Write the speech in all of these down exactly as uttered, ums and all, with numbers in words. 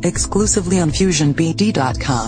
exclusively on fusion b d dot com.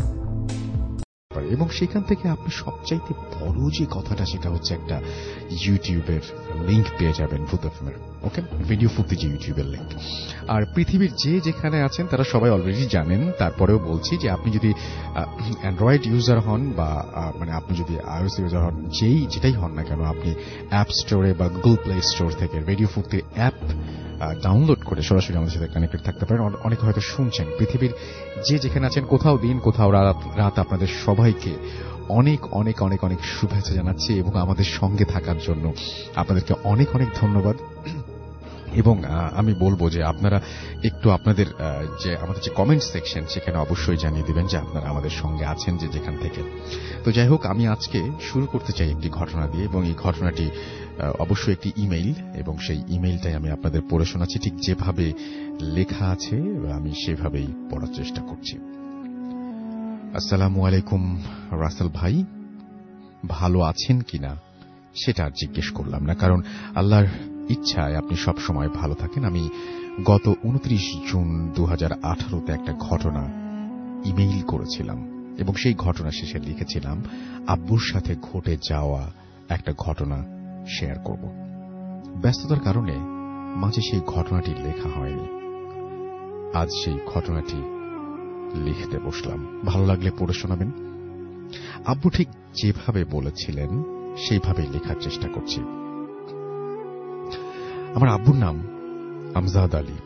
এবং সেখান থেকে আপনি সবচাইতে বড় যে কথাটা সেটা হচ্ছে একটা ইউটিউবের লিংক পেয়ে যাবেন ভূত এফএমের, ওকে, ভিডিও ফুটেজ ইউটিউবের লিংক। আর পৃথিবীর যে যেখানে আছেন তারা সবাই অলরেডি জানেন, তারপরেও বলছি যে আপনি যদি অ্যান্ড্রয়েড ইউজার হন বা মানে আপনি যদি আইওএস ইউজার হন, যেই যেটাই হন না কেন, আপনি অ্যাপ স্টোরে বা গুগল প্লে স্টোর থেকে রেডিও ফুটেজ অ্যাপ ডাউনলোড করে সরাসরি আমাদের সাথে কানেক্টেড থাকতে পারেন। অনেকে হয়তো শুনছেন, পৃথিবীর যে যেখানে আছেন, কোথাও দিন কোথাও রাত রাত আপনাদের সবাইকে অনেক অনেক অনেক অনেক শুভেচ্ছা জানাচ্ছি এবং আমাদের সঙ্গে থাকার জন্য আপনাদেরকে অনেক অনেক ধন্যবাদ। এবং আমি বলবো যে আপনারা একটু আপনাদের যে আমাদের যে কমেন্ট সেকশন সেখানে অবশ্যই জানিয়ে দিবেন যে আপনারা আমাদের সঙ্গে আছেন যে যেখান থেকে। তো যাই হোক, আমি আজকে শুরু করতে চাই একটি ঘটনা দিয়ে, এবং এই ঘটনাটি অবশ্যই একটি ইমেইল, এবং সেই ইমেইলটাই আমি আপনাদের পড়ে শোনাচ্ছি ঠিক যেভাবে লেখা আছে, আমি সেভাবেই পড়ার চেষ্টা করছি। আসসালামু আলাইকুম রাসেল ভাই, ভালো আছেন কিনা সেটা আর জিজ্ঞেস করলাম না, কারণ আল্লাহর ইচ্ছায় আপনি সব সময় ভালো থাকেন। আমি গত উনত্রিশ জুন দু হাজার আঠারোতে একটা ঘটনা ইমেইল করেছিলাম এবং সেই ঘটনা শেষে লিখেছিলাম আব্বুর সাথে ঘটে যাওয়া একটা ঘটনা শেয়ার করব। ব্যস্ততার কারণে মাঝে সেই ঘটনাটি লেখা হয়নি। আজ সেই ঘটনাটি লিখতে বসলাম, ভালো লাগলে পড়ে শোনাবেন। আব্বু ঠিক যেভাবে বলেছিলেন সেইভাবেই লেখার চেষ্টা করছি। আমার আব্বুর নাম আমজাদ আলী,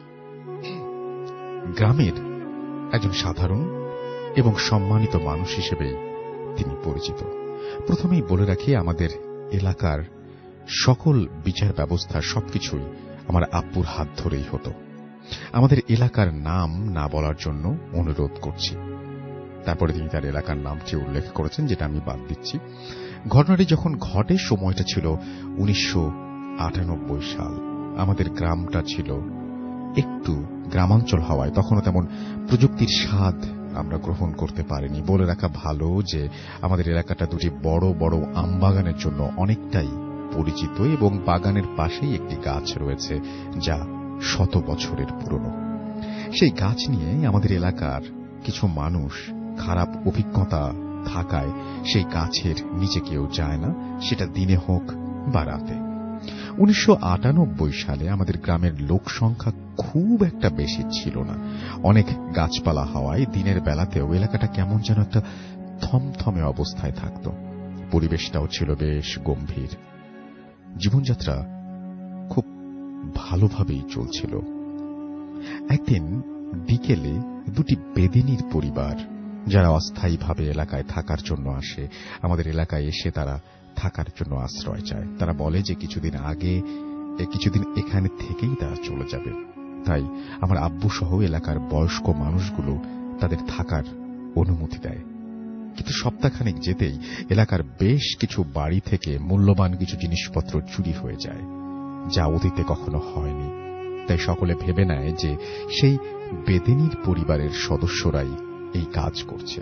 গ্রামের একজন সাধারণ এবং সম্মানিত মানুষ হিসেবেই তিনি পরিচিত। প্রথমেই বলে রাখি, আমাদের এলাকার সকল বিচার ব্যবস্থা সবকিছুই আমার আব্বুর হাত ধরেই হতো। আমাদের এলাকার নাম না বলার জন্য অনুরোধ করছি। তারপরে তিনি তার এলাকার নামটি উল্লেখ করেছেন, যেটা আমি বাদ দিচ্ছি। ঘটনাটি যখন ঘটে সময়টা ছিল উনিশশো আটানব্বই সাল। আমাদের গ্রামটা ছিল একটু গ্রামাঞ্চল হওয়ায় তখনও তেমন প্রযুক্তির স্বাদ আমরা গ্রহণ করতে পারিনি। বলে রাখা ভালো যে আমাদের এলাকাটা দুটি বড় বড় আমবাগানের জন্য অনেকটাই পরিচিত, এবং বাগানের পাশেই একটি গাছ রয়েছে যা শত বছরের পুরনো। সেই গাছ নিয়ে আমাদের এলাকার কিছু মানুষ খারাপ অভিজ্ঞতা থাকায় সেই গাছের নিচে কেউ যায় না, সেটা দিনে হোক বা রাতে। উনিশশো আটানব্বই সালে আমাদের গ্রামের লোক সংখ্যা খুব একটা বেশি ছিল না। অনেক গাছপালা হওয়ায় দিনের বেলাতেও এলাকাটা কেমন যেন একটা থমথমে অবস্থায় থাকত। পরিবেশটাও ছিল বেশ গম্ভীর। জীবনযাত্রা খুব ভালোভাবেই চলছিল। একদিন বিকেলে দুটি বেদিনীর পরিবার, যারা অস্থায়ীভাবে এলাকায় থাকার জন্য আসে, আমাদের এলাকায় এসে তারা থাকার জন্য আশ্রয় চায়। তারা বলে যে কিছুদিন আগে কিছুদিন এখানে থেকেই তারা চলে যাবে। তাই আমার আব্বু সহ এলাকার বয়স্ক মানুষগুলো তাদের থাকার অনুমতি দেয়। কিন্তু সপ্তাহখানেক যেতেই এলাকার বেশ কিছু বাড়ি থেকে মূল্যবান কিছু জিনিসপত্র চুরি হয়ে যায়, যা অতীতে কখনো হয়নি। তাই সকলে ভেবে নেয় যে সেই বেদিনীর পরিবারের সদস্যরাই এই কাজ করছে।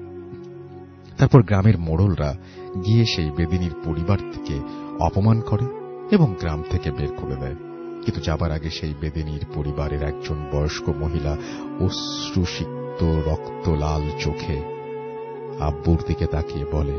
তারপর গ্রামের মোড়লরা গিয়ে সেই বেদিনীর পরিবারকে অপমান করে এবং গ্রাম থেকে বের করে দেয়। কিন্তু যাবার আগে সেই বেদিনীর পরিবারের একজন বয়স্ক মহিলা অশ্রুসিক্ত রক্ত লাল চোখে আব্বুর দিকে তাকিয়ে বলে,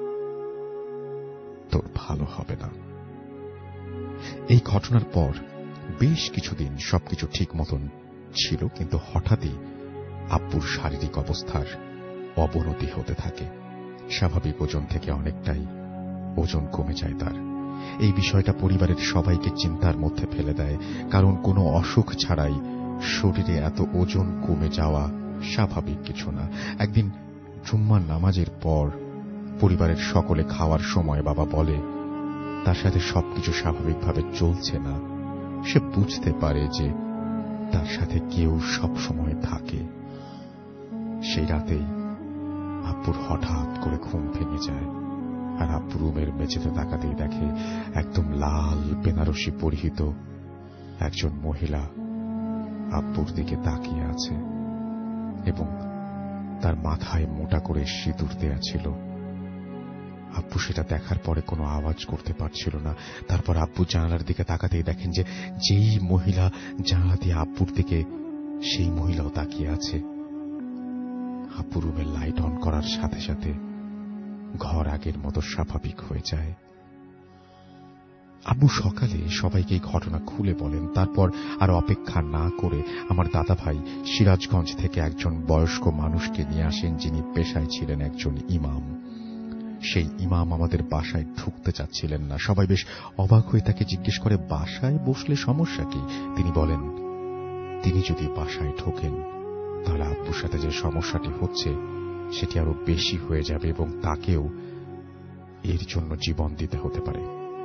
তোর ভালো হবে না। এই ঘটনার পর বেশ কিছুদিন সবকিছু ঠিক মতন ছিল, কিন্তু হঠাৎই আব্বুর শারীরিক অবস্থার অবনতি হতে থাকে। স্বাভাবিক ওজন থেকে অনেকটাই ওজন কমে যায় তার। এই বিষয়টা পরিবারের সবাইকে চিন্তার মধ্যে ফেলে দেয়, কারণ কোনো অসুখ ছাড়াই শরীরে এত ওজন কমে যাওয়া স্বাভাবিক কিছু না। একদিন জুম্মার নামাজের পর পরিবারের সকলে খাওয়ার সময় বাবা বলে তার সাথে সবকিছু স্বাভাবিকভাবে চলছে না। সে বুঝতে পারে যে তার সাথে কেউ সব সময় থাকে। সেই রাতেই আব্বুর হঠাৎ করে ঘুম ভেঙে যায়, আর আব্বু রুমের মেঝেতে তাকাতেই দেখে একদম লাল বেনারসি পরিহিত একজন মহিলা আব্বুর দিকে তাকিয়ে আছে এবং তার মাথায় মোটা করে সিঁদুর দেয়া ছিল। আব্বু সেটা দেখার পরে কোনো আওয়াজ করতে পারছিল না। তারপর আব্বু জানালার দিকে তাকাতেই দেখেন যে যেই মহিলা জানালা দিয়ে আব্বুর দিকে সেই মহিলাও তাকিয়ে আছে। আব্বু রুমের লাইট অন করার সাথে সাথে ঘর আগের মতো স্বাভাবিক হয়ে যায়। আব্বু সকালে সবাইকে এই ঘটনা খুলে বলেন। তারপর আর অপেক্ষা না করে আমার দাদা ভাই সিরাজগঞ্জ থেকে একজন বয়স্ক মানুষকে নিয়ে আসেন, যিনি পেশায় ছিলেন একজন ইমাম। সেই ইমাম আমাদের বাসায় ঢুকতে চাচ্ছিলেন না। সবাই বেশ অবাক হয়ে তাকে জিজ্ঞেস করে, বাসায় বসলে সমস্যা কি? তিনি বলেন, তিনি যদি বাসায় ঢোকেন তাহলে আব্বুর সাথে যে সমস্যাটি হচ্ছে সেটি আরো বেশি হয়ে যাবে এবং তাকেও এর জন্য জীবন দিতে হতে পারে।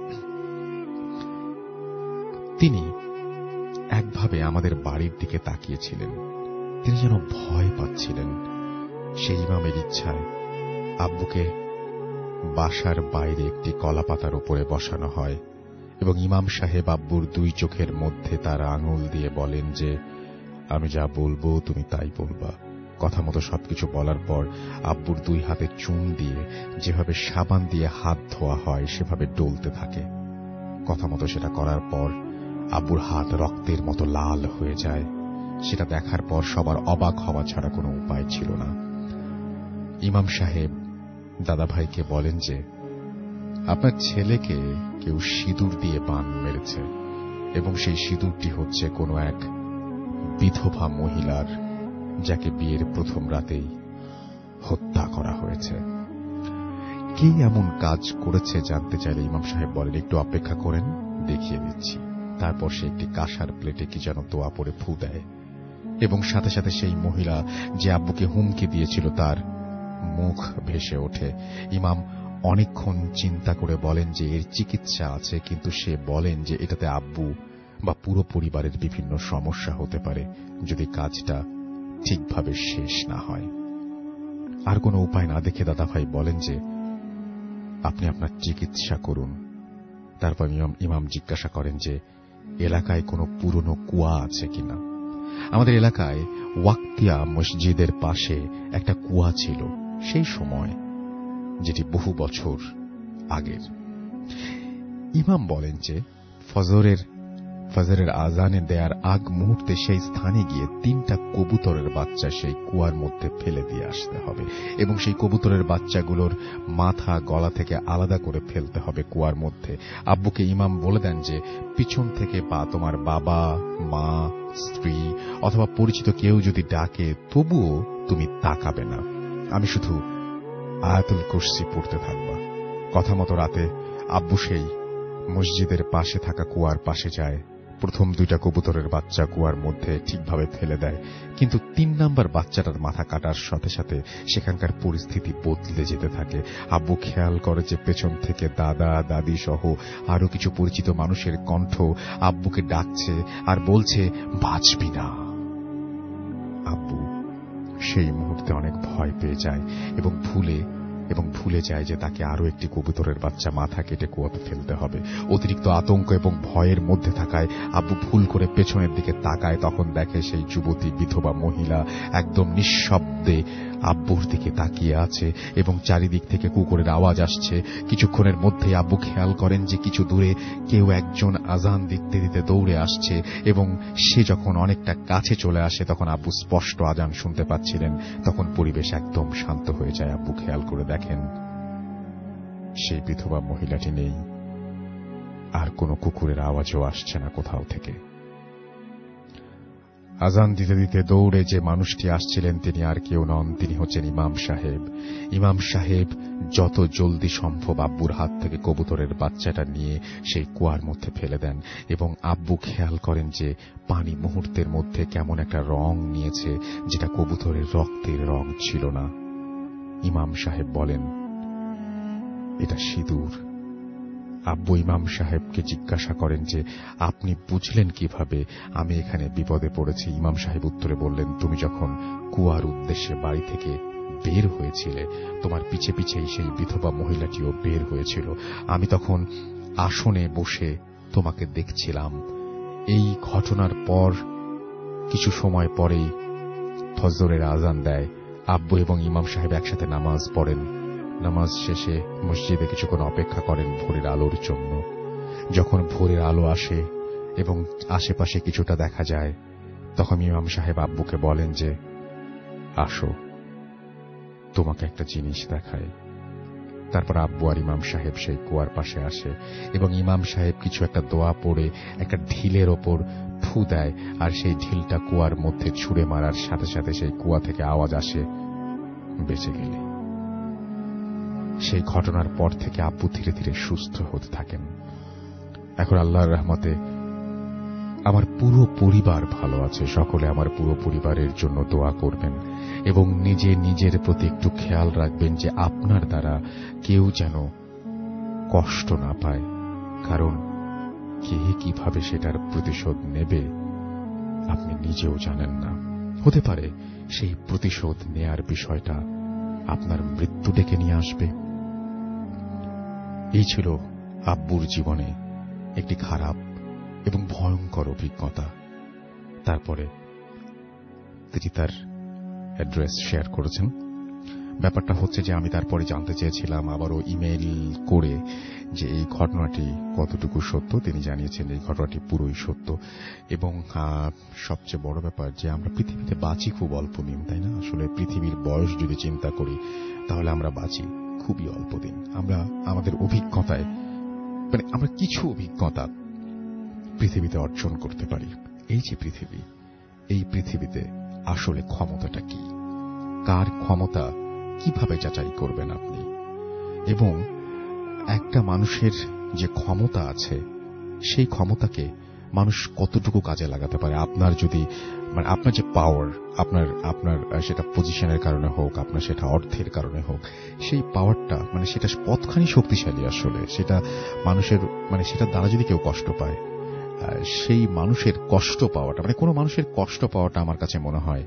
তিনি একভাবে আমাদের বাড়ির দিকে তাকিয়েছিলেন। তিনি যেন ভয় পাচ্ছিলেন। সেই ইমামের ইচ্ছায় আব্বুকে বাসার বাইরে একটি কলাপাতার উপরে বসানো হয় এবং ইমাম সাহেব আব্বুর দুই চোখের মধ্যে তার আঙুল দিয়ে বলেন যে, আমি যা বলবো তুমি তাই বলবা। কথা মতো সবকিছু বলার পর আব্বুর দুই হাতে চুন দিয়ে যেভাবে সাবান দিয়ে হাত ধোয়া হয় সেভাবে ডলতে থাকে। কথা মতো সেটা করার পর আব্বুর হাত রক্তের মতো লাল হয়ে যায়। সেটা দেখার পর সবার অবাক হওয়া ছাড়া কোনো উপায় ছিল না। ইমাম সাহেব দাদাভাইকে বলেন যে, আপনার ছেলেকে কেউ সিঁদুর দিয়ে বান মেরেছে এবং সেই সিঁদুরটি হচ্ছে কোনো এক বিধবা মহিলার, যাকে বিয়ের প্রথম রাতেই হত্যা করা হয়েছে। কে এমন কাজ করেছে জানতে চাইলে ইমাম সাহেব বলেন, একটু অপেক্ষা করেন, দেখিয়ে দিচ্ছি। তারপর সে একটি কাঁসার প্লেটে কি যেন তোয়া পরে ফু দেয় এবং সাথে সাথে সেই মহিলা যে আব্বুকে হুমকি দিয়েছিল তার মুখ ভেসে ওঠে। ইমাম অনেকক্ষণ চিন্তা করে বলেন যে এর চিকিৎসা আছে, কিন্তু সে বলেন যে এটাতে আব্বু বা পুরো পরিবারের বিভিন্ন সমস্যা হতে পারে যদি কাজটা ঠিকভাবে শেষ না হয়। আর কোনো উপায় না দেখে দাদাভাই বলেন যে, আপনি আপনার চিকিৎসা করুন। তারপর ইমাম জিজ্ঞাসা করেন যে এলাকায় কোনো পুরনো কুয়া আছে কিনা। আমাদের এলাকায় ওয়াক্তিয়া মসজিদের পাশে একটা কুয়া ছিল সেই সময়, যেটি বহু বছর আগের। ইমাম বলেন যে ফজরের ফজরের আজানে দেয়ার আগ মুহূর্তে সেই স্থানে গিয়ে তিনটা কবুতরের বাচ্চা সেই কুয়ার মধ্যে ফেলে দিয়ে আসতে হবে এবং সেই কবুতরের বাচ্চাগুলোর মাথা গলা থেকে আলাদা করে ফেলতে হবে কুয়ার মধ্যে। আব্বুকে ইমাম বলে দেন যে পিছন থেকে বা তোমার বাবা, মা, স্ত্রী অথবা পরিচিত কেউ যদি ডাকে তবুও তুমি তাকাবে না, আমি শুধু আয়াতুল কুরসি পড়তে থাকবা। কথা মতো রাতে আব্বু সেই মসজিদের পাশে থাকা কুয়ার পাশে যায়। প্রথম দুইটা কবুতরের বাচ্চা কুয়ার মধ্যে ঠিকভাবে ফেলে দেয়, কিন্তু তিন নাম্বার বাচ্চাটার মাথা কাটার সাথে সাথে সেখানকার পরিস্থিতি বদলে যেতে থাকে। আব্বু খেয়াল করে যে পেছন থেকে দাদা, দাদি সহ আরো কিছু পরিচিত মানুষের কণ্ঠ আব্বুকে ডাকছে আর বলছে, বাঁচবি না। আব্বু সেই মুহূর্তে অনেক ভয় পেয়ে যায় এবং ভুলে এবং ভুলে যায় যে তাকে আরো একটি কবুতরের বাচ্চা মাথা কেটে কুয়াতে ফেলতে হবে। অতিরিক্ত আতঙ্ক এবং ভয়ের মধ্যে থাকায় আব্বু ভুল করে পেছনের দিকে তাকায়। তখন দেখে সেই যুবতী বিধবা মহিলা একদম নিঃশব্দে আব্বুর দিকে তাকিয়ে আছে এবং চারিদিক থেকে কুকুরের আওয়াজ আসছে। কিছুক্ষণের মধ্যেই আব্বু খেয়াল করেন যে কিছু দূরে কেউ একজন আজান দিতে দিতে দৌড়ে আসছে এবং সে যখন অনেকটা কাছে চলে আসে তখন আব্বু স্পষ্ট আজান শুনতে পাচ্ছিলেন। তখন পরিবেশ একদম শান্ত হয়ে যায়। আব্বু খেয়াল করে দেখেন সেই বিধবা মহিলাটি নেই, আর কোনো কুকুরের আওয়াজও আসছে না কোথাও থেকে। আজান দিতে দিতে দৌড়ে যে মানুষটি আসছিলেন তিনি আর কেউ নন, তিনি হচ্ছেন ইমাম সাহেব। ইমাম সাহেব যত জলদি সম্ভব আব্বুর হাত থেকে কবুতরের বাচ্চাটা নিয়ে সেই কুয়ার মধ্যে ফেলে দেন এবং আব্বু খেয়াল করেন যে পানি মুহূর্তের মধ্যে কেমন একটা রং নিয়েছে, যেটা কবুতরের রক্তের রং ছিল না। ইমাম সাহেব বলেন, এটা সিঁদুর। আব্বু ইমাম সাহেবকে জিজ্ঞাসা করেন যে আপনি বুঝলেন কিভাবে আমি এখানে বিপদে পড়েছি? ইমাম সাহেব উত্তরে বললেন, তুমি যখন কুয়ার উদ্দেশ্যে বাড়ি থেকে বের হয়েছিলে তোমার পিছে পিছেই সেই বিধবা মহিলাটিও বের হয়েছিল। আমি তখন আসনে বসে তোমাকে দেখছিলাম। এই ঘটনার পর কিছু সময় পরেই ফজরের আজান দেয়। আব্বু এবং ইমাম সাহেব একসাথে নামাজ পড়েন। নামাজ শেষে মসজিদে কিছুক্ষণ অপেক্ষা করেন ভোরের আলোর জন্য। যখন ভোরের আলো আসে এবং আশেপাশে কিছুটা দেখা যায়, তখন ইমাম সাহেব আব্বুকে বলেন যে, আসো তোমাকে একটা জিনিস দেখায়। তারপর আব্বু আর ইমাম সাহেব সেই কুয়ার পাশে আসে এবং ইমাম সাহেব কিছু একটা দোয়া পড়ে একটা ঢিলের ওপর ফু দেয়, আর সেই ঢিলটা কুয়ার মধ্যে ছুঁড়ে মারার সাথে সাথে সেই কুয়া থেকে আওয়াজ আসে, বেঁচে গেলে। সেই ঘটনার পর থেকে আব্বু ধীরে ধীরে সুস্থ হতে থাকেন। এখন আল্লাহর রহমতে আমার পুরো পরিবার ভালো আছে। সকলে আমার পুরো পরিবারের জন্য দোয়া করবেন এবং নিজে নিজের প্রতি একটু খেয়াল রাখবেন যে আপনার দ্বারা কেউ যেন কষ্ট না পায়, কারণ কে কিভাবে সেটার প্রতিশোধ নেবে আপনি নিজেও জানেন না। হতে পারে সেই প্রতিশোধ নেয়ার বিষয়টা আপনার মৃত্যু ডেকে নিয়ে আসবে। এই ছিল আব্বুর জীবনে একটি খারাপ এবং ভয়ঙ্কর অভিজ্ঞতা। তারপরে তিনি তার অ্যাড্রেস শেয়ার করেছেন। ব্যাপারটা হচ্ছে যে আমি তারপরে জানতে চেয়েছিলাম আবারও ইমেইল করে যে এই ঘটনাটি কতটুকু সত্য। তিনি জানিয়েছেন এই ঘটনাটি পুরোই সত্য এবং সবচেয়ে বড় ব্যাপার যে আমরা পৃথিবীতে বাঁচি খুব অল্প দিন, তাই না? আসলে পৃথিবীর বয়স যদি চিন্তা করি তাহলে আমরা বাঁচি খুবই অল্প দিন। আমরা আমাদের অভিজ্ঞতায় মানে আমরা কিছু অভিজ্ঞতা পৃথিবীতে অর্জন করতে পারি। এই যে পৃথিবী, এই পৃথিবীতে আসলে ক্ষমতাটা কি, কার ক্ষমতা কিভাবে যাচাই করবেন আপনি? এবং একটা মানুষের যে ক্ষমতা আছে সেই ক্ষমতাকে মানুষ কতটুকু কাজে লাগাতে পারে। আপনার যদি মানে আপনার যে পাওয়ার, আপনার আপনার সেটা পজিশনের কারণে হোক, আপনার সেটা অর্থের কারণে হোক, সেই পাওয়ারটা মানে সেটা কতখানি শক্তিশালী আসলে সেটা মানুষের মানে সেটা দ্বারা যদি কেউ কষ্ট পায়, সেই মানুষের কষ্ট পাওয়াটা মানে কোনো মানুষের কষ্ট পাওয়াটা আমার কাছে মনে হয়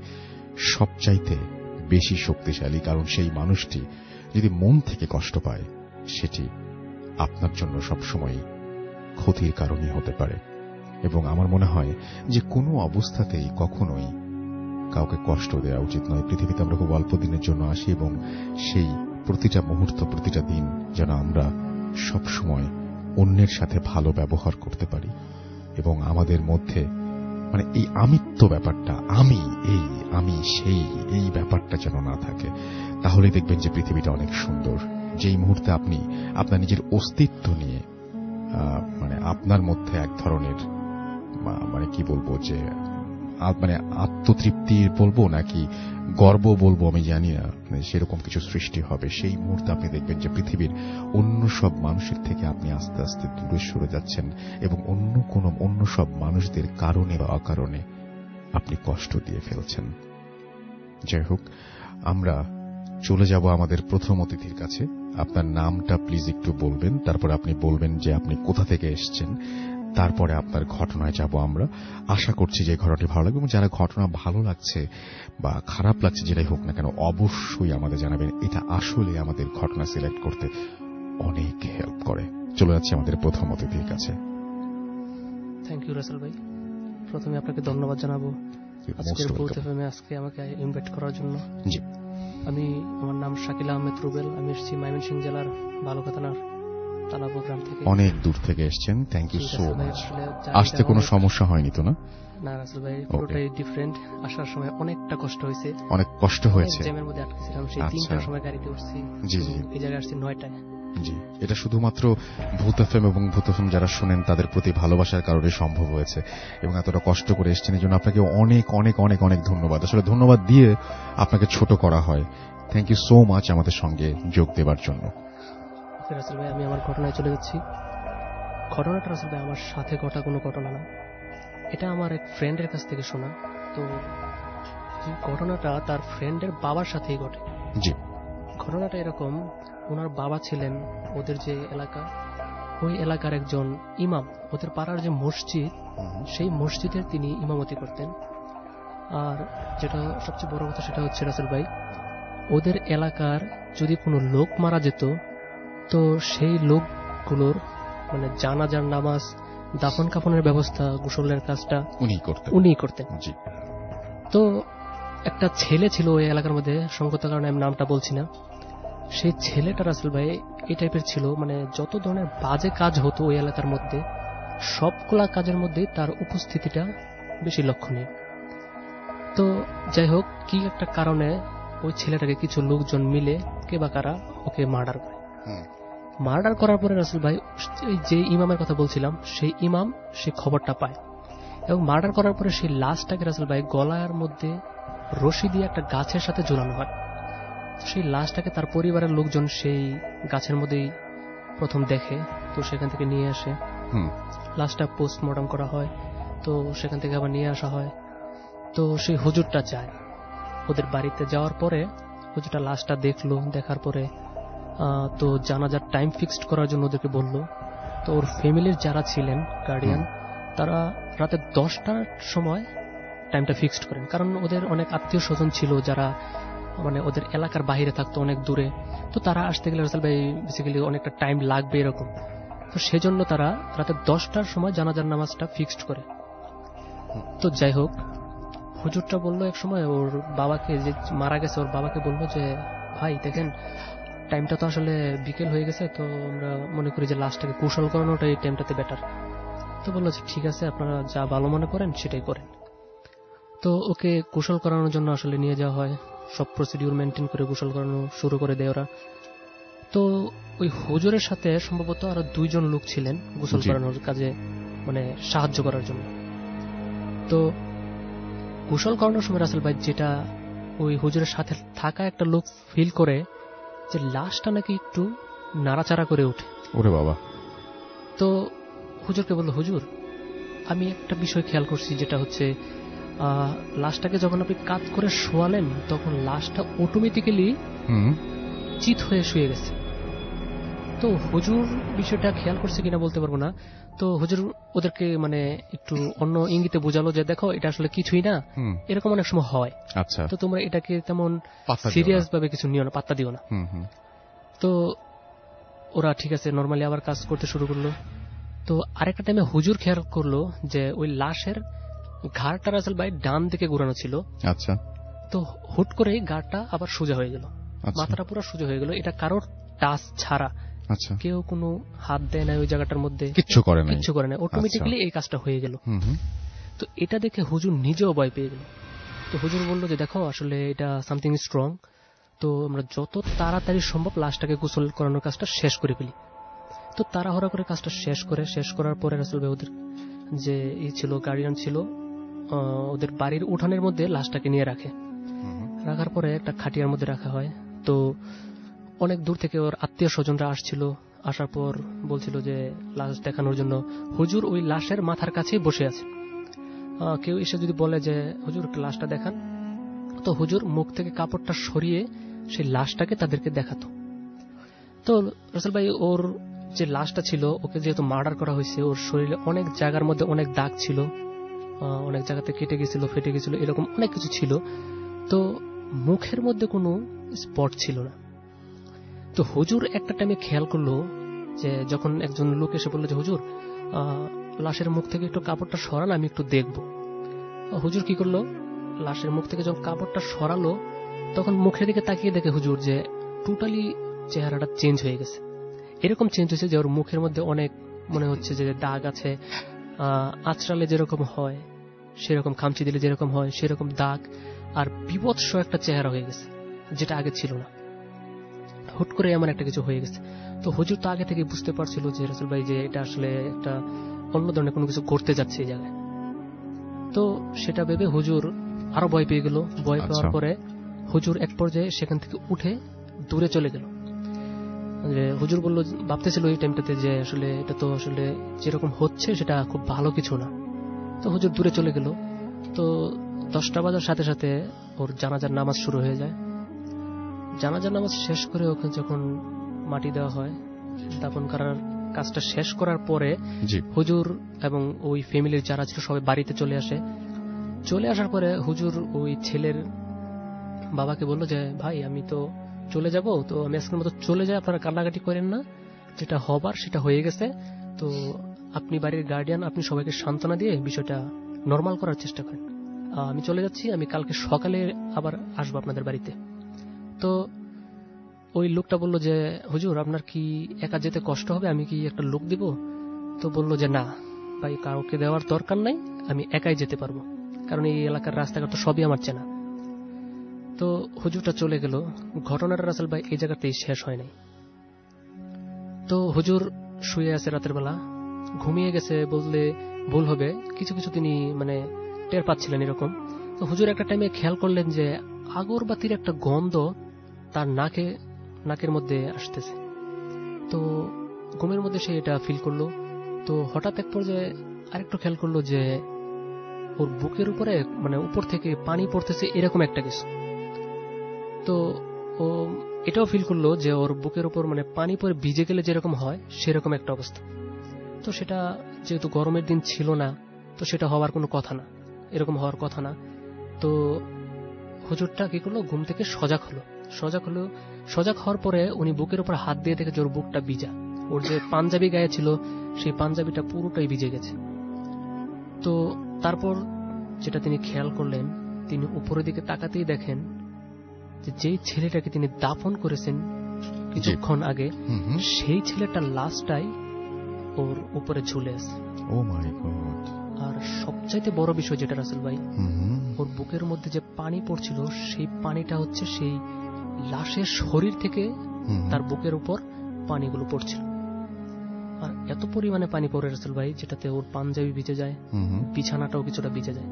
সবচাইতে বেশি শক্তিশালী। কারণ সেই মানুষটি যদি মন থেকে কষ্ট পায় সেটি আপনার জন্য সবসময় ক্ষতির কারণই হতে পারে। এবং আমার মনে হয় যে কোনো অবস্থাতেই কখনোই কাউকে কষ্ট দেওয়া উচিত নয়। পৃথিবীতে আমরা খুব অল্প দিনের জন্য আসি এবং সেই প্রতিটা মুহূর্ত প্রতিটা দিন যেন আমরা সবসময় অন্যের সাথে ভালো ব্যবহার করতে পারি এবং আমাদের মধ্যে মানে এই আমিত্ব ব্যাপারটা, আমি এই আমি সেই এই ব্যাপারটা যেন না থাকে। তাহলে দেখবেন যে পৃথিবীটা অনেক সুন্দর। যেই মুহূর্তে আপনি আপনার নিজের অস্তিত্ব নিয়ে মানে আপনার মধ্যে এক ধরনের মানে কি বলবো যে মানে আত্মতৃপ্তি বলবো নাকি গর্ব বলবো আমি জানি না, সেরকম কিছু সৃষ্টি হবে, সেই মুহূর্তে আপনি দেখবেন যে পৃথিবীর অন্য সব মানুষের থেকে আপনি আস্তে আস্তে দূরে সরে যাচ্ছেন এবং অন্য কোন অন্য সব মানুষদের কারণে বা অকারণে আপনি কষ্ট দিয়ে ফেলছেন। যাই হোক, আমরা চলে যাব আমাদের প্রথম অতিথির কাছে। আপনার নামটা প্লিজ একটু বলবেন, তারপর আপনি বলবেন যে আপনি কোথা থেকে এসেছেন, তারপরে আপনার ঘটনায় যাব আমরা। আশা করছি যে ঘটনাটি ভালো লাগবে এবং যারা ঘটনা ভালো লাগছে বা খারাপ লাগছে যেটাই হোক না কেন অবশ্যই আমাদের জানাবেন। এটা আসলে আমাদের ঘটনা সিলেক্ট করতে অনেক হেল্প করে। চলে যাচ্ছে আমাদের প্রথম অতিথির কাছে। থ্যাংক ইউ রাসেল ভাই। প্রথমে আপনাকে ধন্যবাদ জানাবো আজকের বুথ এফএমে আজকে আমাকে ইনভাইট করার জন্য। জি, আমি আমার নাম শাকিল আহমেদ রুবেল। আমি এসেছি ময়মনসিংহ জেলার বালুকা থানার তালাপুর গ্রাম থেকে। অনেক দূর থেকে এসেছেন, থ্যাংক ইউ সো মাচ। আসতে কোনো সমস্যা হয়নি তো না? না রাসেল ভাই, পুরোটাই ডিফারেন্ট। আসার সময় অনেকটা কষ্ট হয়েছে। অনেক কষ্ট হয়েছে, জ্যামের মধ্যে আটকেছিলাম। সেই তিনটার সময় গাড়িতে উঠছি। জি জি, এই জায়গায় আসছি নয়টায়। জি, এটা শুধুমাত্র ভূত এফএম এবং ভূত এফএম যারা শোনেন তাদের প্রতি ভালোবাসার কারণে সম্ভব হয়েছে এবং এতটা কষ্ট করে এসেছেন এই জন্য আপনাকে অনেক অনেক অনেক অনেক ধন্যবাদ। আসলে ধন্যবাদ দিয়ে আপনাকে ছোট করা হয়। থ্যাংক ইউ সো মাচ আমাদের সঙ্গে যোগ দেওয়ার জন্য। রাসেল ভাই, আমি আমার ঘটনায় চলে যাচ্ছি। ঘটনাটা রাসেল ভাই আমার সাথে ঘটা কোনো ঘটনা না, এটা আমার এক ফ্রেন্ডের কাছ থেকে শোনা। তো ঘটনাটা তার ফ্রেন্ডের বাবার সাথেই ঘটে। জি, ঘটনাটা এরকম, ওনার বাবা ছিলেন ওদের যে এলাকা, ওই এলাকার একজন ইমাম। ওদের পাড়ার যে মসজিদ, সেই মসজিদের তিনি ইমামতি করতেন। আর যেটা সবচেয়ে বড় কথা সেটা হচ্ছে রাসেল ভাই, ওদের এলাকার যদি কোনো লোক মারা যেত তো সেই লোকগুলোর মানে জানাজার নামাজ, দাফন কাফনের ব্যবস্থা, গোসলের কাজটা উনিই করতেন উনিই করতেন জি। তো একটা ছেলে ছিল ওই এলাকার মধ্যে, সংগতার কারণে আমি নামটা বলছি না। সেই ছেলেটা রাসেল ভাই এই টাইপের ছিল, মানে যত ধরনের বাজে কাজ হতো ওই এলাকার মধ্যে সবগুলা কাজের মধ্যে তার উপস্থিতিটা বেশি লক্ষণীয়। তো যাই হোক, কি একটা কারণে ওই ছেলেটাকে কিছু লোকজন মিলে কে বা কারা ওকে মার্ডার করে। মার্ডার করার পরে রাসেল ভাই যে ইমামের কথা বলছিলাম সেই ইমাম সেই খবরটা পায়, এবং মার্ডার করার পরে সেই লাশটাকে রাসেল ভাই গলার মধ্যে রশি দিয়ে একটা গাছের সাথে ঝুলানো হয়। সেই লাশটাকে তার পরিবারের লোকজন সেই গাছের মধ্যেই প্রথম দেখে, তো সেখান থেকে নিয়ে আসে, লাশটা পোস্টমর্টম করা হয়, তো সেখান থেকে আবার নিয়ে আসা হয়। তো সেই হুজুরটা যায় ওদের বাড়িতে, যাওয়ার পরে হুজুরটা লাশটা দেখলো, দেখার পরে তো জানাজার টাইম ফিক্সড করার জন্য ওদেরকে বললো। তো ওর ফ্যামিলির যারা ছিলেন গার্ডিয়ান, তারা রাতে দশটার সময় টাইমটা ফিক্সড করেন, কারণ ওদের অনেক আত্মীয় স্বজন ছিল যারা মানে ওদের এলাকার বাইরে থাকতো, অনেক দূরে, তো তারা আসতে গেলে রাসেল ভাই বেসিক্যালি অনেকটা টাইম লাগবে এরকম। তো সেজন্য তারা রাতে দশটার সময় জানাজার নামাজটা ফিক্সড করে। তো যাই হোক, হুজুরটা বললো এক সময় ওর বাবাকে, যে মারা গেছে ওর বাবাকে বললো যে ভাই দেখেন টাইমটা তো আসলে বিকেল হয়ে গেছে, তো আমরা মনে করি যে লাশটাকে কুশল করানোটা এই টাইমটাতে বেটার। তো বললো যে ঠিক আছে, আপনারা যা ভালো মনে করেন সেটাই করেন। তো ওকে কুশল করানোর জন্য আসলে নিয়ে যাওয়া হয়, সব প্রসিডিউর মেনটেন করে কুশল করানো শুরু করে দেয় ওরা। তো ওই হুজুরের সাথে সম্ভবত আরো দুইজন লোক ছিলেন গোসল করানোর কাজে মানে সাহায্য করার জন্য। তো গোসল করানোর সময় রাসেল ভাই যেটা ওই হুজুরের সাথে থাকা একটা লোক ফিল করে যে লাশটা নাকি একটু নাড়াচাড়া করে ওঠে। ওরে বাবা! তো হুজুরকে বলল, হুজুর আমি একটা বিষয় খেয়াল করছি, যেটা হচ্ছে লাশটাকে যখন আপনি কাত করে শোয়ালেন তখন লাশটা অটোমেটিক্যালি চিত হয়ে শুয়ে গেছে। তো হুজুর বিষয়টা খেয়াল করছে কিনা বলতে পারবো না। তো হুজুর ওদেরকে মানে একটু অন্য ইঙ্গিতে বোঝালো যে দেখো এটা আসলে কিছুই না, এরকম অনেক সময় হয়, আচ্ছা, তো তোমরা এটাকে তেমন সিরিয়াস ভাবে কিছু নিও না, পাত্তা দিও না। তো ওরা ঠিক আছে নর্মালি আবার কাজ করতে শুরু করলো। তো আরেকটা টাইমে হুজুর খেয়াল করলো যে ওই লাশের ঘাড়টা রাসেল ভাই ডান দিকে ঘুরানো ছিল। আচ্ছা। তো হুট করে ঘাড়টা আবার সোজা হয়ে গেল, মাথাটা পুরো সোজা হয়ে গেল, এটা কারোর টাচ ছাড়া। আচ্ছা। কেউ কোনো হাত দেয় না ওই জায়গাটার মধ্যে, কিচ্ছু করে না, কিচ্ছু করে না, অটোমেটিক্যালি এই কাজটা হয়ে গেল। তো এটা দেখে হুজুর নিজেও ভয় পেয়ে গেল। তো হুজুর বলল যে দেখো আসলে এটা সামথিং স্ট্রং, তো আমরা যত তাড়াতাড়ি সম্ভব লাশটাকে গোসল করানোর কাজটা শেষ করে ফেলি। তো তাড়াহুড়া করে কাজটা শেষ করে শেষ করার পরে রাসেল ভাই ওদের যে ই ছিল গার্ডিয়ান ছিল, ওদের বাড়ির উঠানের মধ্যে লাশটাকে নিয়ে রাখে। রাখার পরে একটা খাটিয়ার মধ্যে রাখা হয়। তো অনেক দূর থেকে ওর আত্মীয় স্বজনরা আসছিল, আসার পর বলছিল যে লাশ দেখানোর জন্য। হুজুর ওই লাশের মাথার কাছেই বসে আছে। কেউ এসে যদি বলে যে হুজুর লাশটা দেখান, তো হুজুর মুখ থেকে কাপড়টা সরিয়ে সেই লাশটাকে তাদেরকে দেখাতো। তো রাসেল ভাই ওর যে লাশটা ছিল, ওকে যেহেতু মার্ডার করা হয়েছে, ওর শরীরে অনেক জায়গার মধ্যে অনেক দাগ ছিল, অনেক জায়গাতে কেটে গেছিল, ফেটে গেছিল, এরকম অনেক কিছু ছিল। তো মুখের মধ্যে কোনো স্পট ছিল না। তো হুজুর একটা টাইমে খেয়াল করলো যে যখন একজন লোক এসে বললো যে হুজুর লাশের মুখ থেকে একটু কাপড়টা সরান, আমি একটু দেখবো। হুজুর কি করলো, লাশের মুখ থেকে যখন কাপড়টা সরালো তখন মুখের দিকে তাকিয়ে দেখে হুজুর যে টোটালি চেহারাটা চেঞ্জ হয়ে গেছে। এরকম চেঞ্জ হয়েছে যে ওর মুখের মধ্যে অনেক মনে হচ্ছে যে দাগ আছে, আঁচড়ালে যেরকম হয় সেরকম, খামচি দিলে যেরকম হয় সেরকম দাগ, আর বিভৎস একটা চেহারা হয়ে গেছে যেটা আগে ছিল না। হুট করে এমন একটা কিছু হয়ে গেছে। তো হুজুর তো আগে থেকে বুঝতে পারছিল যে রাসেল ভাই যে এটা আসলে একটা অন্য ধরনের কোনো কিছু ঘটতে যাচ্ছে এই জায়গায়। তো সেটা ভেবে হুজুর আরো ভয় পেয়ে গেল। ভয় পাওয়ার পরে হুজুর এক পর্যায়ে সেখান থেকে উঠে দূরে চলে গেল। হুজুর বলল, ভাবতেছিল এই টাইমটাতে যে আসলে এটা তো আসলে যেরকম হচ্ছে সেটা খুব ভালো কিছু না। তো হুজুর দূরে চলে গেল। তো দশটা বাজার সাথে সাথে ওর জানাজার নামাজ শুরু হয়ে যায়। জানাজার নামাজ শেষ করে ওকে যখন মাটি দেওয়া হয়, দাফন করার কাজটা শেষ করার পরে হুজুর এবং ওই ফ্যামিলির যারা ছিল সবাই বাড়িতে চলে আসে। চলে আসার পরে হুজুর ওই ছেলের বাবাকে বলল যে ভাই আমি তো চলে যাব, তো আমি আজকের মতো চলে যাই, আপনারা কান্নাকাটি করেন না, যেটা হবার সেটা হয়ে গেছে। তো আপনি বাড়ির গার্ডিয়ান, আপনি সবাইকে সান্ত্বনা দিয়ে বিষয়টা নর্মাল করার চেষ্টা করেন। আমি চলে যাচ্ছি, আমি কালকে সকালে আবার আসবো আপনাদের বাড়িতে। তো ওই লোকটা বলল যে হুজুর আপনার কি একা যেতে কষ্ট হবে, আমি কি একটা লোক দিব? তো বলল যে না ভাই, কাউকে দেওয়ার দরকার নাই, আমি একাই যেতে পারবো, কারণ এই এলাকার রাস্তাঘাট তো সবই আমার চেনা। তো হুজুরটা চলে গেল। ঘটনাটা রাসেল ভাই এই জায়গাতেই শেষ হয় নাই। তো হুজুর শুয়ে আছে রাতের বেলা, ঘুমিয়ে গেছে বললে ভুল হবে, কিছু কিছু তিনি মানে টের পাচ্ছিলেন এরকম। তো হুজুর একটা টাইমে খেয়াল করলেন যে আগরবাতির একটা গন্ধ তার নাকে নাকের মধ্যে আসতেছে। তো ঘুমের মধ্যে সে এটা ফিল করলো। তো হঠাৎ এক পর্যায়ে আরেকটু খেয়াল করলো যে ওর বুকের উপরে মানে উপর থেকে পানি পড়তেছে এরকম একটা কিছু। তো ও এটাও ফিল করলো যে ওর বুকের উপর মানে পানি পরে ভিজে গেলে যেরকম হয় সেরকম একটা অবস্থা। তো সেটা যেহেতু গরমের দিন ছিল না, তো সেটা হওয়ার কোনো কথা না, এরকম হওয়ার কথা না। তো হুজুরটা কি করলো, ঘুম থেকে সজাগ হলো। সজাগ হলো সজাগ হওয়ার পরে উনি বুকের উপর হাত দিয়ে দেখে যে ওর বুকটা ভিজা। ওর যে পাঞ্জাবি গায়ে ছিল সেই পাঞ্জাবিটা পুরোটাই ভিজে গেছে। তো তারপর যেটা তিনি খেয়াল করলেন, তিনি উপরের দিকে তাকাতেই দেখেন যে যেই ছেলেটাকে তিনি দাফন করেছেন কিছুক্ষণ আগে, সেই ছেলেটার লাশটাই ওর উপরে ঝুলে আছে। ও মাই গড! আর সবচাইতে বড় বিষয় যেটা রাসেল ভাই, ওর বুকের মধ্যে যে পানি পড়ছিল সেই পানিটা হচ্ছে সেই লাশের শরীর থেকে তার বুকের উপর পানিগুলো পড়ছিল। আর এত পরিমাণে পানি পড়ে রাসেল ভাই, যেটাতে ওর পাঞ্জাবি ভিজে যায়, বিছানাটাও কিছুটা ভিজে যায়।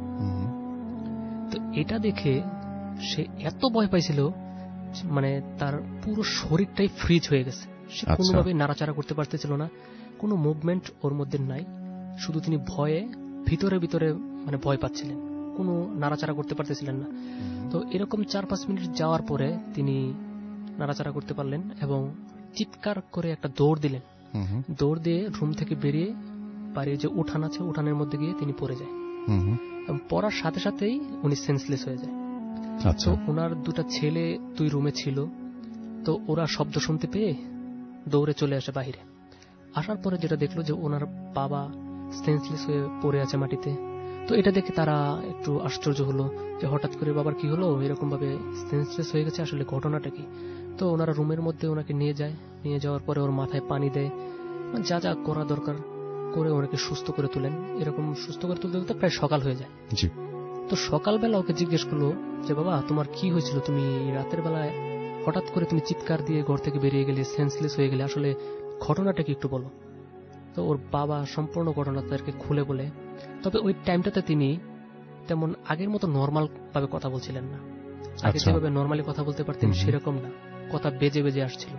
তো এটা দেখে সে এত ভয় পাইছিল, মানে তার পুরো শরীরটাই ফ্রিজ হয়ে গেছে। সে কোনোভাবে নাড়াচাড়া করতে পারতেছিল না, কোনো মুভমেন্ট ওর মধ্যে নাই। শুধু তিনি ভয়ে ভিতরে ভিতরে মানে ভয় পাচ্ছিলেন, কোনো নাড়াচাড়া করতে পারতেছিলেন না। তো এরকম চার পাঁচ মিনিট যাওয়ার পরে তিনি নাড়াচাড়া করতে পারলেন এবং চিৎকার করে একটা দৌড় দিলেন। দৌড় দিয়ে রুম থেকে বেরিয়ে বাড়ির যে উঠান আছে উঠানের মধ্যে গিয়ে তিনি পড়ে যায়। এবং পড়ার সাথে সাথেই উনি সেন্সলেস হয়ে যায়। তো ওনার দুটা ছেলে দুই রুমে ছিল, তো ওরা শব্দ শুনতে পেয়ে দৌড়ে চলে আসে বাহিরে। আসার পরে যেটা দেখলো যে ওনার বাবা সেন্সলেস হয়ে পড়ে আছে মাটিতে। তো এটা দেখে তারা একটু আশ্চর্য হলো যে হঠাৎ করে বাবার কি হলো, এরকম ভাবে সেন্সলেস হয়ে গেছে, আসলে ঘটনাটা কি। তো ওনারা রুমের মধ্যে ওনাকে নিয়ে যায়। নিয়ে যাওয়ার পরে ওর মাথায় পানি দেয়, যা যা করা দরকার করে ওনাকে সুস্থ করে তোলেন। এরকম সুস্থ করে তুলতে তুলতে প্রায় সকাল হয়ে যায়। তো সকালবেলা ওকে জিজ্ঞেস করলো যে বাবা তোমার কি হয়েছিল, তুমি রাতের বেলায় হঠাৎ করে তুমি চিৎকার দিয়ে ঘর থেকে বেরিয়ে গেলে, সেন্সলেস হয়ে গেলে, আসলে ঘটনাটা কি একটু বলো। তো ওর বাবা সম্পূর্ণ ঘটনা তাদেরকে খুলে বলে। তবে ওই টাইমটাতে তিনি তেমন আগের মতো নর্মাল ভাবে কথা বলছিলেন না। আগে যেভাবে নর্মালি কথা বলতে পারতেন সেরকম না, কথা বেজে বেজে আসছিল।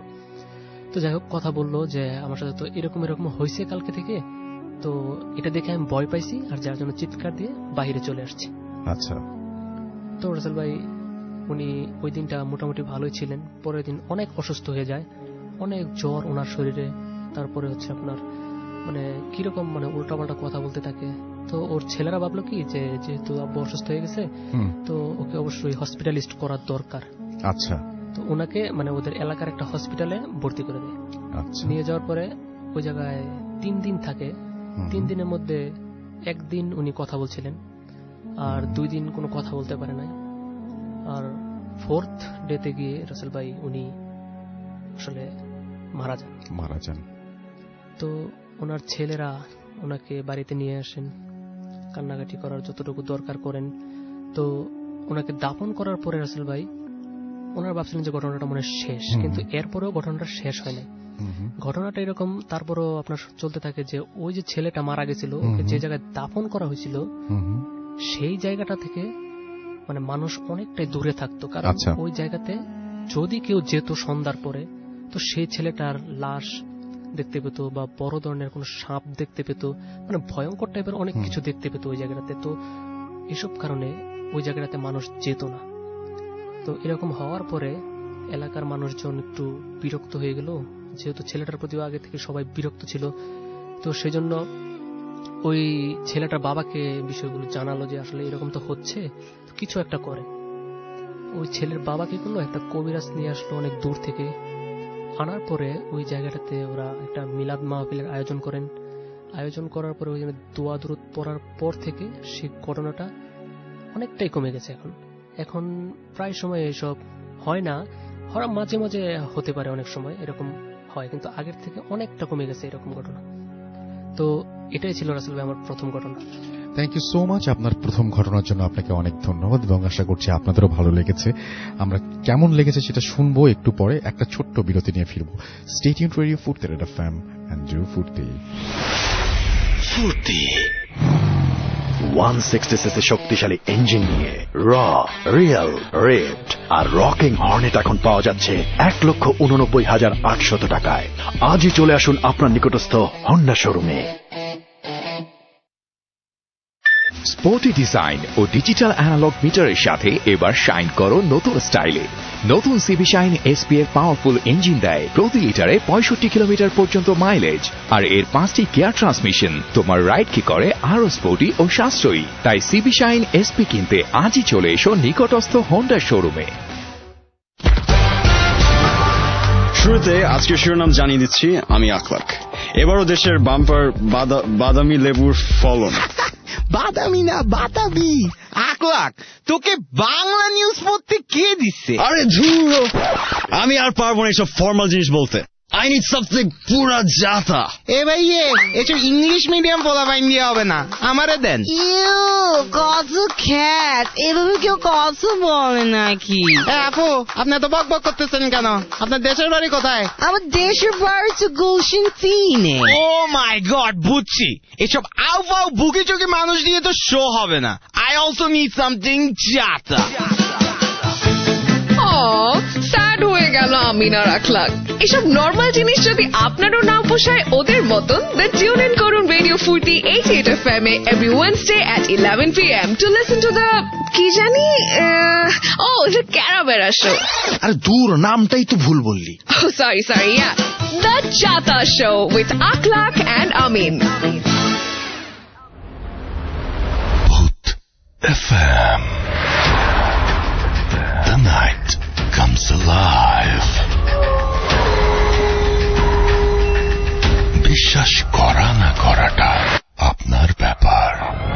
তো যাই হোক, কথা বললো যে আমার সাথে তো এরকম এরকম হয়েছে কালকে থেকে, তো এটা দেখে আমি ভয় পাইছি আর যার জন্য চিৎকার দিয়ে বাহিরে চলে আসছি। আচ্ছা। তো রাসেল ভাই উনি ওই দিনটা মোটামুটি ভালোই ছিলেন। পরের দিন অনেক অসুস্থ হয়ে যায়, অনেক জ্বর ওনার শরীরে। তারপরে হচ্ছে আপনার মানে কিরকম মানে উল্টাপাল্টা কথা বলতে থাকে। তো ওর ছেলেরা ভাবলো কি যে যেহেতু আব্বু অসুস্থ হয়ে গেছে, তো ওকে অবশ্যই হসপিটালিস্ট করার দরকার। আচ্ছা। তো ওনাকে মানে ওদের এলাকার একটা হসপিটালে ভর্তি করে দেয়। নিয়ে যাওয়ার পরে ওই জায়গায় তিন দিন থাকে। তিন দিনের মধ্যে একদিন উনি কথা বলছিলেন, আর দুই দিন কোনো কথা বলতে পারে নাই। আর ফোর্থ ডেতে গিয়ে রাসেল ভাই উনি আসলে মারা যান মারা যান তো ওনার ছেলেরা ওনাকে বাড়িতে নিয়ে আসেন, কান্নাকাটি করার যতটুকু দরকার করেন। তো ওনাকে দাফন করার পরে রাসেল ভাই ওনারা ভাবছিলেন যে ঘটনাটা মনে শেষ, কিন্তু এরপরেও ঘটনাটা শেষ হয় নাই। ঘটনাটা এরকম তারপরও আপনার চলতে থাকে যে ওই যে ছেলেটা মারা গেছিল, ওকে যে জায়গায় দাফন করা হয়েছিল সেই জায়গাটা থেকে মানে মানুষ অনেকটাই দূরে থাকতো। কারণ ওই জায়গাতে যদি কেউ যেত সন্ধ্যার পরে, তো সেই ছেলেটার লাশ দেখতে পেত বা বড় ধরনের কোন সাপ দেখতে পেত, মানে ভয়ঙ্কর টাইপের অনেক কিছু দেখতে পেত ওই জায়গাটাতে। তো এসব কারণে ওই জায়গাটাতে মানুষ যেত না। তো এরকম হওয়ার পরে এলাকার মানুষজন একটু বিরক্ত হয়ে গেল, যেহেতু ছেলেটার প্রতি আগে থেকে সবাই বিরক্ত ছিল। তো সেজন্য ওই ছেলেটার বাবাকে বিষয়গুলো জানালো যে আসলে এরকম তো হচ্ছে, কিছু একটা করে। ওই ছেলের বাবা কি করলো, একটা কবিরাজ নিয়ে আসলো অনেক দূর থেকে। আনার পরে ওই জায়গাটাতে ওরা একটা মিলাদ মাহফিলের আয়োজন করেন। আয়োজন করার পরে ওই দোয়া দুরূদ পড়ার পর থেকে সেই ঘটনাটা অনেকটাই কমে গেছে। এখন এখন প্রায় সময় এসব হয় না, মাঝে মাঝে হতে পারে, অনেক সময় এরকম হয়, কিন্তু আগের থেকে অনেকটা কমে গেছে এরকম ঘটনা। তো এটাই ছিল রাসেল ভাই আমার প্রথম ঘটনা। Thank you so much. আপনার প্রথম ঘটনার জন্য আপনাকে অনেক ধন্যবাদ এবং আশা করছি আপনাদেরও ভালো লেগেছে। আমরা কেমন লেগেছে সেটা শুনবো একটু পরে, একটা ছোট্ট বিরতি নিয়ে ফিরবো। Stay tuned radio Foorti red FM and do Foorti Foorti একশো ষাট সিসি শক্তিশালী ইঞ্জিন নিয়ে র রিয়েল রেড আর রকিং হর্নেট এখন পাওয়া যাচ্ছে এক লক্ষ উননব্বই হাজার আটশত টাকায়। আজই চলে আসুন আপনার নিকটস্থ হন্ডা শোরুমে। স্পোর্টি ডিজাইন ও ডিজিটাল অ্যানালগ মিটারের সাথে এবার শাইন করো নতুন স্টাইলে। নতুন সিবি শাইন এসপি এর পাওয়ারফুল ইঞ্জিন দেয় প্রতি লিটারে পঁয়ষট্টি কিলোমিটার পর্যন্ত মাইলেজ, আর এর পাঁচটি গিয়ার ট্রান্সমিশন তোমার রাইডকে করে আরো স্পোর্টি ও সাশ্রয়ী। তাই সিবি শাইন এসপি কিনতে আজই চলে এসো নিকটস্থ হোন্ডা শোরুমে। শুরুতে আজকের শিরোনাম জানিয়ে দিচ্ছি, আমি আখলাক। এবারও দেশের বাম্পার বাদামি লেবুর ফলন। বাদামি না বাতাবি। আখলাক, তোকে বাংলা নিউজ পড়তে কে দিচ্ছে? আরে ধুর, আমি আর পারবো না এসব ফর্মাল জিনিস বলতে। I need something পুরা জাতা। এ ভাইয়ে, এসব ইংলিশ মিডিয়াম বলা বাইন দিয়ে হবে না, আমারে দেন। ইউ কত খ্যাত, এভাবে কেউ কত বলে নাকি? আপু, আপনি এত বক বক করতেছেন কেন? আপনার দেশের বাড়ি কোথায়? আমার দেশের বাড়ি তো গুলশান তিনে। ও মাই গড, বুঝছি। এসব আউ ফাউ বুকি চুকি মানুষ দিয়ে তো শো হবে না। I also need something জাতা। স্যাড হয়ে গেল আমিনার আখলাক। এসব নর্মাল জিনিস যদি আপনারও না পোষায় ওদের মতন, then tune in করুন radio Foorti eighty-eight F M এ every Wednesday at eleven p m to listen to the কি জানি ও the Caravera show. আরে দূর, নামটাই তো ভুল বললি। Oh sorry sorry yeah, the Jata show with Akhlaq and Amin. Booth F M. The night comes alive. বিশ্বাস করা না করাটা আপনার ব্যাপার।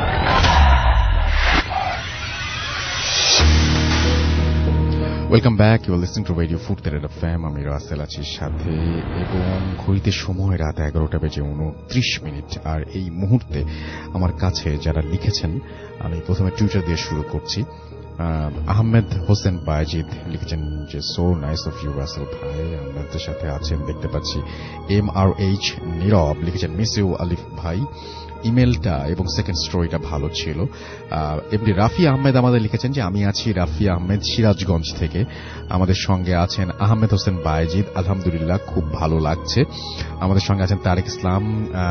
Welcome back, you are listening to radio Foorti red FM. আমি রাসেল আছি সাথে, এবং ঘড়িতে সময় রাত এগারোটা বেজে উনত্রিশ মিনিট। আর এই মুহূর্তে আমার কাছে যারা লিখেছেন, আমি প্রথমে টুইটার দিয়ে শুরু করছি। আহমেদ হোসেন বায়েজিদ লিখেছেন যে so nice of you Russell ভাই। আমাদের সাথে আছেন দেখতে পাচ্ছি এম আর এইচ নীরব লিখেছেন মিস ইউ আলিফ ভাই। ইমেলটা এবং সেকেন্ড স্টোরিটা ভালো ছিল। এমনি রাফি আহমেদ আমাদের লিখেছেন যে আমি আছি রাফি আহমেদ সিরাজগঞ্জ থেকে। আমাদের সঙ্গে আছেন আহমেদ হোসেন বায়েজিদ, আলহামদুলিল্লাহ খুব ভালো লাগছে। আমাদের সঙ্গে আছেন তারেক ইসলাম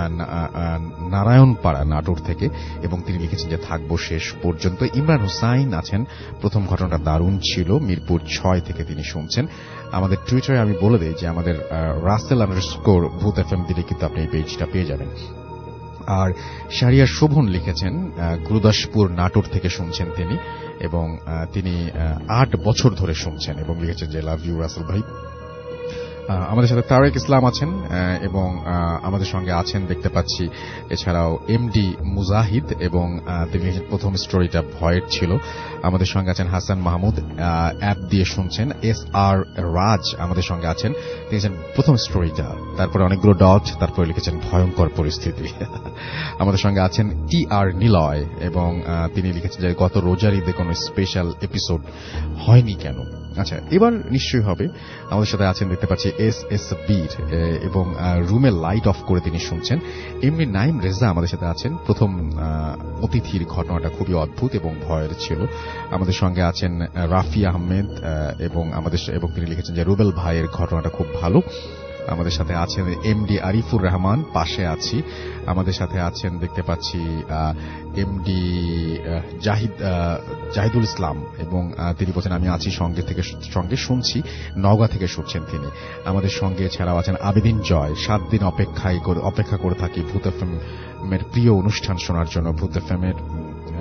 নারায়ণপাড়া নাটোর থেকে, এবং তিনি লিখেছেন যে থাকবো শেষ পর্যন্ত। ইমরান হুসাইন আছেন, প্রথম ঘটনাটা দারুণ ছিল, মিরপুর ছয় থেকে তিনি শুনছেন। আমাদের টুইটারে আমি বলে দিই যে আমাদের Russell underscore Bhoot F M দিলে কিন্তু আপনি এই পেজটা পেয়ে যাবেন। আর শাহরিয়ার শোভন লিখেছেন গুরুদাসপুর নাটোর থেকে শুনছেন তিনি, এবং তিনি আট বছর ধরে শুনছেন, এবং লিখেছেন যে লাভ ইউ রাসেল ভাই। আমাদের সাথে তারেক ইসলাম আছেন, এবং আমাদের সঙ্গে আছেন দেখতে পাচ্ছি এছাড়াও এমডি মুজাহিদ, এবং তিনি প্রথম স্টোরিটা ভয়ের ছিল। আমাদের সঙ্গে আছেন হাসান মাহমুদ, অ্যাপ দিয়ে শুনছেন। এস আর রাজ আমাদের সঙ্গে আছেন, তিনি প্রথম স্টোরিটা, তারপরে অনেকগুলো ডট, তারপরে লিখেছেন ভয়ঙ্কর পরিস্থিতি। আমাদের সঙ্গে আছেন টি আর নিলয়, এবং তিনি লিখেছেন যে গত রোজার ঈদে কোনো স্পেশাল এপিসোড হয়নি কেন। আচ্ছা, এবার নিশ্চয়ই হবে। আমাদের সাথে আছেন দেখতে পাচ্ছি এস এস বীর, এবং রুমে লাইট অফ করে তিনি শুনছেন। এমনি নাইম রেজা আমাদের সাথে আছেন, প্রথম অতিথির ঘটনাটা খুবই অদ্ভুত এবং ভয়ের ছিল। আমাদের সঙ্গে আছেন রাফি আহমেদ, এবং আমাদের এবং তিনি লিখেছেন যে রুবেল ভাইয়ের ঘটনাটা খুব ভালো। আমাদের সাথে আছেন এমডি আরিফুর রহমান, পাশে আছি। আমাদের সাথে আছেন দেখতে পাচ্ছি এমডি জাহিদ জাহিদুল ইসলাম, এবং তিনি বলছেন আমি আছি সঙ্গে থেকে সঙ্গে শুনছি, নওগাঁ থেকে শুনছেন তিনি। আমাদের সঙ্গে এছাড়াও আছেন আবেদিন জয়, সাত দিন অপেক্ষায় অপেক্ষা করে থাকি ভূত এফএম এর প্রিয় অনুষ্ঠান শোনার জন্য। ভূত এফএম এর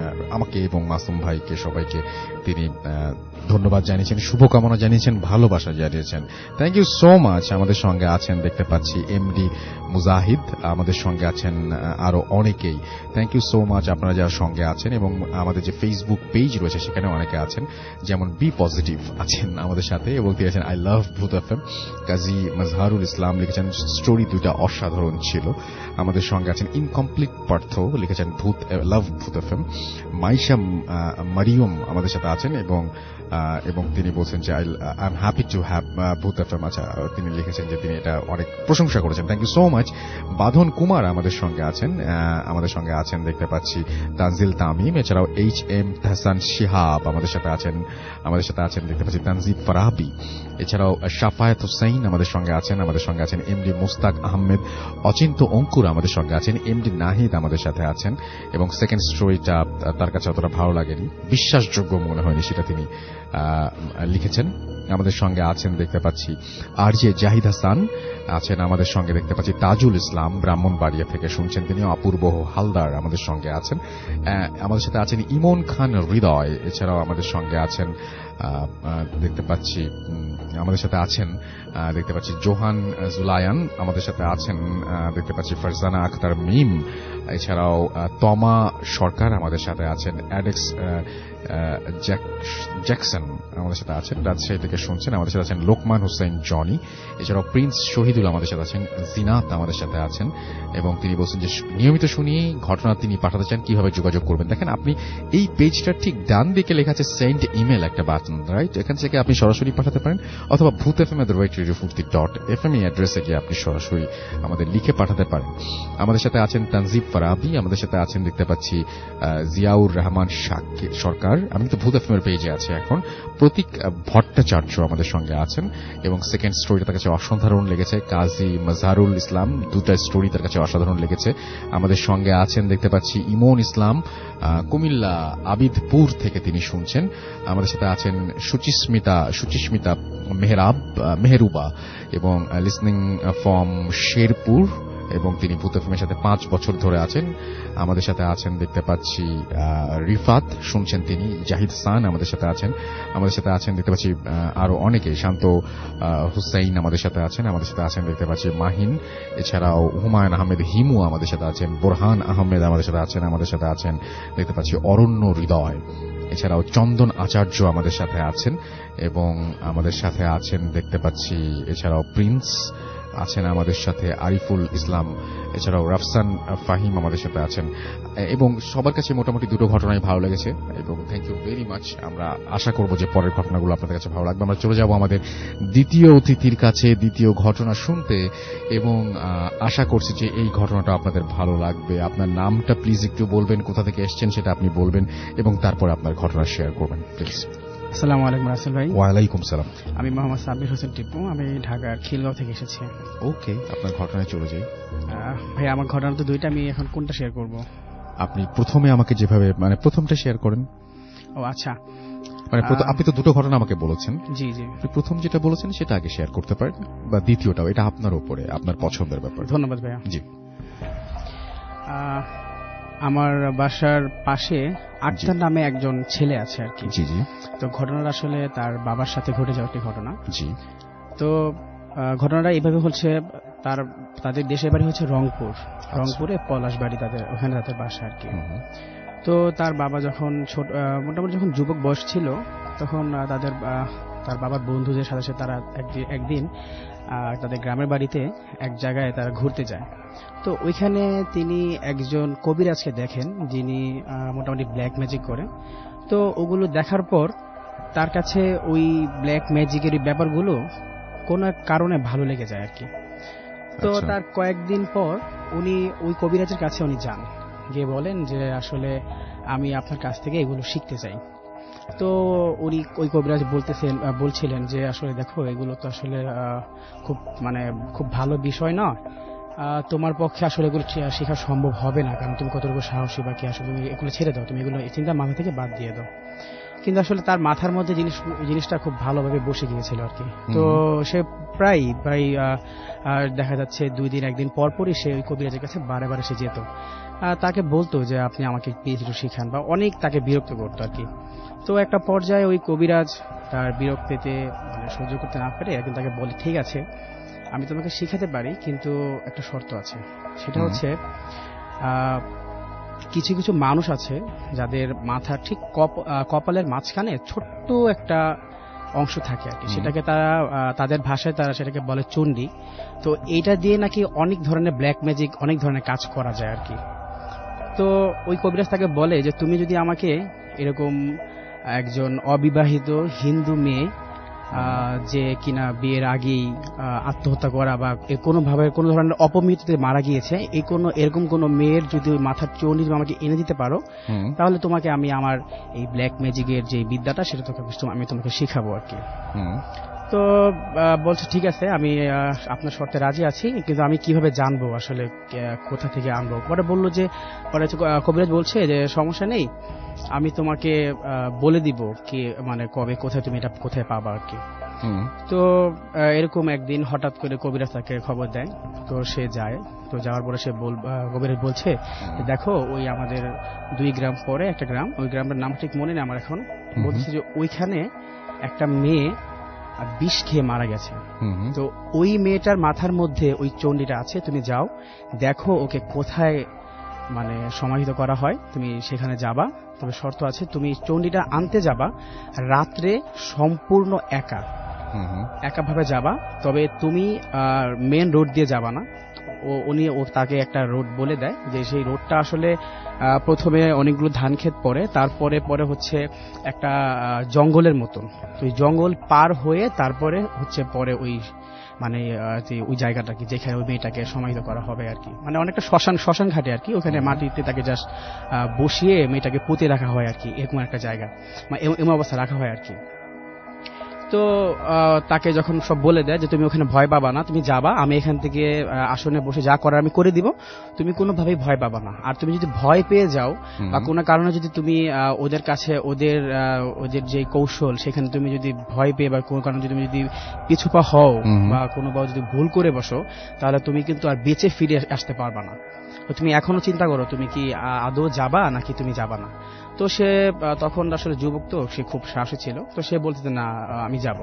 আমাকে এবং মাসুম ভাইকে সবাইকে তিনি ধন্যবাদ জানিয়েছেন, শুভকামনা জানিয়েছেন, ভালোবাসা জানিয়েছেন। Thank you so much. আমাদের সঙ্গে আছেন দেখতে পাচ্ছি এমডি মুজাহিদ, আমাদের সঙ্গে আছেন আরো অনেকেই। থ্যাংক ইউ সো মাচ আপনারা যারা সঙ্গে আছেন, এবং আমাদের যে ফেসবুক পেজ রয়েছে সেখানে অনেকে আছেন, যেমন বি পজিটিভ আছেন আমাদের সাথে, এবং তিনি আছেন আই লাভ ভূত এফএম। কাজী মাজহারুল ইসলাম লিখেছেন স্টোরি দুইটা অসাধারণ ছিল। আমাদের সঙ্গে আছেন ইনকমপ্লিট পার্থ লিখেছেন ভূত লাভ ভূত এফএম। মাইশা মারিয়ম আমাদের সাথে আছেন, এবং এবং তিনি বলছেন যে I am happy to have Bhoot FM. আচ্ছা, তিনি লিখেছেন যে তিনি এটা অনেক প্রশংসা করেছেন। Thank you so much. Badhon Kumar আমাদের সঙ্গে আছেন, আমাদের সঙ্গে আছেন দেখতে পাচ্ছি তানজিল তামিম, এছাড়াও এইচ এম হাসান শিহাব আমাদের সাথে আছেন, আমাদের সাথে আছেন দেখতে পাচ্ছি তানজিব ফারাবি, এছাড়াও শাফায়েত হোসেন আমাদের সঙ্গে আছেন, আমাদের সঙ্গে আছেন এমডি মুস্তাক আহমেদ, অচিন্ত অঙ্কুর আমাদের সঙ্গে আছেন, এমডি নাহিদ আমাদের সাথে আছেন, এবং সেকেন্ড স্টোরিটা তার কাছে অতটা ভালো লাগেনি, বিশ্বাসযোগ্য মনে হয়নি, সেটা তিনি লিখেছেন। আমাদের সঙ্গে আছেন দেখতে পাচ্ছি আর জে জাহিদ হাসান আছেন, আমাদের সঙ্গে দেখতে পাচ্ছি তাজুল ইসলাম ব্রাহ্মণবাড়িয়া থেকে শুনছেন, তিনি অপূর্ব হালদার আমাদের সঙ্গে আছেন, আমাদের সাথে আছেন ইমন খান হৃদয়, এছাড়াও আমাদের সঙ্গে আছেন দেখতে পাচ্ছি আমাদের সাথে আছেন দেখতে পাচ্ছি জোহান জুলায়ান, আমাদের সাথে আছেন দেখতে পাচ্ছি ফারজানা আখতার মিম, এছাড়াও তমা সরকার আমাদের সাথে আছেন, অ্যাডেক্স জ্যাকসন আমাদের সাথে আছেন, রাজশাহী থেকে শুনছেন, আমাদের সাথে আছেন লোকমান হোসেন জনি, এছাড়াও প্রিন্স শহীদুল আমাদের সাথে আছেন, জিনাত আমাদের সাথে আছেন, এবং তিনি বলছেন যে নিয়মিত শুনি ঘটনা তিনি পাঠাতে চান, কিভাবে যোগাযোগ করবেন। দেখেন, আপনি এই পেজটার ঠিক ডান দিকে লেখা আছে সেন্ড ইমেল একটা বাটন, রাইট? এখান থেকে আপনি সরাসরি পাঠাতে পারেন, অথবা Bhoot FM at the rate radio Foorti dot F M এই অ্যাড্রেসে গিয়ে আপনি সরাসরি আমাদের লিখে পাঠাতে পারেন। আমাদের সাথে আছেন তানজিব ফারাবি, আমাদের সাথে আছেন দেখতে পাচ্ছি জিয়াউর রহমান সরকার, আমি তো ভূত এফএম এর পেজে আছে এখন, প্রতীক ভট্টাচার্য আমাদের সঙ্গে আছেন, এবং সেকেন্ড স্টোরিটা তার কাছে অসাধারণ লেগেছে। কাজী মাজহারুল ইসলাম, দুটা স্টোরি তার কাছে অসাধারণ লেগেছে। আমাদের সঙ্গে আছেন দেখতে পাচ্ছি ইমন ইসলাম, কুমিল্লা আবিদপুর থেকে তিনি শুনছেন, আমাদের সাথে আছেন সুচিস্মিতা সুচিস্মিতা মেহরাব মেহরুবা, এবং লিসনিং ফ্রম শেরপুর, এবং তিনি ভূত এফএমের সাথে পাঁচ বছর ধরে আছেন। আমাদের সাথে আছেন দেখতে পাচ্ছি রিফাত, শুনছেন তিনি, জাহিদ সান আমাদের সাথে আছেন, আমাদের সাথে আছেন দেখতে পাচ্ছি আরো অনেকে, শান্ত হুসাইন আমাদের সাথে আছেন, আমাদের সাথে আছেন দেখতে পাচ্ছি মাহিন, এছাড়াও হুমায়ুন আহমেদ হিমু আমাদের সাথে আছেন, বোরহান আহমেদ আমাদের সাথে আছেন, আমাদের সাথে আছেন দেখতে পাচ্ছি অরণ্য হৃদয়, এছাড়াও চন্দন আচার্য আমাদের সাথে আছেন, এবং আমাদের সাথে আছেন দেখতে পাচ্ছি এছাড়াও প্রিন্স আছেন আমাদের সাথে, আরিফুল ইসলাম, এছাড়াও রাফসান ফাহিম আমাদের সাথে আছেন, এবং সবার কাছে মোটামুটি দুটো ঘটনাই ভালো লেগেছে, এবং থ্যাংক ইউ ভেরি মাচ। আমরা আশা করব যে পরের ঘটনাগুলো আপনাদের কাছে ভালো লাগবে। আমরা চলে যাব আমাদের দ্বিতীয় অতিথির কাছে দ্বিতীয় ঘটনা শুনতে, এবং আশা করছি যে এই ঘটনাটা আপনাদের ভালো লাগবে। আপনার নামটা প্লিজ একটু বলবেন, কোথা থেকে এসেছেন সেটা আপনি বলবেন, এবং তারপরে আপনার ঘটনা শেয়ার করবেন প্লিজ। আসসালামু আলাইকুম রাসেল ভাই। ওয়ালাইকুম সালাম। আমি মোহাম্মদ সাব্বির হোসেন টিপু, আমি ঢাকার খিলগাঁও থেকে এসেছি। ওকে, আপনার ঘটনায় চলে যাই। ভাই আমার ঘটনা তো দুইটা, আমি এখন কোনটা শেয়ার করব? আপনি প্রথমে আমাকে যেভাবে মানে প্রথমটা শেয়ার করেন। ও আচ্ছা, মানে আপনি তো দুটো ঘটনা আমাকে বলেছেন। জি জি, প্রথম যেটা বলেছেন সেটা আগে শেয়ার করতে পারেন, বা দ্বিতীয়টাও, এটা আপনার উপরে, আপনার পছন্দের ব্যাপার। ধন্যবাদ ভাইয়া। জি, আমার বাসার পাশে আক্তার নামে একজন ছেলে আছে আর কি। জি জি। তো ঘটনাটা আসলে তার বাবার সাথে ঘটে যাওয়া একটি ঘটনা। জি। তো ঘটনাটা এইভাবে হচ্ছে, তার তাদের দেশের বাড়ি হচ্ছে রংপুর, রংপুরে পলাশবাড়ি, তাদের ওখানে তাদের বাসা আর কি। তো তার বাবা যখন ছোট মোটামুটি যখন যুবক বয়স ছিল, তখন তাদের তার বাবার বন্ধুদের সাথে সাথে তারা একদিন তাদের গ্রামের বাড়িতে এক জায়গায় তারা ঘুরতে যায়। তো ওইখানে তিনি একজন কবিরাজকে দেখেন, যিনি মোটামুটি ব্ল্যাক ম্যাজিক করেন। তো ওগুলো দেখার পর তার কাছে ওই ব্ল্যাক ম্যাজিকের ব্যাপারগুলো কোনো কারণে ভালো লেগে যায় আর কি। তো তার কয়েকদিন পর উনি ওই কবিরাজের কাছে উনি যান, গিয়ে বলেন যে আসলে আমি আপনার কাছ থেকে এগুলো শিখতে চাই। তো উনি ওই কবিরাজ বলতেছেন বলছিলেন যে আসলে দেখো, এগুলো তো আসলে খুব মানে খুব ভালো বিষয় না, তোমার পক্ষে আসলে এগুলো শেখা সম্ভব হবে না, কারণ তুমি কতটুকু সাহসী বা কি, আসলে তুমি এগুলো ছেড়ে দাও, তুমি এগুলো চিন্তা মাথা থেকে বাদ দিয়ে দাও। কিন্তু আসলে তার মাথার মধ্যে জিনিস জিনিসটা খুব ভালোভাবে বসে গিয়েছিল আর কি। তো সে প্রায় প্রায় দেখা যাচ্ছে দুই দিন একদিন পর পরই সে ওই কবিরাজের কাছে বারে বারে সে যেত, তাকে বলতো যে আপনি আমাকে প্লিজ একটু শিখান, বা অনেক তাকে বিরক্ত করতো আর কি। তো একটা পর্যায়ে ওই কবিরাজ তার বিরক্তিতে মানে সহ্য করতে না পেরে একদিন তাকে বলে, ঠিক আছে আমি তোমাকে শিখাতে পারি, কিন্তু একটা শর্ত আছে। সেটা হচ্ছে কিছু কিছু মানুষ আছে যাদের মাথার ঠিক কপালের মাঝখানে ছোট্ট একটা অংশ থাকে আর কি, সেটাকে তারা তাদের ভাষায় তারা সেটাকে বলে চণ্ডী। তো এইটা দিয়ে নাকি অনেক ধরনের ব্ল্যাক ম্যাজিক, অনেক ধরনের কাজ করা যায় আর কি। তো ওই কবিরাজ তাকে বলে যে তুমি যদি আমাকে এরকম একজন অবিবাহিত হিন্দু মেয়ে যে কিনা বিয়ের আগেই আত্মহত্যা করা বা কোনোভাবে কোনো ধরনের অপমৃত্যুতে মারা গিয়েছে, এই কোনো এরকম কোনো মেয়ের যদি ওই মাথার চণ্ডী আমাকে এনে দিতে পারো, তাহলে তোমাকে আমি আমার এই ব্ল্যাক ম্যাজিকের যে বিদ্যাটা সেটা তোকে আমি তোমাকে শিখাবো আর কি। তো বলছে ঠিক আছে আমি আপনার শর্তে রাজি আছি, কিন্তু আমি কিভাবে জানবো আসলে কোথা থেকে আনবো? পরে বললো যে পরে কবিরাজ বলছে যে সমস্যা নেই, আমি তোমাকে বলে দিব কি মানে কবে কোথায় তুমি এটা কোথায় পাবা আর কি। তো এরকম একদিন হঠাৎ করে কবিরাজ তাকে খবর দেয়, তো সে যায়। তো যাওয়ার পরে সে বল কবিরাজ বলছে দেখো ওই আমাদের দুই গ্রাম পরে একটা গ্রাম, ওই গ্রামের নাম ঠিক মনে নেই আমার এখন, বলছে যে ওইখানে একটা মেয়ে বিষ খেয়ে মারা গেছে। তো ওই মেয়েটার মাথার মধ্যে ওই চণ্ডীটা আছে, তুমি যাও দেখো ওকে কোথায় মানে সমাহিত করা হয়, তুমি সেখানে যাবা। তবে শর্ত আছে তুমি চণ্ডীটা আনতে যাবা রাত্রে সম্পূর্ণ একা একা ভাবে যাবা, তবে তুমি মেন রোড দিয়ে যাবা না। ও উনি ও তাকে একটা রোড বলে দেয় যে সেই রোডটা আসলে প্রথমে অনেকগুলো ধান ক্ষেত পড়ে, তারপরে পরে হচ্ছে একটা জঙ্গলের মতন। তো ওই জঙ্গল পার হয়ে তারপরে হচ্ছে পরে ওই মানে ওই জায়গাটা কি যেখানে ওই মেয়েটাকে সমাহিত করা হবে আর কি, মানে অনেকটা শ্মশান শ্মশান ঘাটে আর কি, ওখানে মাটিতে তাকে জাস্ট বসিয়ে মেয়েটাকে পুঁতে রাখা হয় আর কি, এরকম একটা জায়গা এমন অবস্থা রাখা হয় আর কি। তো তাকে যখন সব বলে দেয় যে তুমি ওখানে ভয় পাবা না, তুমি যাবা, আমি এখান থেকে আসনে বসে যা করার আমি করে দিব, তুমি কোনোভাবেই ভয় পাবা না। আর তুমি যদি ভয় পেয়ে যাও বা কোনো কারণে যদি তুমি ওদের কাছে ওদের ওদের যে কৌশল সেখানে তুমি যদি ভয় পেয়ে বা কোনো কারণে তুমি যদি পিছুপা হও বা কোনো বা যদি ভুল করে বসো, তাহলে তুমি কিন্তু আর বেঁচে ফিরে আসতে পারবা না। তো তুমি এখনো চিন্তা করো তুমি কি আদৌ যাবা নাকি তুমি যাবা না। তো সে তখন আসলে যুবক, তো সে খুব সাহসী ছিল, তো সে বলতে না আমি যাব।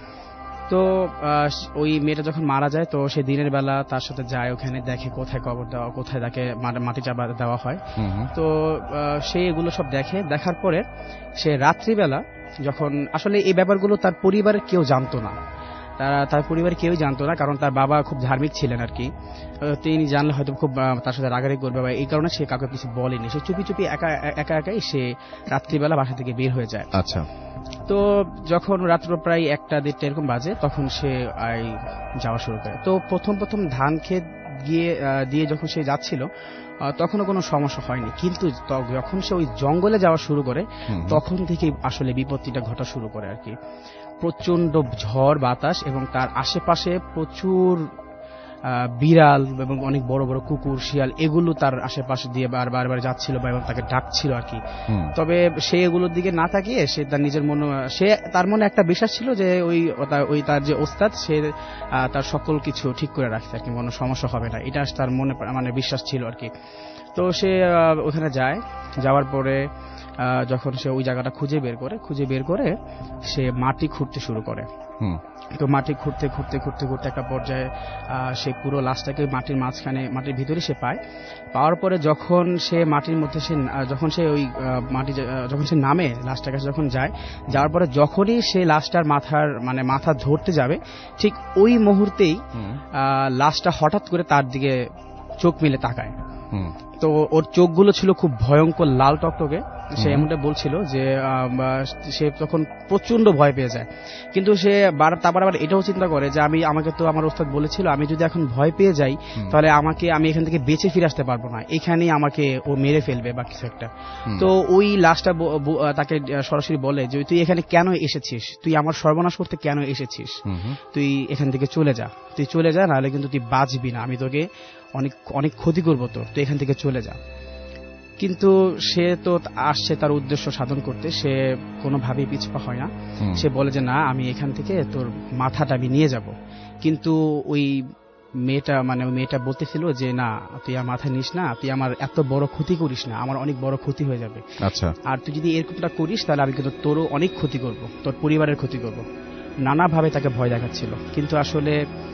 তো ওই মেয়েটা যখন মারা যায় তো সে দিনের বেলা তার সাথে যায়, ওখানে দেখে কোথায় কবর দেওয়া, কোথায় তাকে মাটি চাপা দেওয়া হয়। তো সে এগুলো সব দেখে, দেখার পরে সে রাত্রিবেলা যখন আসলে এই ব্যাপারগুলো তার পরিবারের কেউ জানতো না, তারা তার পরিবারের কেউই জানতো না, কারণ তার বাবা খুব ধার্মিক ছিলেন আর কি। তিনি জানলে হয়তো খুব তার সাথে রাগারাগি করবে, বা এই কারণে সে কাউকে কিছু বলেনি, সে চুপি চুপি একা একা একাই সে রাত্রিবেলা বাসা থেকে বের হয়ে যায়। আচ্ছা। তো যখন রাত্র প্রায় একটা দেড়টা এরকম বাজে তখন সে যাওয়া শুরু করে। তো প্রথম প্রথম ধান ক্ষেত গিয়ে দিয়ে যখন সে যাচ্ছিল তখনও কোনো সমস্যা হয়নি, কিন্তু যখন সে ওই জঙ্গলে যাওয়া শুরু করে তখন থেকেই আসলে বিপত্তিটা ঘটা শুরু করে আর কি। প্রচন্ড ঝড় বাতাস এবং তার আশেপাশে প্রচুর বিড়াল এবং অনেক বড় বড় কুকুর শিয়াল এগুলো তার আশেপাশে দিয়ে বার বারবার যাচ্ছিল বা এবং তাকে ডাকছিল আর কি। তবে সে এগুলোর দিকে না তাকিয়ে সে তার নিজের মনে সে তার মনে একটা বিশ্বাস ছিল যে ওই ওই তার যে ওস্তাদ সে তার সকল কিছু ঠিক করে রাখছে আর কি, কোনো সমস্যা হবে না, এটা তার মনে মানে বিশ্বাস ছিল আর কি। তো সে ওখানে যায়, যাওয়ার পরে যখন সে ওই জায়গাটা খুঁজে বের করে খুঁজে বের করে সে মাটি খুঁড়তে শুরু করে। তো মাটি খুঁড়তে খুঁড়তে খুঁড়তে খুঁড়তে একটা পর্যায়ে সে পুরো লাশটাকে মাটির মাঝখানে মাটির ভিতরে সে পায়। পাওয়ার পরে যখন সে মাটির মধ্যে সে যখন সে ওই মাটি যখন সে নামে লাশটার কাছে যখন যায়, যাওয়ার পরে যখনই সে লাশটার মাথার মানে মাথা ধরতে যাবে ঠিক ওই মুহূর্তেই লাশটা হঠাৎ করে তার দিকে চোখ মেলে তাকায়। তো ওর চোখগুলো ছিল খুব ভয়ঙ্কর লাল টকটকে। সে এমনটা বলছিল যে সে তখন প্রচন্ড ভয় পেয়ে যায়, কিন্তু সে তারপর আবার এটাও চিন্তা করে যে আমি আমাকে তো আমার ওস্তাদ বলেছিল আমি যদি এখন ভয় পেয়ে যাই তাহলে আমাকে আমি এখান থেকে বেঁচে ফিরে আসতে পারবো না, এখানেই আমাকে ও মেরে ফেলবে বা কিছু একটা। তো ওই লাশটা তাকে সরাসরি বলে যে তুই এখানে কেন এসেছিস, তুই আমার সর্বনাশ করতে কেন এসেছিস, তুই এখান থেকে চলে যা, তুই চলে যা, নাহলে কিন্তু তুই বাঁচবি না, আমি তোকে অনেক অনেক ক্ষতি করবো তোর, তুই এখান থেকে চলে যা। কিন্তু সে তো আসছে তার উদ্দেশ্য সাধন করতে, সে কোনোভাবেই পিছপা হয় না। সে বলে যে না, আমি এখান থেকে তোর মাথাটা আমি নিয়ে যাব। কিন্তু ওই মেয়েটা মানে ওই মেয়েটা বলতেছিল যে না, তুই আর মাথা নিস না, তুই আমার এত বড় ক্ষতি করিস না, আমার অনেক বড় ক্ষতি হয়ে যাবে। আচ্ছা, আর তুই যদি এরকমটা করিস তাহলে আমি কিন্তু তোরও অনেক ক্ষতি করব, তোর পরিবারের ক্ষতি করব। নানাভাবে তাকে ভয় দেখাচ্ছিল, কিন্তু আসলে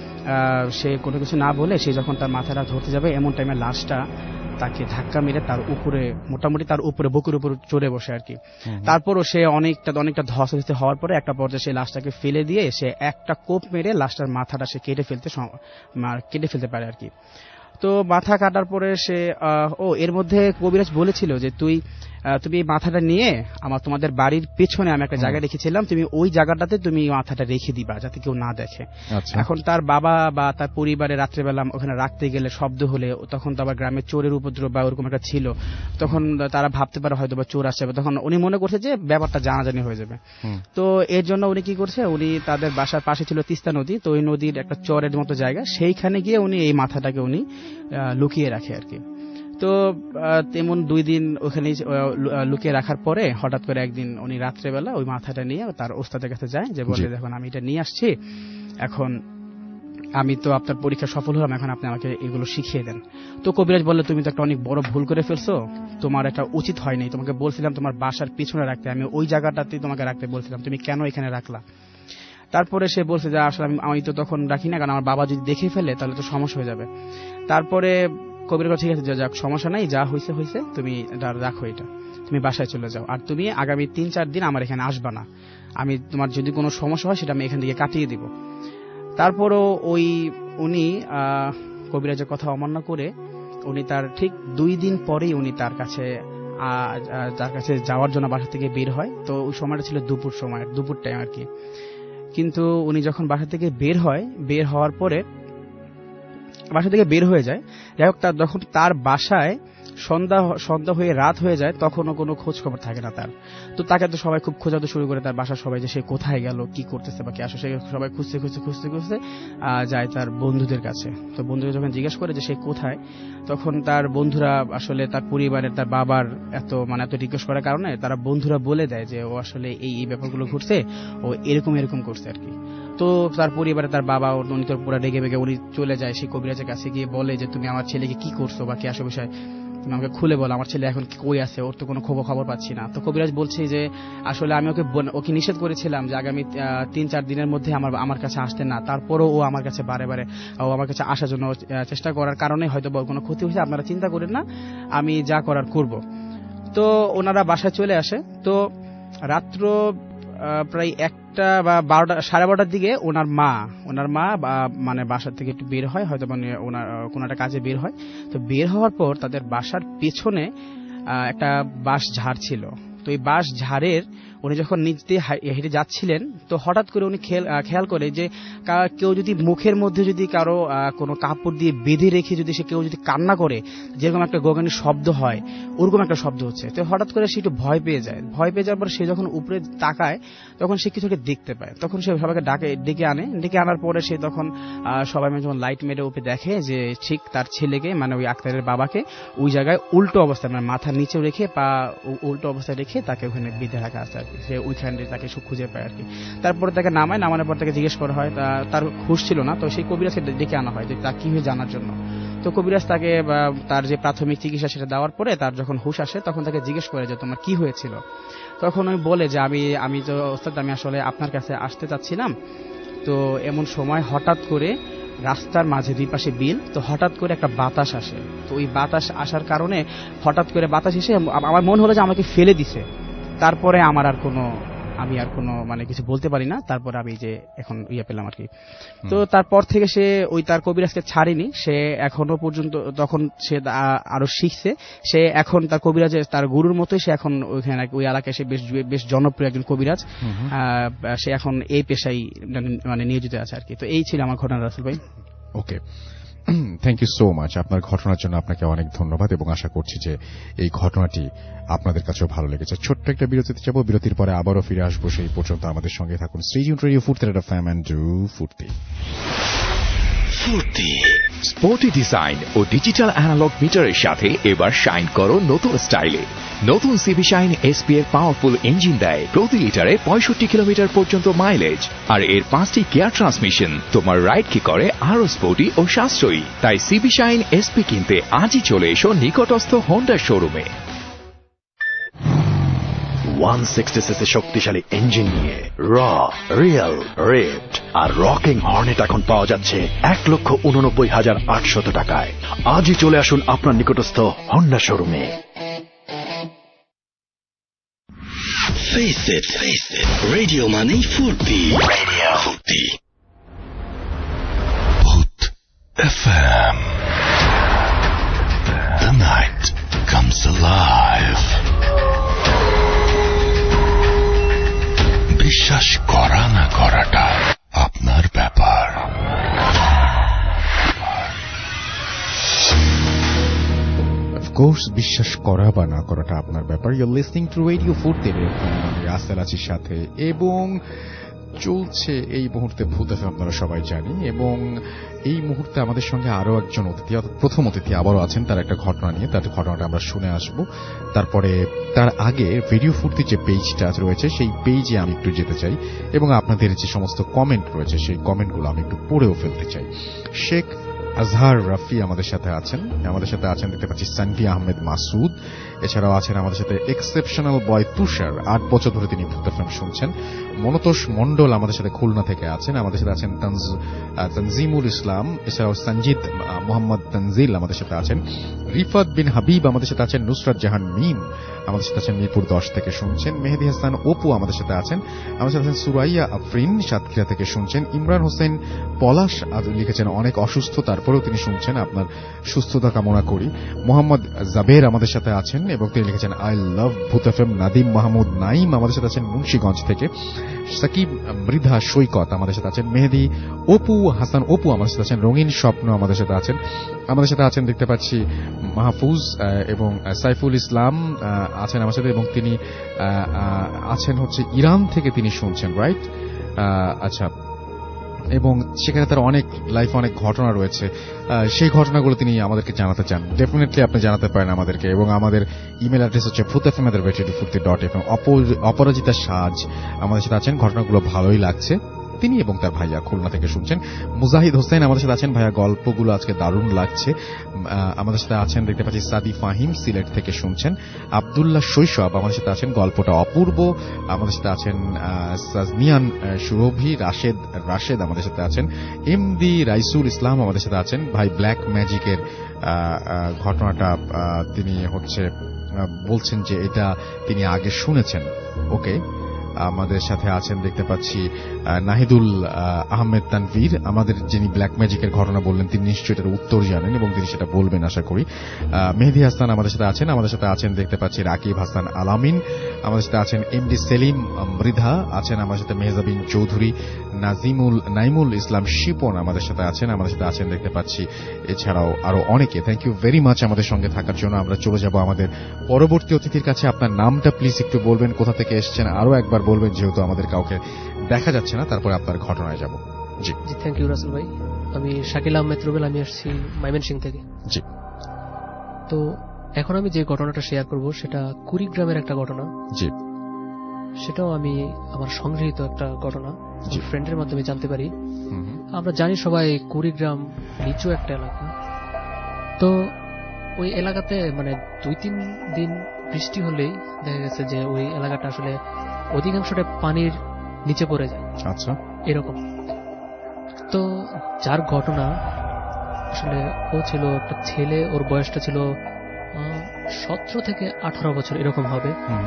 সে কোনো কিছু না বলে সে যখন তার মাথাটা ধরতে যাবে এমন টাইমে লাশটা তাকে ধাক্কা মেরে তার উপরে মোটামুটি তার উপরে বুকের উপর চড়ে বসে আর কি। তারপরও সে অনেকটা অনেকটা ধস্তাধস্তি হওয়ার পরে একটা পর্যায়ে সে লাশটাকে ফেলে দিয়ে সে একটা কোপ মেরে লাশটার মাথাটা সে কেটে ফেলতে কেটে ফেলতে পারে আর কি। তো মাথা কাটার পরে সে ও এর মধ্যে কবিরাজ বলেছিল যে তুই তুমি মাথাটা নিয়ে আমার তোমাদের বাড়ির পেছনে আমি একটা জায়গা রেখেছিলাম, তুমি ওই জায়গাটাতে তুমি মাথাটা রেখে দিবা যাতে কেউ না দেখে। এখন তার বাবা বা তার পরিবারে রাত্রেবেলা ওখানে রাখতে গেলে শব্দ হলে, তখন তো আবার গ্রামে চোরের উপদ্রব বা ওরকম একটা ছিল, তখন তারা ভাবতে পারে হয়তো বা চোর আসছে, তখন উনি মনে করছে যে ব্যাপারটা জানাজানি হয়ে যাবে। তো এর জন্য উনি কি করছে, উনি তাদের বাসার পাশে ছিল তিস্তা নদী, তো ওই নদীর একটা চরের মতো জায়গা, সেইখানে গিয়ে উনি এই মাথাটাকে উনি লুকিয়ে রাখে আর কি। তো তেমন দুই দিন ওখানে লুকিয়ে রাখার পরে হঠাৎ করে একদিন উনি রাত্রেবেলা ওই মাথাটা নিয়ে তার ওস্তাদের কাছে যায়, যে বলে দেখুন আমি এটা নিয়ে আসছি, এখন আমি তো আপনার পরীক্ষা সফল হলাম, এখন আপনি আমাকে এগুলো শিখিয়ে দেন। তো কবিরাজ বললে তুমি তো একটা অনেক বড় ভুল করে ফেলছো, তোমার এটা উচিত হয়নি, তোমাকে বলছিলাম তোমার বাসার পিছনে রাখতে, আমি ওই জায়গাটাতেই তোমাকে রাখতে বলছিলাম, তুমি কেন এখানে রাখলা? তারপরে সে বলছে যে আসলে আমি তো তখন রাখি না, কারণ আমার বাবা যদি দেখে ফেলে তাহলে তো সমস্যা হয়ে যাবে। তারপরে কবির ঠিক আছে, যাক সমস্যা নাই, যা হয়েছে হয়েছে, তুমি রাখো এটা, তুমি বাসায় চলে যাও, আর তুমি আগামী তিন চার দিন আমার এখানে আসবা না, আমি তোমার যদি কোনো সমস্যা হয় সেটা আমি এখান থেকে কাটিয়ে দিব। তারপরও ওই উনি কবিরাজের কথা অমান্য করে উনি তার ঠিক দুই দিন পরেই উনি তার কাছে তার কাছে যাওয়ার জন্য বাসা থেকে বের হয়। তো ওই সময়টা ছিল দুপুর সময়, দুপুর টাইম আর কি। কিন্তু উনি যখন বাসা থেকে বের হয়, বের হওয়ার পরে বাসা থেকে বের হয়ে যায়, যাই হোক তার যখন তার বাসায় সন্ধ্যা সন্ধ্যা হয়ে রাত হয়ে যায় তখনও কোনো খোঁজ খবর থাকে না তার। তো তাকে তো সবাই খুব খোঁজাতে শুরু করে, তার বাসার সবাই, যে সে কোথায় গেল, কি করতেছে বা কি আসলে, সে সবাই খুঁজতে খুঁজতে খুঁজতে খুঁজতে যায় তার বন্ধুদের কাছে। তো বন্ধুরা যখন জিজ্ঞেস করে যে সে কোথায়, তখন তার বন্ধুরা আসলে তার পরিবারের তার বাবার এত মানে এত রিকোয়েস্ট করার কারণে তারা বন্ধুরা বলে দেয় যে ও আসলে এই এই ব্যাপারগুলো ঘটছে, ও এরকম এরকম করছে আর কি। তো তার পরিবারে তার বাবা উনি তো পুরো রেগে বেগে উনি চলে যায় সেই কবিরাজের কাছে, গিয়ে বলে যে তুমি আমার ছেলেকে কি করছো বা কি আসলে বিষয়, তুমি আমাকে খুলে বলো, আমার ছেলে এখন কই আছে, ওর তো কোনো খবর খবর পাচ্ছি না। তো কবিরাজ বলছে যে আসলে আমি ওকে ওকে নিষেধ করেছিলাম যে আগামী তিন চার দিনের মধ্যে আমার আমার কাছে আসতে না, তারপরও ও আমার কাছে বারে বারে ও আমার কাছে আসার জন্য চেষ্টা করার কারণে হয়তো কোনো ক্ষতি হয়েছে, আপনারা চিন্তা করেন না, আমি যা করার করব। তো ওনারা বাসায় চলে আসে। তো রাত্র প্রায় একটা বা বারোটা সাড়ে বারোটার দিকে ওনার মা ওনার মা মানে বাসার থেকে একটু বের হয়, হয়তো মানে ওনার কোনো একটা কাজে বের হয়। তো বের হওয়ার পর তাদের বাসার পেছনে একটা বাঁশ ঝাড় ছিল। তো এই বাঁশ ঝাড়ের উনি যখন নিচ দিয়ে হেঁটে যাচ্ছিলেন, তো হঠাৎ করে উনি খেয়াল করে যে কেউ যদি মুখের মধ্যে যদি কারো কোনো কাপড় দিয়ে বেঁধে রেখে যদি সে কেউ যদি কান্না করে, যেরকম একটা গোগানির শব্দ হয় ওরকম একটা শব্দ হচ্ছে। তো হঠাৎ করে সে একটু ভয় পেয়ে যায়। ভয় পেয়ে যাওয়ার পর সে যখন উপরে তাকায় তখন সে কিছুকে দেখতে পায়। তখন সে সবাইকে ডাকে ডেকে আনে ডেকে আনার পরে সে তখন সবাই মিলে যখন লাইট মেরে উপরে দেখে যে ঠিক তার ছেলেকে মানে ওই আক্তারের বাবাকে ওই জায়গায় উল্টো অবস্থায় মানে মাথা নিচেও রেখে পা উল্টো অবস্থায় রেখে তাকে ওখানে বেঁধে রাখা আছে আর কি। সে ওইখানে তাকে খুঁজে পায় আর কি। তারপরে তাকে নামায়, নামানোর পর তাকে জিজ্ঞেস করা হয়, তার হুঁশ ছিল না। তো সেই কবিরাজকে ডেকে আনা হয় যে তা কি হয়ে জানার জন্য। তো কবিরাজ তাকে তার যে প্রাথমিক চিকিৎসা সেটা দেওয়ার পরে তার যখন হুঁশ আসে তখন তাকে জিজ্ঞেস করে যে তোমার কি হয়েছিল। তখন ওই বলে যে আমি আমি তো ওস্তাদ আমি আসলে আপনার কাছে আসতে চাচ্ছিলাম, তো এমন সময় হঠাৎ করে রাস্তার মাঝে দুই পাশে বিল, তো হঠাৎ করে একটা বাতাস আসে। তো ওই বাতাস আসার কারণে হঠাৎ করে বাতাস এসে আমার মনে হলো যে আমাকে ফেলে দিছে। তারপরে আমার আর কোনো আমি আর কোনো মানে কিছু বলতে পারি না। তারপর আমি যে এখন ইয়ে পেলাম আর কি। তো তারপর থেকে সে ওই তার কবিরাজকে ছাড়েনি, সে এখনো পর্যন্ত তখন সে আরো শিখছে। সে এখন তার কবিরাজে তার গুরুর মতোই সে এখন ওইখানে ওই এলাকায় সে বেশ বেশ জনপ্রিয় একজন কবিরাজ। সে এখন এই পেশায় মানে নিয়োজিত আছে আর কি। তো এই ছিল আমার ঘটনা রাসেল ভাই। Okay, thank you so much. আপনার ঘটনার জন্য আপনাকে অনেক ধন্যবাদ এবং আশা করছি যে এই ঘটনাটি আপনাদের কাছেও ভালো লেগেছে। ছোট্ট একটা বিরতিতে যাব, বিরতির পরে আবারও ফিরে আসবো। সেই পর্যন্ত আমাদের সঙ্গে থাকুন। Stay tuned radio Foorti radio F M and do Foorti. Foorti. Sporty design ও ডিজিটাল অ্যানালগ মিটারের সাথে এবার শাইন করো নতুন স্টাইলে। নতুন সিবি শাইন এসপি এর পাওয়ারফুল ইঞ্জিন দেয় প্রতি লিটারে পঁয়ষট্টি কিলোমিটার পর্যন্ত মাইলেজ, আর এর পাঁচটি গিয়ার ট্রান্সমিশন তোমার রাইডকে করে আরো স্পোর্টি ও সাশ্রয়ী। তাই সিবি শাইন এসপি কিনতে আজই চলে এসো নিকটস্থ হোন্ডা শোরুমে। একশো সিসি শক্তিশালী ইঞ্জিন নিয়ে র, রিয়েল, রেড আর রকিং হর্নেট এখন পাওয়া যাচ্ছে এক লক্ষ উননব্বই হাজার আটশত টাকায়। আজই চলে আসুন আপনার নিকটস্থ হন্ডা শোরুমে। Face it, face it, radio money ফুর্তি, radio Foorti, Boot F M. The night comes alive. বিশ্বাস করা না করাটা আপনার ব্যাপার। কোর্স বিশ্বাস করা বা না করাটা আপনার ব্যাপার। ইউর লিসনিং টু রেডিও ফুর্তি, রাসেল আছি সাথে, এবং চলছে এই মুহূর্তে ভূত এফ এম, আপনারা সবাই জানি। এবং এই মুহূর্তে আমাদের সঙ্গে আরো একজন অতিথি, প্রথম অতিথি আবারও আছেন, তার একটা ঘটনা নিয়ে। তার ঘটনাটা আমরা শুনে আসব। তারপরে তার আগে রেডিও ফুর্তি যে পেজটা রয়েছে সেই পেজে আমি একটু যেতে চাই এবং আপনাদের যে সমস্ত কমেন্ট রয়েছে সেই কমেন্টগুলো আমি একটু পড়েও ফেলতে চাই। শেখ আজহার রাফি আমাদের সাথে আছেন, আমাদের সাথে আছেন দেখতে পাচ্ছি সানভি আহমেদ মাসুদ, এছাড়াও আছেন আমাদের সাথে এক্সেপশনাল বয় তুষার, আট বছর ধরে তিনি ভূত এফ এম শুনছেন। মনতোষ মন্ডল আমাদের সাথে খুলনা থেকে আছেন, আমাদের সাথে আছেন তানজিমুল ইসলাম, এছাড়াও সঞ্জিত মোহাম্মদ তানজিল আমাদের সাথে আছেন। রিফাত বিন হাবিব আমাদের সাথে আছেন। নুসরাত জাহান মিম আমাদের সাথে আছেন, মিরপুর দশ থেকে শুনছেন। মেহেদি হাসান অপু আমাদের সাথে আছেন, আমাদের সাথে আছেন সুরাইয়া আফরিন সাতক্ষীরা থেকে শুনছেন। ইমরান হোসেন পলাশ লিখেছেন অনেক অসুস্থ, তারপরেও তিনি শুনছেন, আপনার সুস্থতা কামনা করি। মোহাম্মদ জাবের আমাদের সাথে আছেন এবং তিনি লিখেছেন I love Bhoot F M. Nadim Mahmud Naim আমাদের সাথে আছেন মুন্সিগঞ্জ থেকে। সাকিব মৃধা সৈকত আমাদের সাথে আছেন। মেহেদি অপু হাসান অপু আমাদের সাথে আছেন। রঙিন স্বপ্ন আমাদের সাথে আছেন। আমাদের সাথে আছেন দেখতে পাচ্ছি মাহফুজ এবং সাইফুল ইসলাম আছেন আমার সাথে, এবং তিনি আছেন হচ্ছে ইরান থেকে, তিনি শুনছেন, রাইট? আচ্ছা, এবং সেখানে তার অনেক লাইফ অনেক ঘটনা রয়েছে, সেই ঘটনাগুলো তিনি আমাদেরকে জানাতে চান। ডেফিনেটলি আপনি জানাতে পারেন আমাদেরকে, এবং আমাদের ইমেল অ্যাড্রেস হচ্ছে Bhoot F M at radio Foorti dot F M. Aparajita Saj আমাদের সাথে আছেন, ঘটনাগুলো ভালোই লাগছে, তিনি এবং তার ভাইয়া খুলনা থেকে শুনছেন। মুজাহিদ হোসেন আমাদের সাথে আছেন, ভাইয়া গল্পগুলো আজকে দারুণ লাগছে। আমাদের সাথে আছেন দেখতে পাচ্ছি সাদি ফাহিম সিলেট থেকে শুনছেন। আব্দুল্লাহ শৈশব আমাদের সাথে আছেন, গল্পটা অপূর্ব। আমাদের সাথে আছেন সাজনিয়ান সুরভি, রাশেদ রাশেদ আমাদের সাথে আছেন। এমডি রাইসুল ইসলাম আমাদের সাথে আছেন। ভাই ব্ল্যাক ম্যাজিকের ঘটনাটা তিনি হচ্ছে বলছেন যে এটা তিনি আগে শুনেছেন। ওকে, আমাদের সাথে আছেন দেখতে পাচ্ছি নাহিদুল আহমেদ তানভীর, আমাদের যিনি ব্ল্যাক ম্যাজিকের ঘটনা বললেন তিনি নিশ্চয়ই এটার উত্তর জানেন এবং তিনি সেটা বলবেন আশা করি। মেহেদি হাসান আমাদের সাথে আছেন, আমাদের সাথে আছেন দেখতে পাচ্ছি রাকিব হাসান আলামিন, আমাদের সাথে আছেন এমডি সেলিম মৃধা আছেন, আমাদের সাথে মেহজাবিন চৌধুরী, নাজিমুল নাইমুল ইসলাম শিপন আমাদের সাথে আছেন, আমাদের সাথে আছেন দেখতে পাচ্ছি এছাড়াও আরো অনেকে। থ্যাংক ইউ ভেরি মাচ আমাদের সঙ্গে থাকার জন্য। আমরা চলে যাব আমাদের পরবর্তী অতিথির কাছে। আপনার নামটা প্লিজ একটু বলবেন, কোথা থেকে এসেছেন আরো একবার বলবেন, যেহেতু আমাদের কাউকে দেখা যাচ্ছে না। তারপরে আপনার ঘটনায় যাব। জি জি, থ্যাংক ইউ রাসেল ভাই। আমি শাকিল আহমেদ রুবেল, আমি আসছি ময়মনসিংহ থেকে। জি, তো এখন আমি যে ঘটনাটা শেয়ার করব সেটা কুড়িগ্রামের একটা ঘটনা। জি, সেটাও আমি আমার সংগৃহীত একটা ঘটনা, ফ্রেন্ডের মাধ্যমে জানতে পারি। আমরা জানি সবাই কুড়িগ্রাম নিচু একটা এলাকা, তো ওই এলাকাতে মানে দুই তিন দিন বৃষ্টি হলেই দেখা গেছে যে ওই এলাকাটা আসলে অধিকাংশটা পানির নিচে পড়ে যায়। আচ্ছা, এরকম। তো যার ঘটনা আসলে ও ছিল একটা ছেলে, ওর বয়সটা ছিল সতেরো থেকে আঠারো বছর এরকম হবে।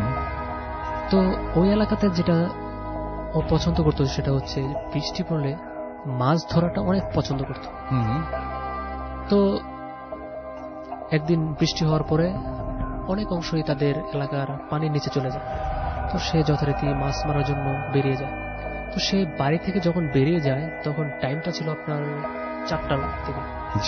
তো ওই এলাকাতে যেটা ও পছন্দ করতো সেটা হচ্ছে বৃষ্টি পড়লে মাছ ধরাটা অনেক পছন্দ করত। তো একদিন বৃষ্টি হওয়ার পরে অনেক অংশই তাদের এলাকার পানির নিচে চলে যায়। তো সে যথারীতি মাছ মারার জন্য বেরিয়ে যায়। তো সে বাড়ি থেকে যখন বেরিয়ে যায় তখন টাইমটা ছিল আপনার চারটার থেকে।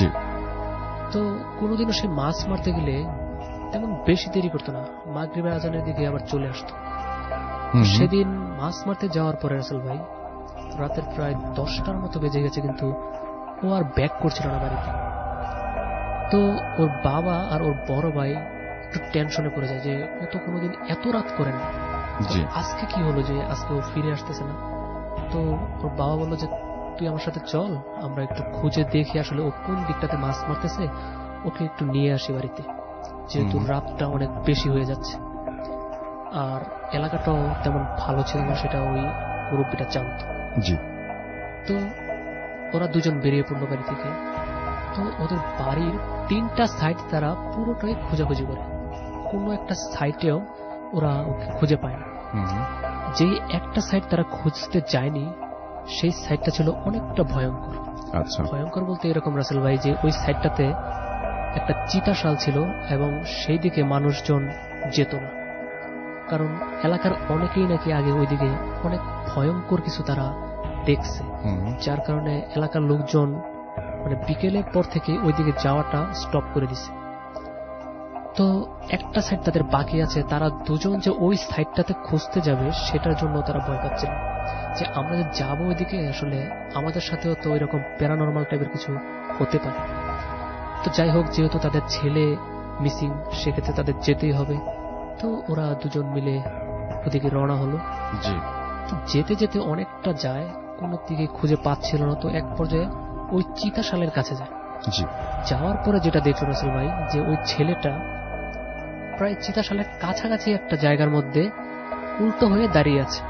তো কোনোদিনও সে মাছ মারতে গেলে তেমন বেশি দেরি করতো না, মাগরিবের আজানের দিকে আবার চলে আসতো। সেদিন মাছ মারতে যাওয়ার পরে রাসেল ভাই রাতের প্রায় দশটার মতো বেজে গেছে, কিন্তু ও আর ব্যাক করছিল না বাড়িতে। তো ওর বাবা আর ওর বড় ভাই একটু টেনশনে পড়ে যায় যে ও তো কোনোদিন এত রাত করে না, আজকে কি হলো যে আজকে ও ফিরে আসতেছে না। তো ওর বাবা বললো যে তুই আমার সাথে চল, আমরা একটু খুঁজে দেখি আসলে ও কোন দিকটাতে মাছ মারতেছে, ওকে একটু নিয়ে আসি বাড়িতে, যেহেতু রাতটা অনেক বেশি হয়ে যাচ্ছে আর এলাকাটাও তেমন ভালো ছিল না, সেটা ওই মুরব্বীটা জানত। তো ওরা দুজন বেরিয়ে পড়লো বাড়ি থেকে। তো ওদের বাড়ির তিনটা সাইড তারা পুরোটাই খোঁজাখুঁজি করে, কোনো একটা সাইডেও ওরা ওকে খুঁজে পায় না। যে একটা সাইড তারা খুঁজতে যায়নি সেই সাইডটা ছিল অনেকটা ভয়ঙ্কর। আচ্ছা, ভয়ঙ্কর বলতে এরকম রাসেল ভাই যে ওই সাইডটাতে একটা চিতাশাল ছিল এবং সেই দিকে মানুষজন যেত না, কারণ এলাকার অনেকেই নাকি আগে ওইদিকে অনেক ভয়ঙ্কর কিছু তারা দেখছে, যার কারণে এলাকার লোকজন মানে বিকেলের পর থেকে ওইদিকে যাওয়াটা স্টপ করে দিছে। তো একটা সাইড তাদের বাকি আছে, তারা দুজন যে ওই সাইডটাতে খুঁজতে যাবে সেটার জন্য তারা ভয় পাচ্ছিল যে আমরা যে যাবো ওইদিকে আসলে আমাদের সাথেও তো ওইরকম প্যারানরমাল টাইপের কিছু হতে পারে। তো যাই হোক, যেহেতু তাদের ছেলে মিসিং সেক্ষেত্রে তাদের যেতেই হবে। তো ওরা দুজন মিলে ওদিকে রওনা হলো। যেতে যেতে অনেকটা যায়, কোন দিকে খুঁজে পাচ্ছিল না। তো এক পর্যায়ে ওই চিতাশালের কাছে যায়। যাওয়ার পরে যেটা দেখলো রাসেল ভাই যে ওই ছেলেটা প্রায় চিতাশালের কাছাকাছি একটা জায়গার মধ্যে উল্টো হয়ে দাঁড়িয়ে আছে।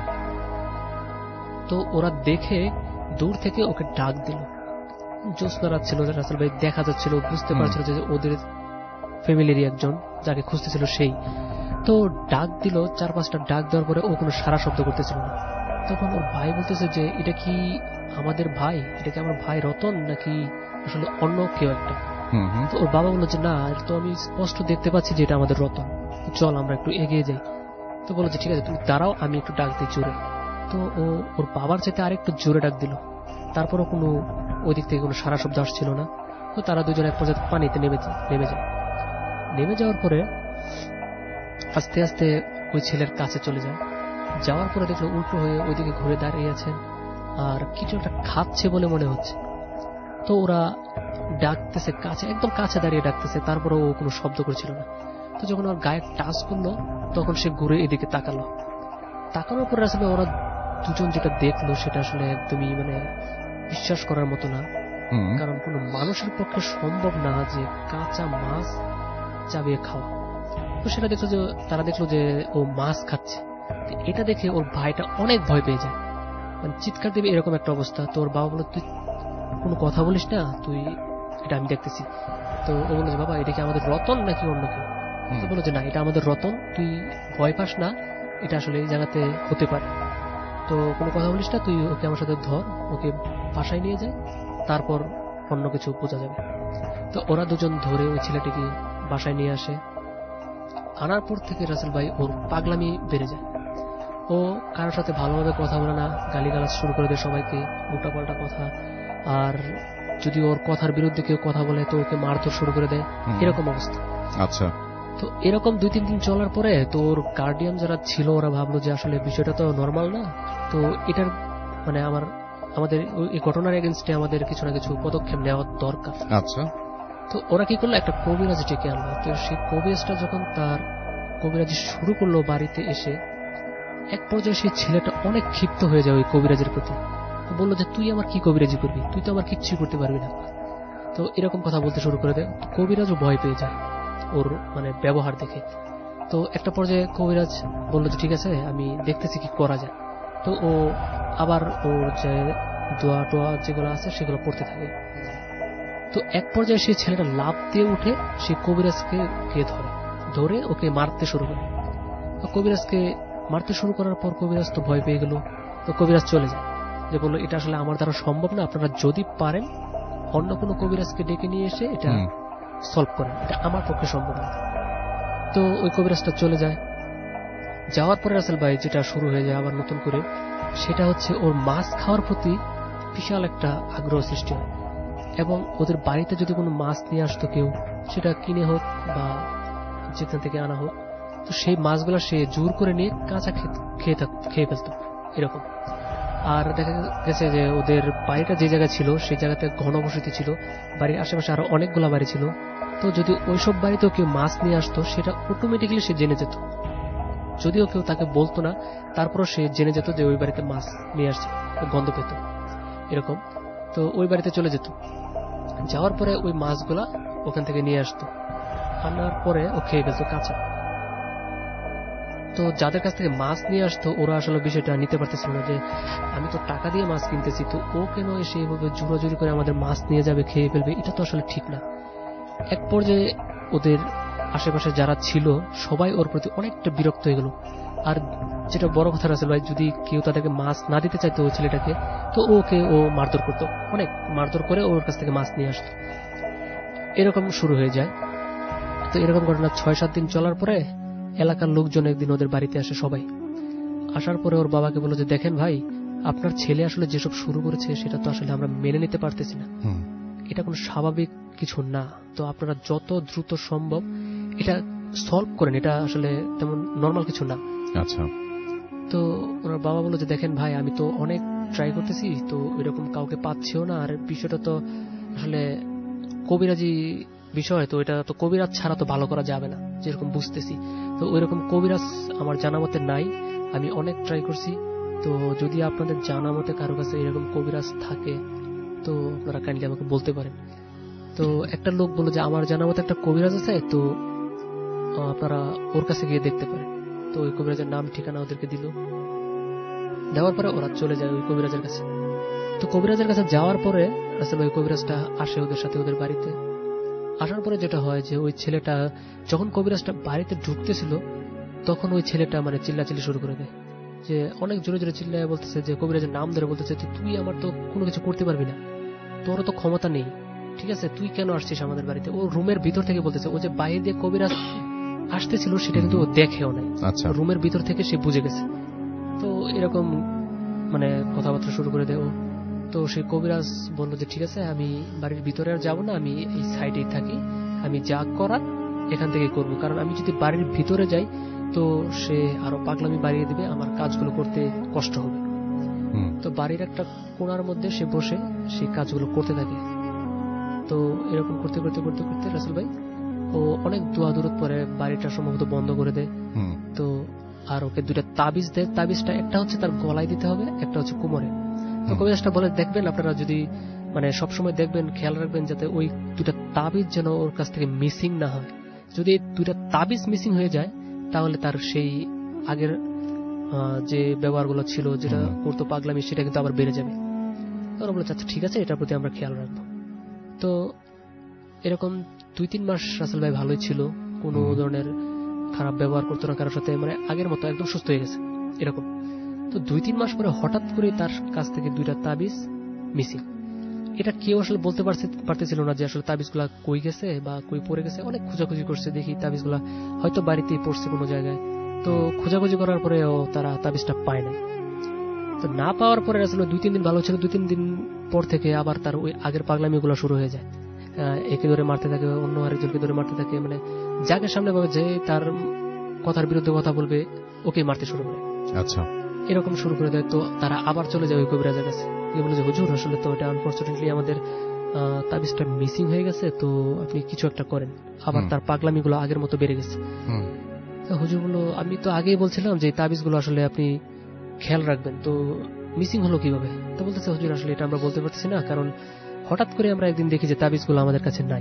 তো ওরা দেখে দূর থেকে ওকে ডাক দিল। জ্যোৎস্না রাত ছিল, রাসেল ভাই দেখা যাচ্ছিল, বুঝতে পারছিল যে ওদের ফ্যামিলিরই একজন যাকে খুঁজতেছিল সেই। তো ডাক দিল, চার পাঁচটা ডাক দেওয়ার পরে ও কোনো সারা শব্দ করতেছিল না। তখন ওর ভাই বলতেছে যে এটা কি আমাদের ভাই, এটা কি আমার ভাই রতন নাকি আসলে অন্য কেউ একটা। তো ওর বাবা বললো যে না, তো আমি স্পষ্ট দেখতে পাচ্ছি যে এটা আমাদের রতন, চল আমরা একটু এগিয়ে যাই। তো বললো যে ঠিক আছে তুমি দাঁড়াও, আমি একটু ডাক দিই জোরে। তো ও ওর বাবার চাইতে আর একটু জোরে ডাক দিল, তারপরও কোনো ওই দিক থেকে কোনো সারা শব্দ আসছিল না। তো তারা দুজন এক পর্যায়ে পানিতে নেমে নেমে যায়। নেমে যাওয়ার পরে আস্তে আস্তে ওই ছেলের কাছে চলে যায়। যাওয়ার পরে দেখলো উল্টো হয়ে ওইদিকে ঘুরে দাঁড়িয়ে আছেন আর কিছু একটা খাচ্ছে বলে মনে হচ্ছে। তো ওরা ডাকতেছে, কাছে একদম কাছে দাঁড়িয়ে ডাকতেছে, তারপরে ও কোনো শব্দ করছিল না। তো যখন ওর গায়ে টাচ করলো তখন সে ঘুরে এদিকে তাকালো। তাকানোর পরে আসলে ওরা দুজন যেটা দেখলো সেটা আসলে একদমই মানে বিশ্বাস করার মতো না, কারণ কোনো মানুষের পক্ষে সম্ভব না যে কাঁচা মাছ চাবিয়ে খাওয়া। তো সেটা দেখলো যে তারা দেখলো যে ও মাছ খাচ্ছে। এটা দেখে ওর ভাইটা অনেক ভয় পেয়ে যায়, মানে চিৎকার দেবে এরকম একটা অবস্থা। তো ওর বাবা বললো তুই কোনো কথা বলিস না, তুই এটা আমি দেখতেছি। তো ও বললো যে বাবা এটা কি আমাদের রতন নাকি অন্য কেউ? তো বললো যে না, এটা আমাদের রতন, তুই ভয় পাস না, এটা আসলে এই জায়গাতে হতে পারে। তো কোনো কথা বলিস না, তুই ওকে আমার সাথে ধর, ওকে বাসায় নিয়ে যায়, তারপর অন্য কিছু বোঝা যাবে। তো ওরা দুজন ধরে ওই ছেলেটিকে বাসায় নিয়ে আসে। আনার পর থেকে রাসেল ভাই ওর পাগলামি বেড়ে যায়। ও কারোর সাথে ভালোভাবে কথা বলে না, গালিগালাজ শুরু করে দেয় সবাইকে, উল্টা পাল্টা কথা। আর যদি ওর কথার বিরুদ্ধে কেউ কথা বলে তো ওকে মারধর শুরু করে দেয়, এরকম অবস্থা। আচ্ছা, তো এরকম দুই তিন দিন চলার পরে তো ওর গার্ডিয়ান যারা ছিল ওরা ভাবলো যে আসলে বিষয়টা তো নর্মাল না, তো এটার মানে আমার আমাদের এই ঘটনার এগেইনস্টে আমাদের কিছু না কিছু পদক্ষেপ নেওয়া দরকার। আচ্ছা, তো ওরা কি করলো, একটা কবিরাজ ডেকে আনলো। তো সেই কবিরাজটা যখন তার কবিরাজি শুরু করলো বাড়িতে এসে, এক পর্যায়ে সেই ছেলেটা অনেক ক্ষিপ্ত হয়ে যায় ওই কবিরাজের প্রতি। বললো যে তুই আমার কি কবিরাজি করবি, তুই তো আমার কিচ্ছুই করতে পারবি না। তো এরকম কথা বলতে শুরু করে দেয়। কবিরাজও ভয় পেয়ে যায় ওর মানে ব্যবহার দেখে। তো একটা পর্যায়ে কবিরাজ বললো যে ঠিক আছে আমি দেখতেছি কি করা যায়। তো ও আবার ওর যে দোয়া টোয়া যেগুলো আছে সেগুলো পড়তে থাকে। তো এক পর্যায়ে সেই ছেলেটা লাফ দিয়ে উঠে সেই কবিরাজকে কে ধরে ধরে ওকে মারতে শুরু করে। তো কবিরাজকে মারতে শুরু করার পর কবিরাজ তো ভয় পেয়ে গেল। তো কবিরাজ চলে যায়, যে বললো এটা আসলে আমার দ্বারা সম্ভব না, আপনারা যদি পারেন অন্য কোনো কবিরাজকে ডেকে নিয়ে এসে এটা সলভ করেন, এটা আমার পক্ষে সম্ভব না। তো ওই কবিরাজটা চলে যায়। যাওয়ার পরে রাসেল ভাই যেটা শুরু হয়ে যায় আবার নতুন করে, সেটা হচ্ছে ওর মাছ খাওয়ার প্রতি বিশাল একটা আগ্রহ সৃষ্টি হয়। এবং ওদের বাড়িতে যদি কোনো মাছ নিয়ে আসতো কেউ, সেটা কিনে হোক বা যেখান থেকে আনা হোক, তো সেই মাছগুলো সে জোর করে নিয়ে কাঁচা খেয়ে খেয়ে ফেলত এরকম। আর দেখা গেছে যে ওদের বাড়িটা যে জায়গায় ছিল সেই জায়গাতে ঘনবসতি ছিল, বাড়ির আশেপাশে আরো অনেকগুলো বাড়ি ছিল। তো যদি ওইসব বাড়িতেও কেউ মাছ নিয়ে আসতো সেটা অটোমেটিক্যালি সে জেনে যেত, যদিও কেউ তাকে বলতো না, তারপরও সে জেনে যেত যে ওই বাড়িতে মাছ নিয়ে আসছে, গন্ধ পেত এরকম। তো ওই বাড়িতে চলে যেত, যাওয়ার পরে ওই মাছগুলা ওখান থেকে নিয়ে আসতো, আনার পরে ও খেয়ে ফেলতো কাঁচা। তো যাদের কাছ থেকে মাছ নিয়ে আসতো ওরা আসলে বিষয়টা নিতে পারতেছিল না যে আমি তো টাকা দিয়ে মাছ কিনতেছি, তো ও কেন এসে এইভাবে জোরাজুরি করে আমাদের মাছ নিয়ে যাবে, খেয়ে ফেলবে, এটা তো আসলে ঠিক না। এক পর্যায়ে ওদের আশেপাশে যারা ছিল সবাই ওর প্রতি অনেকটা বিরক্ত হয়ে গেল। আর যেটা বড় কথা রাসেল ভাই, যদি কেউ তাদেরকে মাছ না দিতে চাইতো ওই ছেলেটাকে, তো ওকে ও মারধর করতো, অনেক মারধর করে ওর কাছ থেকে মাছ নিয়ে আসতো। এরকম শুরু হয়ে যায়। তো এরকম ঘটনা ছয় সাত দিন চলার পরে এলাকার লোকজন একদিন ওদের বাড়িতে আসে। সবাই আসার পরে ওর বাবাকে বলল যে দেখেন ভাই, আপনার ছেলে আসলে যেসব শুরু করেছে সেটা তো আসলে আমরা মেনে নিতে পারতেছি না, এটা কোনো স্বাভাবিক কিছু না। তো আপনারা যত দ্রুত সম্ভব এটা সলভ করেন, এটা আসলে তেমন নর্মাল কিছু না। আচ্ছা। তো ওনার বাবা বলল যে দেখেন ভাই, আমি তো অনেক ট্রাই করতেছি, তো এরকম কাউকে পাচ্ছিও না, আর বিষয়টা তো আসলে কবিরাজি বিষয়, তো এটা তো কবিরাজ ছাড়া তো ভালো করা যাবে না, যেরকম বুঝতেছি। তো ওইরকম কবিরাজ আমার জানা মতে নাই, আমি অনেক ট্রাই করছি। তো যদি আপনাদের জানা মতে কারো কাছে এরকম কবিরাজ থাকে তো আপনারা কাইন্ডলি আমাকে বলতে পারেন। তো একটা লোক বলল যে আমার জানা মতে একটা কবিরাজ আছে, তো আপনারা ওর কাছে গিয়ে দেখতে পারেন। তো ওই কবিরাজের নাম ঠিকানা ওদেরকে দিল, দেওয়ার পরে ওরা চলে যায় ওই কবিরাজের কাছে। তো কবিরাজের কাছে যাওয়ার পরে আসলে ওই কবিরাজটা আসে ওদের সাথে ওদের বাড়িতে। আসার পরে যেটা হয় যে ওই ছেলেটা যখন কবিরাজটা বাড়িতে ঢুকতেছিল তখন ওই ছেলেটা মানে চিল্লাচিল্লি শুরু করে দেয়, যে অনেক জোরে জোরে চিল্লায় বলতেছে যে কবিরাজের নাম ধরে বলতেছে তুই আমার তো কোনো কিছু করতে পারবি না, তোরও তো ক্ষমতা নেই, ঠিক আছে, তুই কেন আসছিস আমাদের বাড়িতে। ও রুমের ভিতর থেকে বলতেছে, ও যে বাইরে দিয়ে কবিরাজ আসতেছিল সেটা কিন্তু ও দেখেও নাই, রুমের ভিতর থেকে সে বুঝে গেছে। তো এরকম মানে কথাবার্তা শুরু করে দেয় ও। তো সেই কবিরাজ বলল যে ঠিক আছে, আমি বাড়ির ভিতরে আর যাবো না, আমি এই সাইডেই থাকি, আমি যা করার এখান থেকে করব, কারণ আমি যদি বাড়ির ভিতরে যাই তো সে আরো পাগলামি বাড়িয়ে দিবে, আমার কাজগুলো করতে কষ্ট হবে। তো বাড়ির একটা কোণার মধ্যে সে বসে সেই কাজগুলো করতে থাকে। তো এরকম করতে করতে করতে করতে রাসেল ভাই ও অনেক দোয়া দূরত পরে বাড়িটা সম্ভবত বন্ধ করে দেয়। তো আর ওকে দুটা তাবিজ দেয়, তাবিজটা একটা হচ্ছে তার গলায় দিতে হবে, একটা হচ্ছে কোমরে। তো কবিরাজটা বলে দেখবেন আপনারা যদি মানে সবসময় দেখবেন, খেয়াল রাখবেন যাতে ওই দুটা তাবিজ যেন ওর কাছ থেকে মিসিং না হয়। যদি দুটা তাবিজ মিসিং হয়ে যায় তাহলে তার সেই আগের যে ব্যবহারগুলো ছিল, যেটা করতো পাগলামি, সেটা কিন্তু আবার বেড়ে যাবে। ওরা বলে আচ্ছা ঠিক আছে, এটার প্রতি আমরা খেয়াল রাখবো। তো এরকম দুই তিন মাস রাসেল ভাই ভালোই ছিল, কোনো ধরনের খারাপ ব্যবহার করতো না কারোর সাথে, মানে আগের মতো একদম সুস্থ হয়ে গেছে এরকম। তো দুই তিন মাস পরে হঠাৎ করে তার কাছ থেকে দুইটা তাবিজ মিসিং। এটা কেউ আসলে বলতে পারতেছিল না যে আসলে তাবিজগুলা কই গেছে বা কই পড়ে গেছে। অনেক খোঁজাখুঁজি করছে, দেখি তাবিজগুলা হয়তো বাড়িতেই পড়ছে কোনো জায়গায়। তো খোঁজাখুঁজি করার পরেও তারা তাবিজটা পায় না। তো না পাওয়ার পরে আসলে দুই তিন দিন ভালো ছিল, দুই তিন দিন পর থেকে আবার তার ওই আগের পাগলামিগুলো শুরু হয়ে যায়। একে ধরে মারতে থাকে, অন্য আরেকজনকে ধরে মারতে থাকে, মানে যাকে সামনে পাবে যে তার কথার বিরুদ্ধে কথা বলবে ওকে মারতে শুরু করে। আচ্ছা, এরকম শুরু করে দেয়। তো তারা আবার চলে যায় ওই কবিরাজের কাছে, বলে যে হুজুর আসলে তো এটা আনফরচুনেটলি আমাদের তাবিজটা মিসিং হয়ে গেছে, তো আপনি কিছু একটা করেন। আবার তার পাগলামিগুলো আগের মতো বেড়ে গেছে। হুজুর বলল আমি তো আগেই বলছিলাম যে তাবিজগুলো আসলে আপনি খেয়াল রাখবেন, তো মিসিং হলো কিভাবে? তো বলতেছে হুজুর আসলে এটা আমরা বলতে পারছি না, কারণ হঠাৎ করে আমরা একদিন দেখি যে তাবিজগুলো আমাদের কাছে নাই।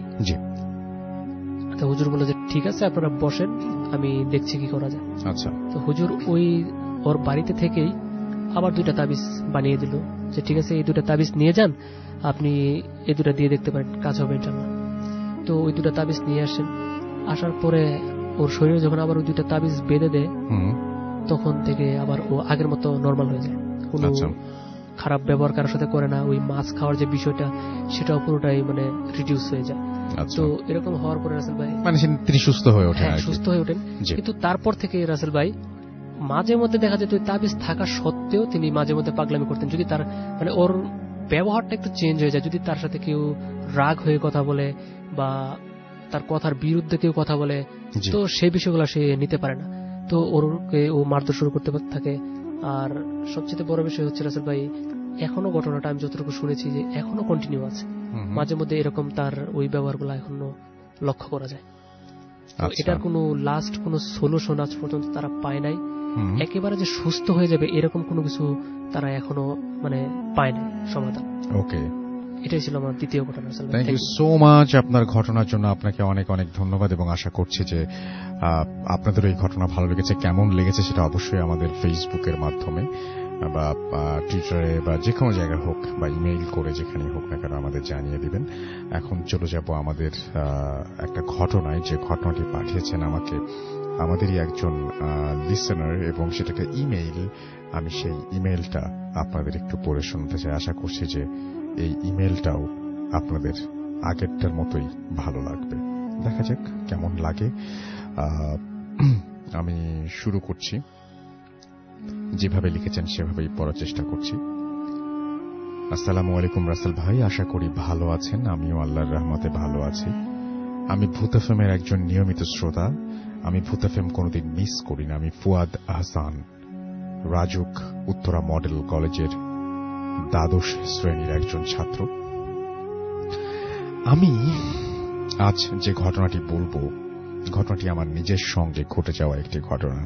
তো হুজুর বলল যে ঠিক আছে আপনারা বসেন, আমি দেখছি কি করা যায়। আচ্ছা। তো হুজুর ওই ওর বাড়িতে থেকেই আবার দুইটা তাবিজ বানিয়ে দিল, যে ঠিক আছে এই দুটা তাবিজ নিয়ে যান, আপনি এই দুটা দিয়ে দেখতে পারেন, কাজ হবে ইনশাআল্লাহ। তো ওই দুটা তাবিজ নিয়ে আসেন। আসার পরে ওর শরীরে যখন আবার ওই দুটা তাবিজ বেঁধে দেয় তখন থেকে আবার ও আগের মতো নর্মাল হয়ে যায়, কোনো খারাপ ব্যবহার কারোর সাথে করে না। ওই মাছ খাওয়ার যে বিষয়টা সেটাও পুরোটাই মানে রিডিউস হয়ে যায়। তো এরকম হওয়ার পরে রাসেল ভাই মানে তিনি সুস্থ হয়ে ওঠেন, সুস্থ হয়ে ওঠেন। কিন্তু তারপর থেকে রাসেল ভাই মাঝে মধ্যে দেখা যেত তাবিজ থাকা সত্ত্বেও তিনি মাঝে মধ্যে পাগলামি করতেন। যদি তার মানে ওর ব্যবহারটা একটু চেঞ্জ হয়ে যায়, যদি তার সাথে কেউ রাগ হয়ে কথা বলে বা তার কথার বিরুদ্ধে কেউ কথা বলে, তো সেই বিষয়গুলো সে নিতে পারে না। তো ওরকে ও মারধর শুরু করতে থাকে, আর সবচেয়ে বড় বিষয় হচ্ছে রাসেল ভাই, এখনো ঘটনাটা আমি যতটুকু শুনেছি যে এখনো কন্টিনিউ আছে, মাঝে মধ্যে এরকম তার ওই ব্যবহারগুলো এখনো লক্ষ্য করা যায়। এটার কোনো লাস্ট কোনো সলিউশন আজ পর্যন্ত তারা পায় নাই। একেবারে যে সুস্থ হয়ে যাবে এরকম কোনো কিছু তারা এখনো মানে পায় নাই সমাধান। ওকে, এটাই ছিল আমার দ্বিতীয় ঘটনা। থ্যাংক ইউ সো মাচ আপনার ঘটনার জন্য। আপনাকে অনেক অনেক ধন্যবাদ এবং আশা করছি যে আপনাদের এই ঘটনা ভালো লেগেছে। কেমন লেগেছে সেটা অবশ্যই আমাদের ফেসবুকের মাধ্যমে বা টুইটারে বা যে কোনো জায়গায় হোক বা ইমেইল করে যেখানে হোক না কেন আমাদের জানিয়ে দিবেন। এখন চলে যাব আমাদের একটা ঘটনায়, যে ঘটনাটি পাঠিয়েছেন আমাকে আমাদেরই একজন লিসেনার, এবং সেটাকে ইমেইল। আমি সেই ইমেইলটা আপনাদের একটু পড়ে শোনাতে চাই। আশা করছি যে এই ইমেইলটাও আপনাদের আগেরটার মতোই ভালো লাগবে। দেখা যাক কেমন লাগে। আমি শুরু করছি, যেভাবে লিখেছেন সেভাবেই পড়ার চেষ্টা করছি। আসসালামু আলাইকুম রাসেল ভাই, আশা করি ভালো আছেন। আমিও আল্লাহর রহমতে ভালো আছি। আমি ভূত এফএমের একজন নিয়মিত শ্রোতা। আমি ভূত এফএম কোনোদিন মিস করি না। আমি ফুয়াদ আহসান, রাজুক উত্তরা মডেল কলেজের দ্বাদশ শ্রেণীর একজন ছাত্র। আমি আজ যে ঘটনাটি বলবো, ঘটনাটি আমার নিজের সঙ্গে ঘটে যাওয়া একটি ঘটনা।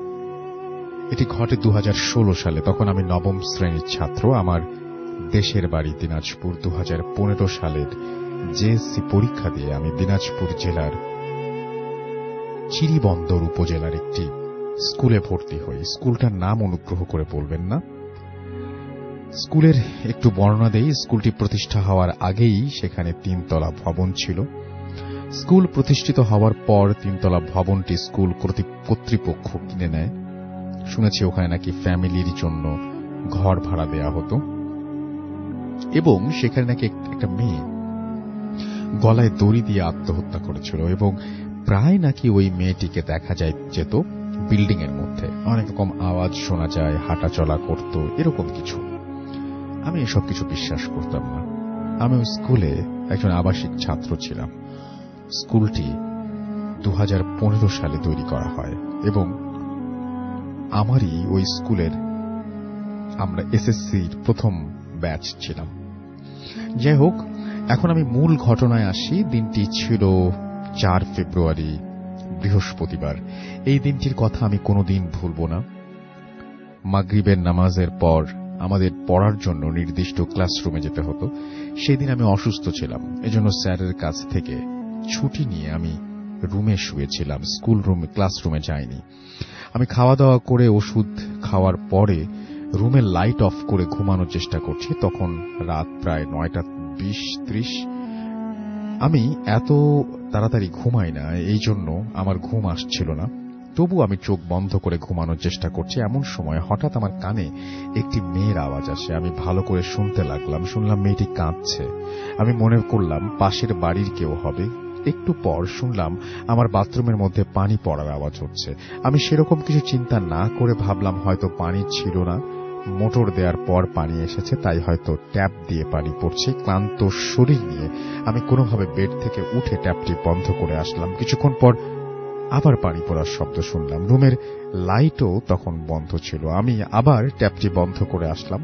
এটি ঘটে দু হাজার ষোলো সালে। তখন আমি নবম শ্রেণীর ছাত্র। আমার দেশের বাড়ি দিনাজপুর। দু হাজার পনেরো সালের জেএসসি পরীক্ষা দিয়ে আমি দিনাজপুর জেলার চিরিবন্দর উপজেলার একটি স্কুলে ভর্তি হই। স্কুলটার নাম অনুগ্রহ করে বলবেন না। স্কুলের একটু বর্ণনা দেই। স্কুলটি প্রতিষ্ঠা হওয়ার আগেই সেখানে তিনতলা ভবন ছিল। স্কুল প্রতিষ্ঠিত হওয়ার পর তিনতলা ভবনটি স্কুল কর্তৃপক্ষ কিনে নেয়। শুনেছি ওখানে নাকি ফ্যামিলির জন্য ঘর ভাড়া দেয়া হতো, এবং সেখানে নাকি একটা মেয়ে গলায় দড়ি দিয়ে আত্মহত্যা করেছিল, এবং প্রায় নাকি ওই মেয়েটিকে দেখা যায় যেত বিল্ডিং এর মধ্যে। অনেক রকম আওয়াজ শোনা যায়, হাঁটা চলা করত, এরকম কিছু। আমি এসব কিছু বিশ্বাস করতাম না। আমি ওই স্কুলে একজন আবাসিক ছাত্র ছিলাম। স্কুলটি দু হাজার পনেরো সালে তৈরি করা হয়, এবং আমারই ওই স্কুলের আমরা এসএসসির প্রথম ব্যাচ ছিলাম। যাই হোক, এখন আমি মূল ঘটনায় আসি। দিনটি ছিল চার ফেব্রুয়ারি, বৃহস্পতিবার। এই দিনটির কথা আমি কোনোদিন ভুলব না। মাগরিবের নামাজের পর আমাদের পড়ার জন্য নির্দিষ্ট ক্লাসরুমে যেতে হতো। সেদিন আমি অসুস্থ ছিলাম, এজন্য স্যারের কাছ থেকে ছুটি নিয়ে আমি রুমে শুয়েছিলাম। স্কুল রুমে ক্লাসরুমে যাইনি। আমি খাওয়া দাওয়া করে ওষুধ খাওয়ার পরে রুমের লাইট অফ করে ঘুমানোর চেষ্টা করছি। তখন রাত প্রায় নয়টা বিশ ত্রিশ। আমি এত তাড়াতাড়ি ঘুমাই না, এই জন্য আমার ঘুম আসছিল না। তবু আমি চোখ বন্ধ করে ঘুমানোর চেষ্টা করছি। এমন সময় হঠাৎ আমার কানে একটি মেয়ের আওয়াজ আসে। আমি ভালো করে শুনতে লাগলাম। শুনলাম মেয়েটি কাঁদছে। আমি মনে করলাম পাশের বাড়ির কেউ হবে। একটু পর শুনলাম আমার বাথরুমের মধ্যে পানি পড়ার আওয়াজ হচ্ছে। আমি সেরকম কিছু চিন্তা না করে ভাবলাম হয়তো পানি ছিল না, মোটর দেওয়ার পর পানি এসেছে, তাই হয়তো ট্যাপ দিয়ে পানি পড়ছে। ক্লান্ত শরীর নিয়ে আমি কোনোভাবে বেড থেকে উঠে ট্যাপটি বন্ধ করে আসলাম। কিছুক্ষণ পর আবার পানি পড়ার শব্দ শুনলাম। রুমের লাইটও তখন বন্ধ ছিল। আমি আবার ট্যাপটি বন্ধ করে আসলাম।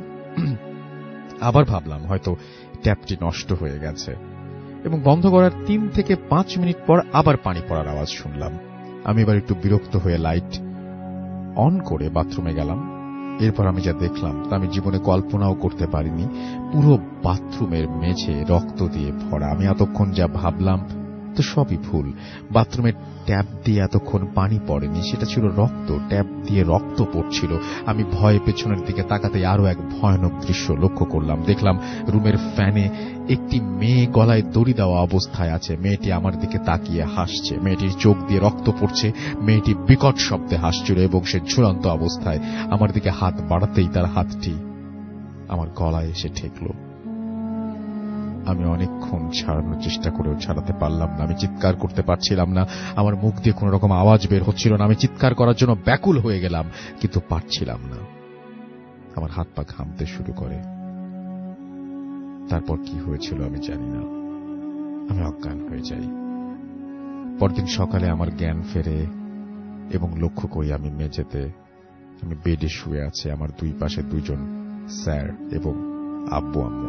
আবার ভাবলাম হয়তো ট্যাপটি নষ্ট হয়ে গেছে, এবং বন্ধ করার তিন থেকে পাঁচ মিনিট পর আবার পানি পড়ার আওয়াজ শুনলাম। আমি এবার একটু বিরক্ত হয়ে লাইট অন করে বাথরুমে গেলাম। এরপর আমি যা দেখলাম তা আমি জীবনে কল্পনাও করতে পারিনি। পুরো বাথরুমের মেঝে রক্ত দিয়ে ভরা। আমি এতক্ষণ যা ভাবলাম তো সবই ভুল। বাথরুমের ট্যাপ দিয়ে এতক্ষণ পানি পড়েনি, সেটা ছিল রক্ত। ট্যাপ দিয়ে রক্ত পড়ছিল। আমি ভয়ে পেছনের দিকে তাকাতে আরো এক ভয়ানক দৃশ্য লক্ষ্য করলাম। দেখলাম রুমের ফ্যানে একটি মেয়ে গলায় দড়ি দেওয়া অবস্থায় আছে। মেয়েটি আমার দিকে তাকিয়ে হাসছে। মেয়েটির চোখ দিয়ে রক্ত পড়ছে। মেয়েটি বিকট শব্দে হাসছিল, এবং সে ঝুলন্ত অবস্থায় আমার দিকে হাত বাড়াতেই তার হাতটি আমার গলায় এসে ঠেকল। আমি অনেকক্ষণ ছাড়ানোর চেষ্টা করেও ছাড়াতে পারলাম না। আমি চিৎকার করতে পারছিলাম না। আমার মুখ দিয়ে কোন রকম আওয়াজ বের হচ্ছিল না। আমি চিৎকার করার জন্য ব্যাকুল হয়ে গেলাম, কিন্তু পারছিলাম না। আমার হাত পা ঘামতে শুরু করে। তারপর কি হয়েছিল আমি জানি না। আমি অজ্ঞান হয়ে যাই। পরদিন সকালে আমার জ্ঞান ফেরে, এবং লক্ষ্য করি আমি মেঝেতে আমি বেডে শুয়ে আছি, আমার দুই পাশে দুইজন স্যার এবং আব্বু আম্মু।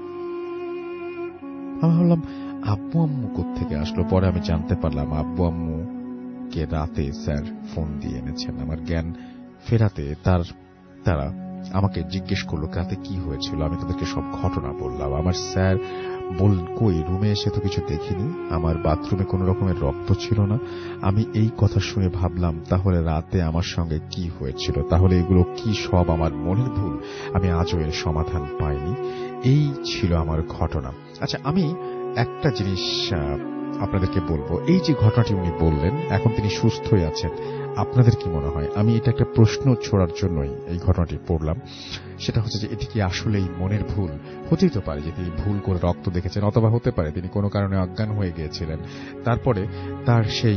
আমি ভাবলাম আব্বু আম্মু কোত্থেকে আসলো। পরে আমি জানতে পারলাম আব্বু আম্মু কে রাতে স্যার ফোন দিয়ে এনেছেন। আমার জ্ঞান ফেরাতে তার তারা আমাকে জিজ্ঞেস করলো রাতে কি হয়েছিল। আমি তাদেরকে সব ঘটনা বললাম। আমার স্যার বললেন, কই, রুমে এসে তো কিছু দেখিনি, আমার বাথরুমে কোনো রকমের রক্ত ছিল না। আমি এই কথা শুনে ভাবলাম তাহলে রাতে আমার সঙ্গে কি হয়েছিল, তাহলে এগুলো কি সব আমার মনের ভুল? আমি আজও এর সমাধান পাইনি। এই ছিল আমার ঘটনা। আচ্ছা, আমি একটা জিনিস আপনাদেরকে বলবো, এই যে ঘটনাটি উনি বললেন, এখন তিনি সুস্থই আছেন, আপনাদের কি মনে হয়? আমি এটা একটা প্রশ্ন ছোড়ার জন্যই এই ঘটনাটি পড়লাম। সেটা হচ্ছে যে এটি কি আসলেই মনের ভুল? হতেই তো পারে যে তিনি ভুল করে রক্ত দেখেছেন, অথবা হতে পারে তিনি কোনো কারণে অজ্ঞান হয়ে গিয়েছিলেন, তারপরে তার সেই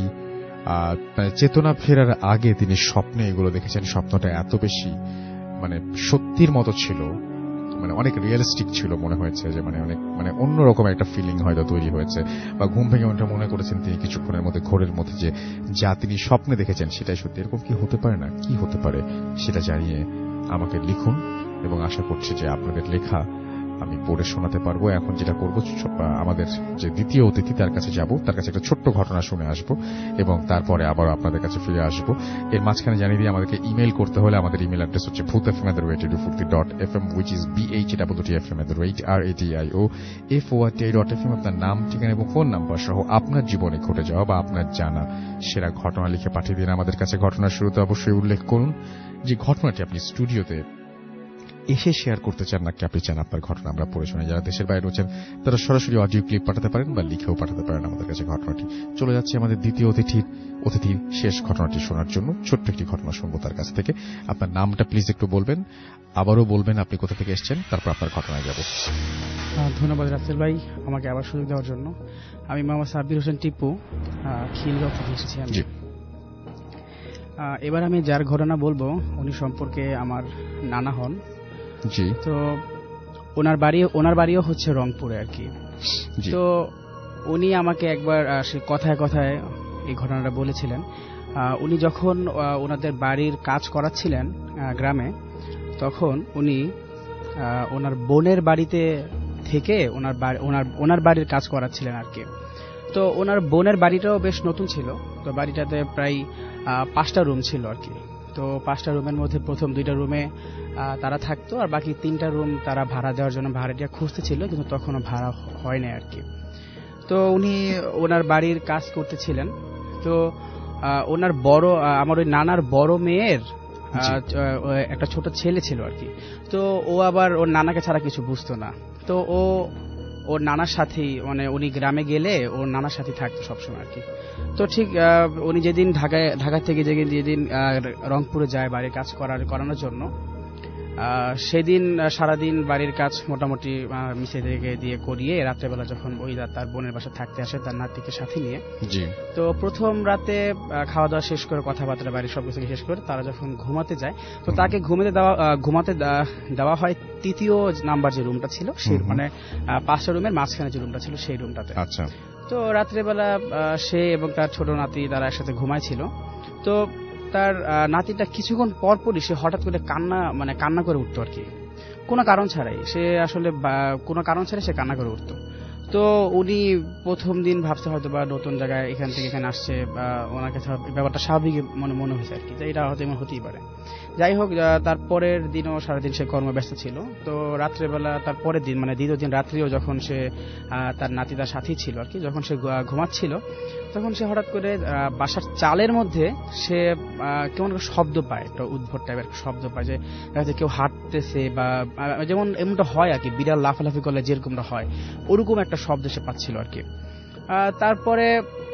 চেতনা ফেরার আগে তিনি স্বপ্নে এগুলো দেখেছেন। স্বপ্নটা এত বেশি মানে সত্যির মতো ছিল, মানে অনেক রিয়েলিস্টিক ছিল, মনে হয়েছে যে মানে অনেক মানে অন্যরকম একটা ফিলিং হয়তো তৈরি হয়েছে, বা ঘুম ভেঙে ওটা মনে করেছেন তিনি কিছুক্ষণের মধ্যে ঘোরের মধ্যে যে যা তিনি স্বপ্নে দেখেছেন সেটাই সত্যি। এরকম কি হতে পারে না? কি হতে পারে সেটা জানিয়ে আমাকে লিখুন, এবং আশা করছি যে আপনাদের লেখা আমি পড়ে শোনাতে পারবো। এখন যেটা করবো, আমাদের যে দ্বিতীয় অতিথি তার কাছে যাব, তার কাছে একটা ছোট্ট ঘটনা শুনে আসবো, এবং তারপরে আবার আপনাদের কাছে ফিরে আসবো। এর মাঝখানে জানিয়ে দিয়ে আমাদেরকে ইমেল করতে হলে আমাদের ইমেল অ্যাড্রেস হচ্ছে Bhoot F M at the rate radio Foorti dot F M, which is B H double T F M at the rate R A T I O F O R T I dot F M. আপনার নাম, ঠিকানা এবং phone number সহ আপনার জীবনে ঘটে যাওয়া বা আপনার জানা সেরা ঘটনা লিখে পাঠিয়ে দিন আমাদের কাছে। ঘটনার শুরুতে অবশ্যই উল্লেখ করুন যে ঘটনাটি আপনি স্টুডিওতে এসে শেয়ার করতে চান, নাকি আপনি চান আপনার ঘটনা আমরা পড়ে শোনাই। যারা দেশের বাইরে রয়েছেন তারা সরাসরি অডিও ক্লিপ পাঠাতে পারেন বা লিখেও পাঠাতে পারেন আমাদের কাছে ঘটনাটি। চলে যাচ্ছে আমাদের দ্বিতীয় অতিথির অতিথির শেষ ঘটনাটি শোনার জন্য। ছোট্ট একটি ঘটনা শুনবো তার কাছ থেকে। আপনার নামটা প্লিজ একটু বলবেন, আবারও বলবেন আপনি কোথা থেকে এসেছেন, তারপর আপনার ঘটনায় যাব। ধন্যবাদ রাসেল ভাই আমাকে আবার সুযোগ দেওয়ার জন্য। আমি মোহাম্মদ সাব্বির হোসেন টিপু, খিলগাঁও থেকে এসেছি আমি। এবার আমি যার ঘটনা বলবো উনি সম্পর্কে আমার নানা হন। জি। তো ওনার বাড়ি ওনার বাড়িও হচ্ছে রংপুরে আর কি। তো উনি আমাকে একবার সে কথায় কথায় এই ঘটনাটা বলেছিলেন। উনি যখন ওনাদের বাড়ির কাজ করাচ্ছিলেন গ্রামে, তখন উনি ওনার বোনের বাড়িতে থেকে ওনার ওনার ওনার বাড়ির কাজ করাচ্ছিলেন আর কি। তো ওনার বোনের বাড়িটাও বেশ নতুন ছিল। তো বাড়িটাতে প্রায় পাঁচটা রুম ছিল আর কি। তো পাঁচটা রুমের মধ্যে প্রথম দুইটা রুমে তারা থাকতো, আর বাকি তিনটা রুম তারা ভাড়া দেওয়ার জন্য ভাড়াটিয়া খুঁজতেছিল, কিন্তু তখনও ভাড়া হয় না আর কি। তো উনি ওনার বাড়ির কাজ করতেছিলেন। তো ওনার বড় আমার ওই নানার বড় মেয়ের একটা ছোট ছেলে ছিল আর কি। তো ও আবার ওর নানাকে ছাড়া কিছু বুঝতো না। তো ও ওর নানার সাথেই, মানে উনি গ্রামে গেলে ওর নানার সাথে থাকতো সবসময় আর কি। তো ঠিক উনি যেদিন ঢাকায় ঢাকা থেকে যেদিন রংপুরে যায় বাড়ির কাজ করার করানোর জন্য, সেদিন সারাদিন বাড়ির কাজ মোটামুটি মিশে থেকে দিয়ে করিয়ে রাত্রেবেলা যখন ওই তার বোনের বাসা থাকতে আসে তার নাতিকে সাথে নিয়ে, তো প্রথম রাতে খাওয়া দাওয়া শেষ করে কথাবার্তা বাড়ির সবকিছু শেষ করে তারা যখন ঘুমাতে যায়, তো তাকে ঘুমাতে দেওয়া ঘুমাতে দেওয়া হয় তৃতীয় নাম্বার যে রুমটা ছিল, সেই মানে পাঁচটা রুমের মাঝখানে যে রুমটা ছিল সেই রুমটাতে। আচ্ছা। তো রাত্রেবেলা সে এবং তার ছোট নাতি তারা একসাথে ঘুমাইছিল। তো তার নাতিটা কিছুক্ষণ পরপরই সে হঠাৎ করে কান্না মানে কান্না করে উঠতো আর কি, কোনো কারণ ছাড়াই। সে আসলে কোনো কারণ ছাড়াই সে কান্না করে উঠতো। তো উনি প্রথম দিন ভাবছে হয়তো বা নতুন জায়গায় এখান থেকে এখানে আসছে, বা ওনার কাছে ব্যাপারটা স্বাভাবিক মনে মনে হয়েছে আর কি, যে এটা হয়তো এমন হতেই পারে। যাই হোক, তারপরের দিনও সারাদিন সে কর্মব্যস্ত ছিল। তো রাত্রেবেলা তার পরের দিন মানে দ্বিতীয় দিন রাত্রিও যখন সে তার নাতি তার সাথেই ছিল আর কি, যখন সে ঘুমাচ্ছিল তখন সে হঠাৎ করে বাসার চালের মধ্যে সে কেমন একটা শব্দ পায়, একটা উদ্ভট টাইপের শব্দ পায়, যে কেউ হাঁটতেছে বা যেমন এমনটা হয় আর কি, বিড়াল লাফালাফি করলে যেরকমটা হয় ওরকম একটা শব্দ সে পাচ্ছিল আর কি। তারপরে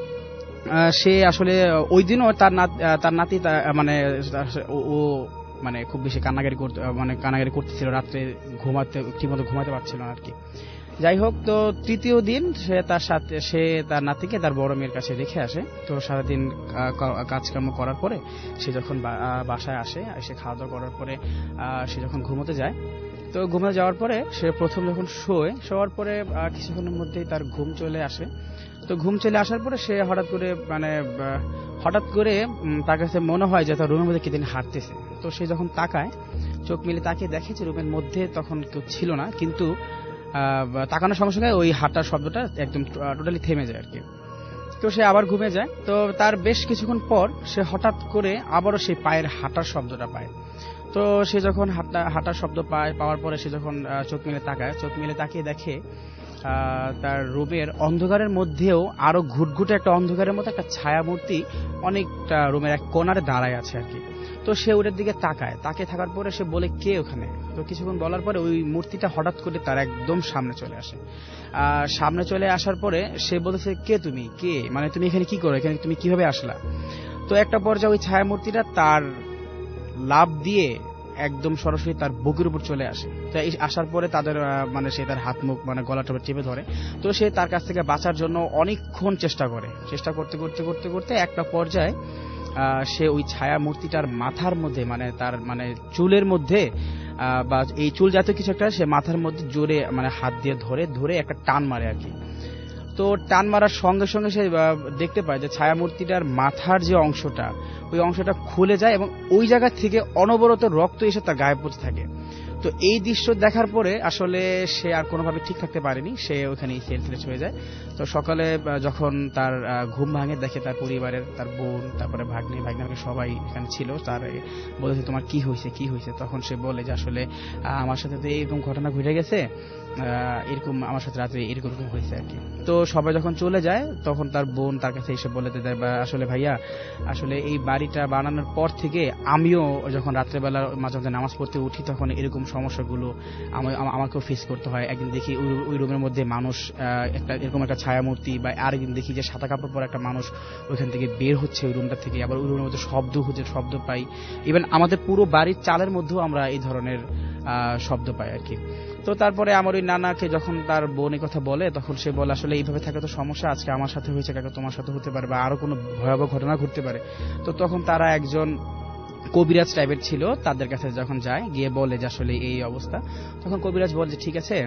সে আসলে ওই দিনও তার তার নাতি মানে ও মানে খুব বেশি কান্নাকারি করতে মানে কান্নাকারি করতেছিল, রাত্রে ঘুমাতে ঠিকমতো ঘুমাতে পারছিল না আর কি। যাই হোক, তো তৃতীয় দিন সে তার সাথে সে তার নাতিকে তার বড় মেয়ের কাছে রেখে আসে। তো সারাদিন কাজকর্ম করার পরে সে যখন বাসায় আসে, এসে খাওয়া দাওয়া করার পরে সে যখন ঘুমোতে যায়, তো ঘুমে যাওয়ার পরে সে প্রথম যখন শোয়, শোয়ার পরে কিছুক্ষণের মধ্যেই তার ঘুম চলে আসে। তো ঘুম চলে আসার পরে সে হঠাৎ করে মানে হঠাৎ করে তার কাছে মনে হয় যে তার রুমের মধ্যে কেদিন হাঁটতেছে। তো সে যখন তাকায়, চোখ মিলে তাকিয়ে দেখে যে রুমের মধ্যে তখন কেউ ছিল না, কিন্তু তাকানোর সঙ্গে সঙ্গে ওই হাঁটার শব্দটা একদম টোটালি থেমে যায় আর কি। তো সে আবার ঘুমে যায়। তো তার বেশ কিছুক্ষণ পর সে হঠাৎ করে আবারও সেই পায়ের হাঁটার শব্দটা পায়। তো সে যখন হাঁটা হাঁটার শব্দ পায়, পাওয়ার পরে সে যখন চোখ মিলে তাকায়, চোখ মিলে তাকিয়ে দেখে তার রুমের অন্ধকারের মধ্যেও আরো ঘুটঘুটে একটা অন্ধকারের মতো একটা ছায়া মূর্তি অনেকটা রুমের এক কোণারে দাঁড়ায় আছে আর কি। তো সে ওটার দিকে তাকায়, তাকিয়ে থাকার পরে সে বলে কে ওখানে। তো কিছুক্ষণ বলার পরে ওই মূর্তিটা হঠাৎ করে তার একদম সামনে চলে আসে। আর সামনে চলে আসার পরে সে বলেছে কে তুমি, কে মানে তুমি এখানে কি করো, এখানে তুমি কিভাবে আসলা। তো একটা পর্যায়ে ওই ছায়া মূর্তিটা তার লাভ দিয়ে একদম সরাসরি তার বুকের উপর চলে আসে। তো আসার পরে তাদের মানে সে তার হাত মুখ মানে গলাটা চেপে ধরে। তো সে তার কাছ থেকে বাঁচার জন্য অনেকক্ষণ চেষ্টা করে, চেষ্টা করতে করতে করতে করতে একটা পর্যায়ে সে ওই ছায়া মূর্তিটার মাথার মধ্যে মানে তার মানে চুলের মধ্যে বা এই চুল জাতীয় কিছু একটা সে মাথার মধ্যে জোরে মানে হাত দিয়ে ধরে ধরে একটা টান মারে আর কি। তো টান মারার সঙ্গে সঙ্গে সে দেখতে পায় যে ছায়া মূর্তিটার মাথার যে অংশটা, ওই অংশটা খুলে যায় এবং ওই জায়গা থেকে অনবরত রক্ত এসে তার গায়ে পড়তে থাকে। তো এই দৃশ্য দেখার পরে আসলে সে আর কোনোভাবে ঠিক থাকতে পারেনি, সে ওখানেই সেলফলেস হয়ে যায়। তো সকালে যখন তার ঘুম ভাঙে, দেখে তার পরিবারের তার বোন, তারপরে ভাগ্নি ভাগ্নি সবাই এখানে ছিল, তার বলেছে তোমার কি হয়েছে কি হয়েছে। তখন সে বলে যে আসলে আমার সাথে তো এরকম ঘটনা ঘটে গেছে, এরকম আমার সাথে রাত্রে এরকম হয়েছে আর কি। তো সবাই যখন চলে যায় তখন তার বোন তার কাছে এসে বলে দেয় আসলে ভাইয়া আসলে এই বাড়িটা বানানোর পর থেকে আমিও যখন রাত্রেবেলা মাঝে মাঝে নামাজ পড়তে উঠি তখন এরকম সমস্যাগুলো আমাকেও ফেস করতে হয়। একদিন দেখি ওই রুমের মধ্যে মানুষ একটা এরকম একটা ছায়া মূর্তি, বা আরেকদিন দেখি যে সাদা কাপড় পরা একটা মানুষ ওইখান থেকে বের হচ্ছে ওই রুমটা থেকে, আবার ওই রুমের মধ্যে শব্দ হচ্ছে, শব্দ পাই। ইভেন আমাদের পুরো বাড়ির চালের মধ্যেও আমরা এই ধরনের শব্দ পাই আর কি। তো তারপরে আমার ওই নানাকে যখন তার বোন কথা বলে তখন সে বলে আসলে এইভাবে থাকে তো সমস্যা, আজকে আমার সাথে হয়েছে কাকে তোমার সাথে হতে পারে বা আরো কোনো ভয়াবহ ঘটনা ঘটতে পারে। তো তখন তারা একজন কবিরাজ টাইপের ছিল, তাদের কাছে যখন যায় গিয়ে বলে যে আসলে এই অবস্থা, তখন কবিরাজ বলে যে ঠিক আছে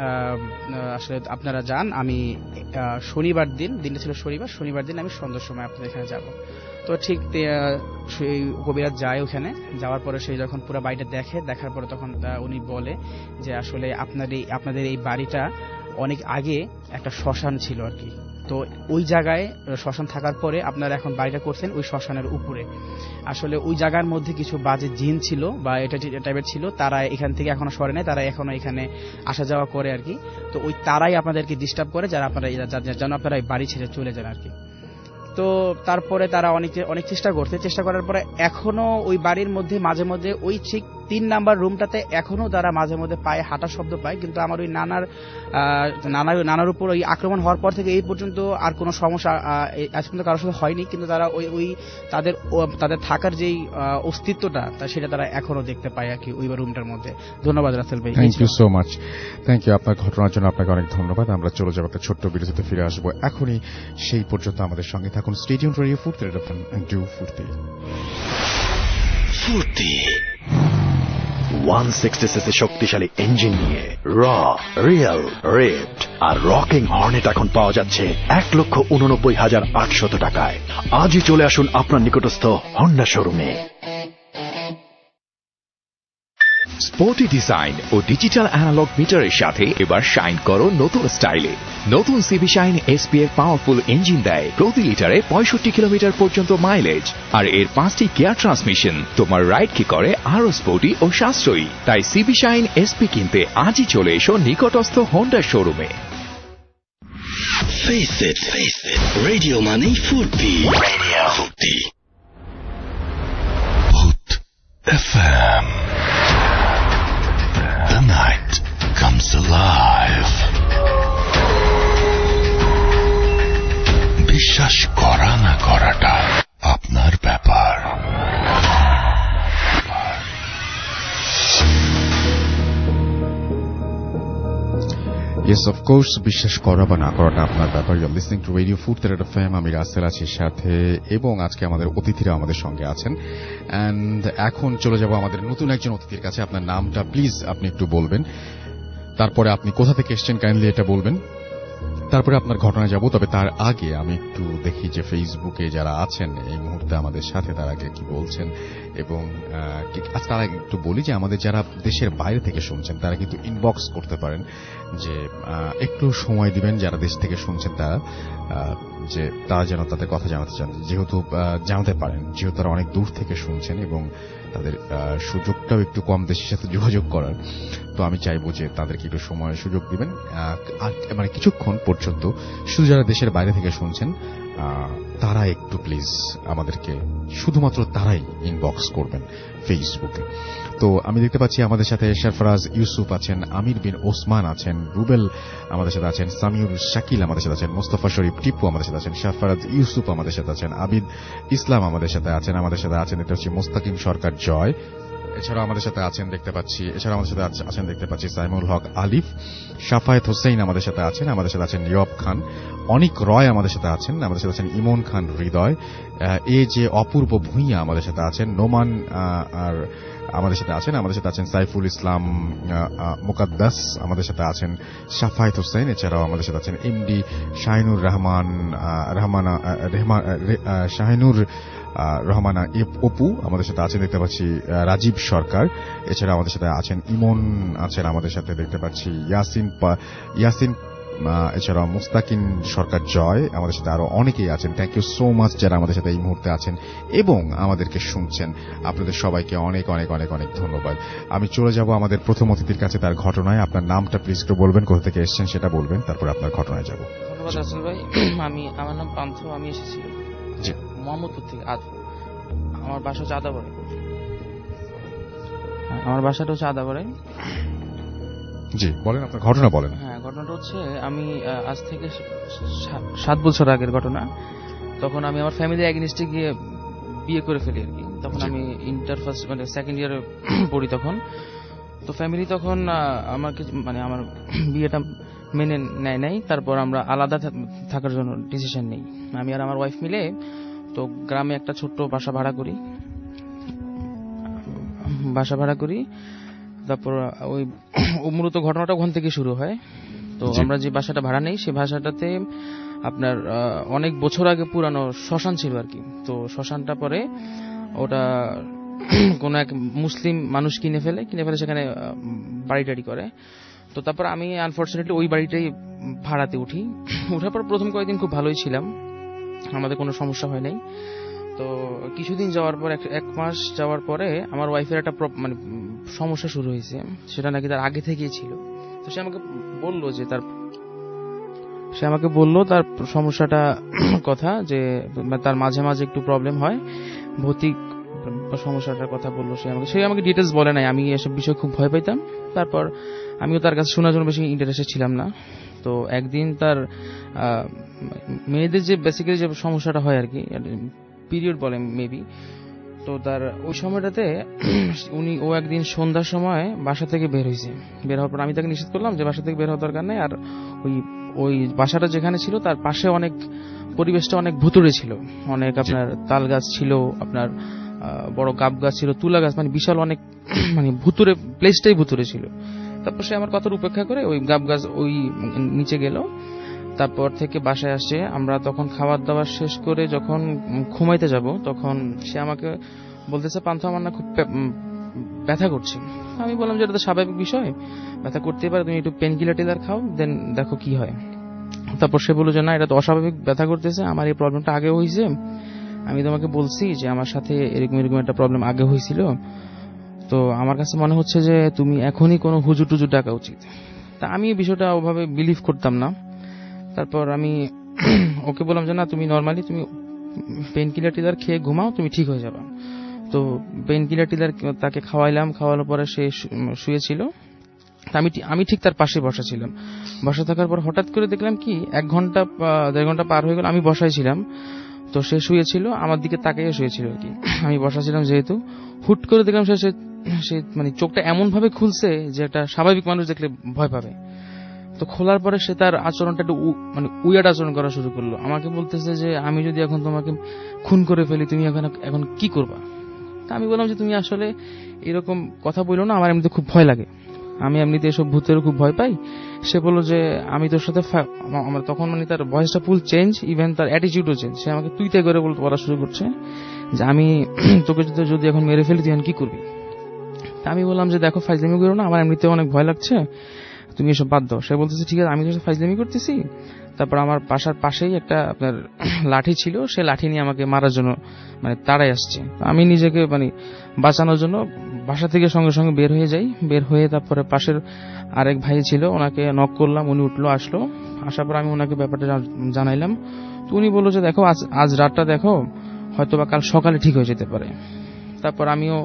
আসলে আপনারা যান, আমি শনিবার দিন, দিনটা ছিল শনিবার, শনিবার দিন আমি সন্ধ্যার সময় আপনাদের এখানে যাব। তো ঠিক সেই কবিরাজ যায় ওখানে, যাওয়ার পরে সে যখন পুরো বাড়িটা দেখে, দেখার পরে তখন উনি বলে যে আসলে আপনার এই আপনাদের এই বাড়িটা অনেক আগে একটা শ্মশান ছিল আর কি। তো ওই জায়গায় শ্মশান থাকার পরে আপনারা এখন বাড়িটা করছেন ওই শ্মশানের উপরে। আসলে ওই জায়গার মধ্যে কিছু বাজে জিন ছিল বা এটা টাইপের ছিল, তারা এখান থেকে এখনো সরে নেয়, তারা এখনো এখানে আসা যাওয়া করে আর কি। তো ওই তারাই আপনাদেরকে ডিস্টার্ব করে যারা আপনারা যেন আপনারা বাড়ি ছেড়ে চলে যান আর কি। তো তারপরে তারা অনেক অনেক চেষ্টা করতে চেষ্টা করার পরে এখনো ওই বাড়ির মধ্যে মাঝে মধ্যে ওই ঠিক তিন নাম্বার রুমটাতে এখনো তারা মাঝে মধ্যে পায়ে হাঁটার শব্দ পায়। কিন্তু আমার ওই নানার নানার নানার উপর ওই আক্রমণ হওয়ার পর থেকে এই পর্যন্ত আর কোনো সমস্যা আজ পর্যন্ত কারোর সাথে হয়নি, কিন্তু তারা ওই ওই তাদের তাদের থাকার যেই অস্তিত্বটা সেটা তারা এখনো দেখতে পায় আর কি ওই রুমটার মধ্যে। ধন্যবাদ রাসেল ভাই, thank you so much. Thank you আপনার ঘটনার জন্য, আপনাকে অনেক ধন্যবাদ। আমরা চলে যাবো একটা ছোট্ট বিরতিতে, ফিরে আসবো এখনই। সেই পর্যন্ত আমাদের সঙ্গে থাকুন। Stay tuned radio Foorti do Foorti Foorti একশো ষাট সিসি শক্তিশালী ইঞ্জিন নিয়ে র, রিয়েল, রেড আর রকিং হর্নেট এখন পাওয়া যাচ্ছে এক লক্ষ উননব্বই হাজার আটশত টাকায়। আজই চলে আসুন আপনার নিকটস্থ হন্ডা শোরুমে। স্পোর্টি ডিজাইন ও ডিজিটাল অ্যানালগ মিটারের সাথে এবার শাইন করো নতুন স্টাইলে। নতুন সিবি শাইন এসপিএফ পাওয়ারফুল ইঞ্জিন দেয় প্রতি লিটারে পঁয়ষট্টি কিলোমিটার পর্যন্ত মাইলেজ, আর এর পাঁচটি গিয়ার ট্রান্সমিশন তোমার রাইডকে করে আরো স্পোর্টি ও সাশ্রয়ী। তাই সিবি শাইন এসপি কিনতে আজই চলে এসো নিকটস্থ হোন্ডা শোরুমে। Face it, face it. Radio মানেই ফুর্তি। Radio Foorti. Boot F M. The night comes alive. বিশ্বাস করা না করাটা আপনার ব্যাপার। ইয়েস অফ কোর্স, বিশ্বাস করা বা না করাটা আপনার ব্যাপার। You are listening to radio Foorti red FM. আমি রাসেল আছি সাথে, এবং আজকে আমাদের অতিথিরা আমাদের সঙ্গে আছেন। অ্যান্ড এখন চলে যাব আমাদের নতুন একজন অতিথির কাছে। আপনার নামটা প্লিজ আপনি একটু বলবেন, তারপরে আপনি কোথা থেকে এসেছেন কাইন্ডলি এটা বলবেন, তারপরে আপনার ঘটনায় যাব। তবে তার আগে আমি একটু দেখি যে ফেসবুকে যারা আছেন এই মুহূর্তে আমাদের সাথে তার আগে কি বলছেন, এবং তারা একটু বলি যে আমাদের যারা দেশের বাইরে থেকে শুনছেন তারা কিন্তু ইনবক্স করতে পারেন, যে একটু সময় দিবেন যারা দেশ থেকে শুনছেন তারা, যে তারা যেন তাদের কথা জানাতে চান, যেহেতু জানাতে পারেন, যেহেতু তারা অনেক দূর থেকে শুনছেন এবং তাদের সুযোগটাও একটু কম দেশের সাথে যোগাযোগ করার। তো আমি চাইবো যে তাদেরকে একটু সময় সুযোগ দিবেন, মানে কিছুক্ষণ পর্যন্ত শুধু যারা দেশের বাইরে থেকে শুনছেন তারা একটু প্লিজ আমাদেরকে শুধুমাত্র তারাই ইনবক্স করবেন ফেসবুকে। তো আমি দেখতে পাচ্ছি আমাদের সাথে সরফরাজ ইউসুফ আছেন, আমির বিন ওসমান আছেন, রুবেল আমাদের সাথে আছেন, সামিউর শাকিল আমাদের সাথে আছেন, মোস্তফা শরীফ টিপু আমাদের সাথে আছেন, সরফরাজ ইউসুফ আমাদের সাথে আছেন, আবিদ ইসলাম আমাদের সাথে আছেন, আমাদের সাথে আছেন এটা হচ্ছে মোস্তাকিম সরকার জয়, এছাড়াও আমাদের সাথে আছেন দেখতে পাচ্ছি এছাড়া আমাদের সাথে আছেন দেখতে পাচ্ছি সাইমুল হক আলিফ, শাফায়েত হোসেন আমাদের সাথে আছেন, আমাদের সাথে আছেন নিয়ব খান, অনিক রয় আমাদের সাথে আছেন, আমাদের সাথে আছেন ইমন খান হৃদয়, এ যে অপূর্ব ভূঁইয়া আমাদের সাথে আছেন, নোমান আর আমাদের সাথে আছেন, আমাদের সাথে আছেন সাইফুল ইসলাম মুকাদ্দাস, আমাদের সাথে আছেন শাফায়েত হোসেন, এছাড়াও আমাদের সাথে আছেন এমডি শাহিনুর রহমান রহমানা রেহমান শাহিনুর রহমানা অপু, আমাদের সাথে আছেন দেখতে পাচ্ছি রাজীব সরকার, এছাড়া আমাদের সাথে আছেন ইমন আছেন, আমাদের সাথে দেখতে পাচ্ছি ইয়াসিন ইয়াসিন এছাড়াও মুস্তাকিন সরকার জয়, আমাদের সাথে আরো অনেকেই আছেন। থ্যাংক ইউ সো মাচ যারা আমাদের সাথে এই মুহূর্তে আছেন এবং আমাদেরকে শুনছেন, আপনাদের সবাইকে অনেক অনেক অনেক অনেক ধন্যবাদ। আমি চলে যাব আমাদের প্রথম অতিথির কাছে, তার ঘটনায়। আপনার নামটা প্লিজ একটু বলবেন, কোথা থেকে এসেছেন সেটা বলবেন, তারপর আপনার ঘটনায় যাব। ধন্যবাদ রাসেল ভাই। আমি আমার নাম পান্থ, আমি এসেছি জি মোহাম্মদপুর থেকে। আদ আমার বাসা হচ্ছে আদাবরে, আমার বাসাটা হচ্ছে আদাবরে। জি বলেন, আপনার ঘটনা বলেন। হ্যাঁ, ঘটনাটা হচ্ছে আমি আজ থেকে সাত বছর আগের ঘটনা। তখন আমি আমার ফ্যামিলি এগেইনস্টে গিয়ে বিয়ে করে ফেলি আর কি। তখন আমি ইন্টার ফার্স্ট মানে সেকেন্ড ইয়ারে পড়ি তখন। তো ফ্যামিলি তখন আমাকে মানে আমার বিয়েটা মেনে নেয় নাই। তারপর আমরা আলাদা থাকার জন্য ডিসিশন নেই, আমি আর আমার ওয়াইফ মিলে। তো গ্রামে একটা ছোট্ট বাসা ভাড়া করি বাসা ভাড়া করি তারপর ওই মূলত ঘটনাটা ওখান থেকে শুরু হয়। তো আমরা যে বাসাটা ভাড়া নেই সেই বাসাটাতে আপনার অনেক বছর আগে পুরানো শ্মশান ছিল আর কি। তো শ্মশানটা পরে ওটা কোন এক মুসলিম মানুষ কিনে ফেলে কিনে ফেলে সেখানে বাড়ি টাড়ি করে। তো তারপর আমি আনফরচুনেটলি ওই বাড়িটাই ভাড়াতে উঠি। ওঠার পর প্রথম কয়েকদিন খুব ভালোই ছিলাম, আমাদের কোনো সমস্যা হয় নাই। তো কিছুদিন যাওয়ার পর এক মাস যাওয়ার পরে আমার ওয়াইফের একটা মানে সমস্যা শুরু হয়েছে, সেটা নাকি তার আগে থেকেই ছিল। তো সে আমাকে বললো যে তার সে আমাকে বললো তার সমস্যাটা কথা, যে তার মাঝে মাঝে একটু প্রবলেম হয়, ভৌতিক সমস্যাটার কথা বললো সে আমাকে। সে আমাকে ডিটেলস বলে নাই, আমি এসব বিষয় খুব ভয় পাইতাম। তারপর আমিও তার কাছে শোনার জন্য বেশি ইন্টারেস্টেড ছিলাম না। তো একদিন তার মেয়েদের যে বেসিক্যালি যে সমস্যাটা হয় আর কি, পিরিয়ড বলে মেবি, তো তার ওই সময়টাতে উনি ও একদিন সন্ধ্যার সময় বাসা থেকে বের হয়েছে। বের হওয়ার পর আমি তাকে নিষেধ করলাম যে বাসা থেকে বের হওয়ার দরকার নেই। আর ওই ওই বাসাটা যেখানে ছিল তার পাশে অনেক পরিবেশটা অনেক ভুতুড়ে ছিল, অনেক আপনার তাল গাছ ছিল, আপনার বড় গাব গাছ ছিল, তুলা গাছ, মানে বিশাল অনেক মানে ভুতুড়ে, প্লেসটাই ভুতুড়ে ছিল। তারপর সে আমার কথার উপেক্ষা করে ওই গাব গাছ ওই নিচে গেল। তারপর থেকে বাসায় আসে, আমরা তখন খাবার দাবার শেষ করে যখন ঘুমাইতে যাব তখন সে আমাকে বলতেছে, পান্থ আমার না খুব ব্যথা করছে। আমি বললাম যে এটা তো স্বাভাবিক বিষয়, ব্যথা করতেই পারে, তুমি একটু পেন কিলার টিলার খাও, দেন দেখো কি হয়। তারপর সে বললো যে না, এটা তো অস্বাভাবিক ব্যথা করতেছে, আমার এই প্রবলেমটা আগে হয়েছে, আমি তোমাকে বলছি যে আমার সাথে এরকম এরকম একটা প্রবলেম আগে হয়েছিল, তো আমার কাছে মনে হচ্ছে যে তুমি এখনই কোনো হুজুর টুজুর ডাকা উচিত। তা আমি এই বিষয়টা ওভাবে বিলিভ করতাম না। তারপর আমি ওকে বললাম যে না, তুমি নর্মালি তুমি পেন কিলার টিলার খেয়ে ঘুমাও, তুমি ঠিক হয়ে যাবে। তো পেন কিলার টিলার তাকে খাওয়াইলাম, খাওয়ানোর পরে সে শুয়েছিল। আমি আমি ঠিক তার পাশে বসা ছিলাম। বসা থাকার পর হঠাৎ করে দেখলাম কি এক ঘন্টা দেড় ঘন্টা পার হয়ে গেল, আমি বসাই ছিলাম, তো সে শুয়েছিল আমার দিকে তাকিয়ে শুয়েছিল আর কি। আমি বসা ছিলাম যেহেতু, হুট করে দেখলাম সে সে মানে চোখটা এমন ভাবে খুলছে যে একটা স্বাভাবিক মানুষ দেখলে ভয় পাবে। তো খোলার পরে সে তার আচরণটা একটু মানে উইয়ার্ড আচরণ করা শুরু করলো। আমাকে বলতেছে যে আমি যদি এখন তোমাকে খুন করে ফেলি তুমি এখন এখন কি করবা? তা আমি বললাম যে তুমি আসলে এরকম কথা বললো না, আমার এমনিতে খুব ভয় লাগে, আমি এমনিতে এসব ভূতের খুব ভয় পাই। সে বললো যে আমি তোর সাথে আমার তখন মানে তার ভয়েসটা ফুল চেঞ্জ, ইভেন তার অ্যাটিটিউডও চেঞ্জ। সে আমাকে তুই তাই করে বলতে বলা শুরু করছে যে আমি তোকে যদি এখন মেরে ফেলি তুই এখন কি করবি? তা আমি বললাম যে দেখো ফাইজলামি করো না, আমার এমনিতে অনেক ভয় লাগছে, তুমি এসব বাদ দাও। সে বলতেছে ঠিক আছে আমি তো ফাইজলামি করতেছি। তারপর আমার বাসার পাশেই একটা আপনার লাঠি ছিল, সে লাঠি নিয়ে আমাকে মারার জন্য মানে তাড়াই আসছে। আমি নিজেকে মানে বাঁচানোর জন্য বাসা থেকে সঙ্গে সঙ্গে বের হয়ে যাই। বের হয়ে তারপরে পাশের আরেক ভাই ছিল, ওনাকে নক করলাম, উনি উঠলো, আসলো। আসার পর আমি ওনাকে ব্যাপারটা জানাইলাম। তো উনি বললো যে দেখো আজ আজ রাতটা দেখো, হয়তো বা কাল সকালে ঠিক হয়ে যেতে পারে। তারপর আমিও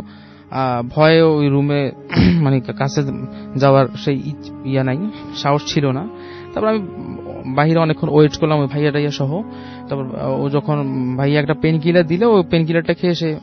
ভয়ে ওই রুমে মানে কাছে যাওয়ার সেই ইয়া নাই, সাহস ছিল না। তারপর আমি বাহিরে অনেকক্ষণ ওয়েট করলাম ওই ভাইয়া টাইয়া সহ। তারপর ও যখন ভাইয়া একটা পেন কিলার দিল, ওই পেন কিলারটা খেয়ে সে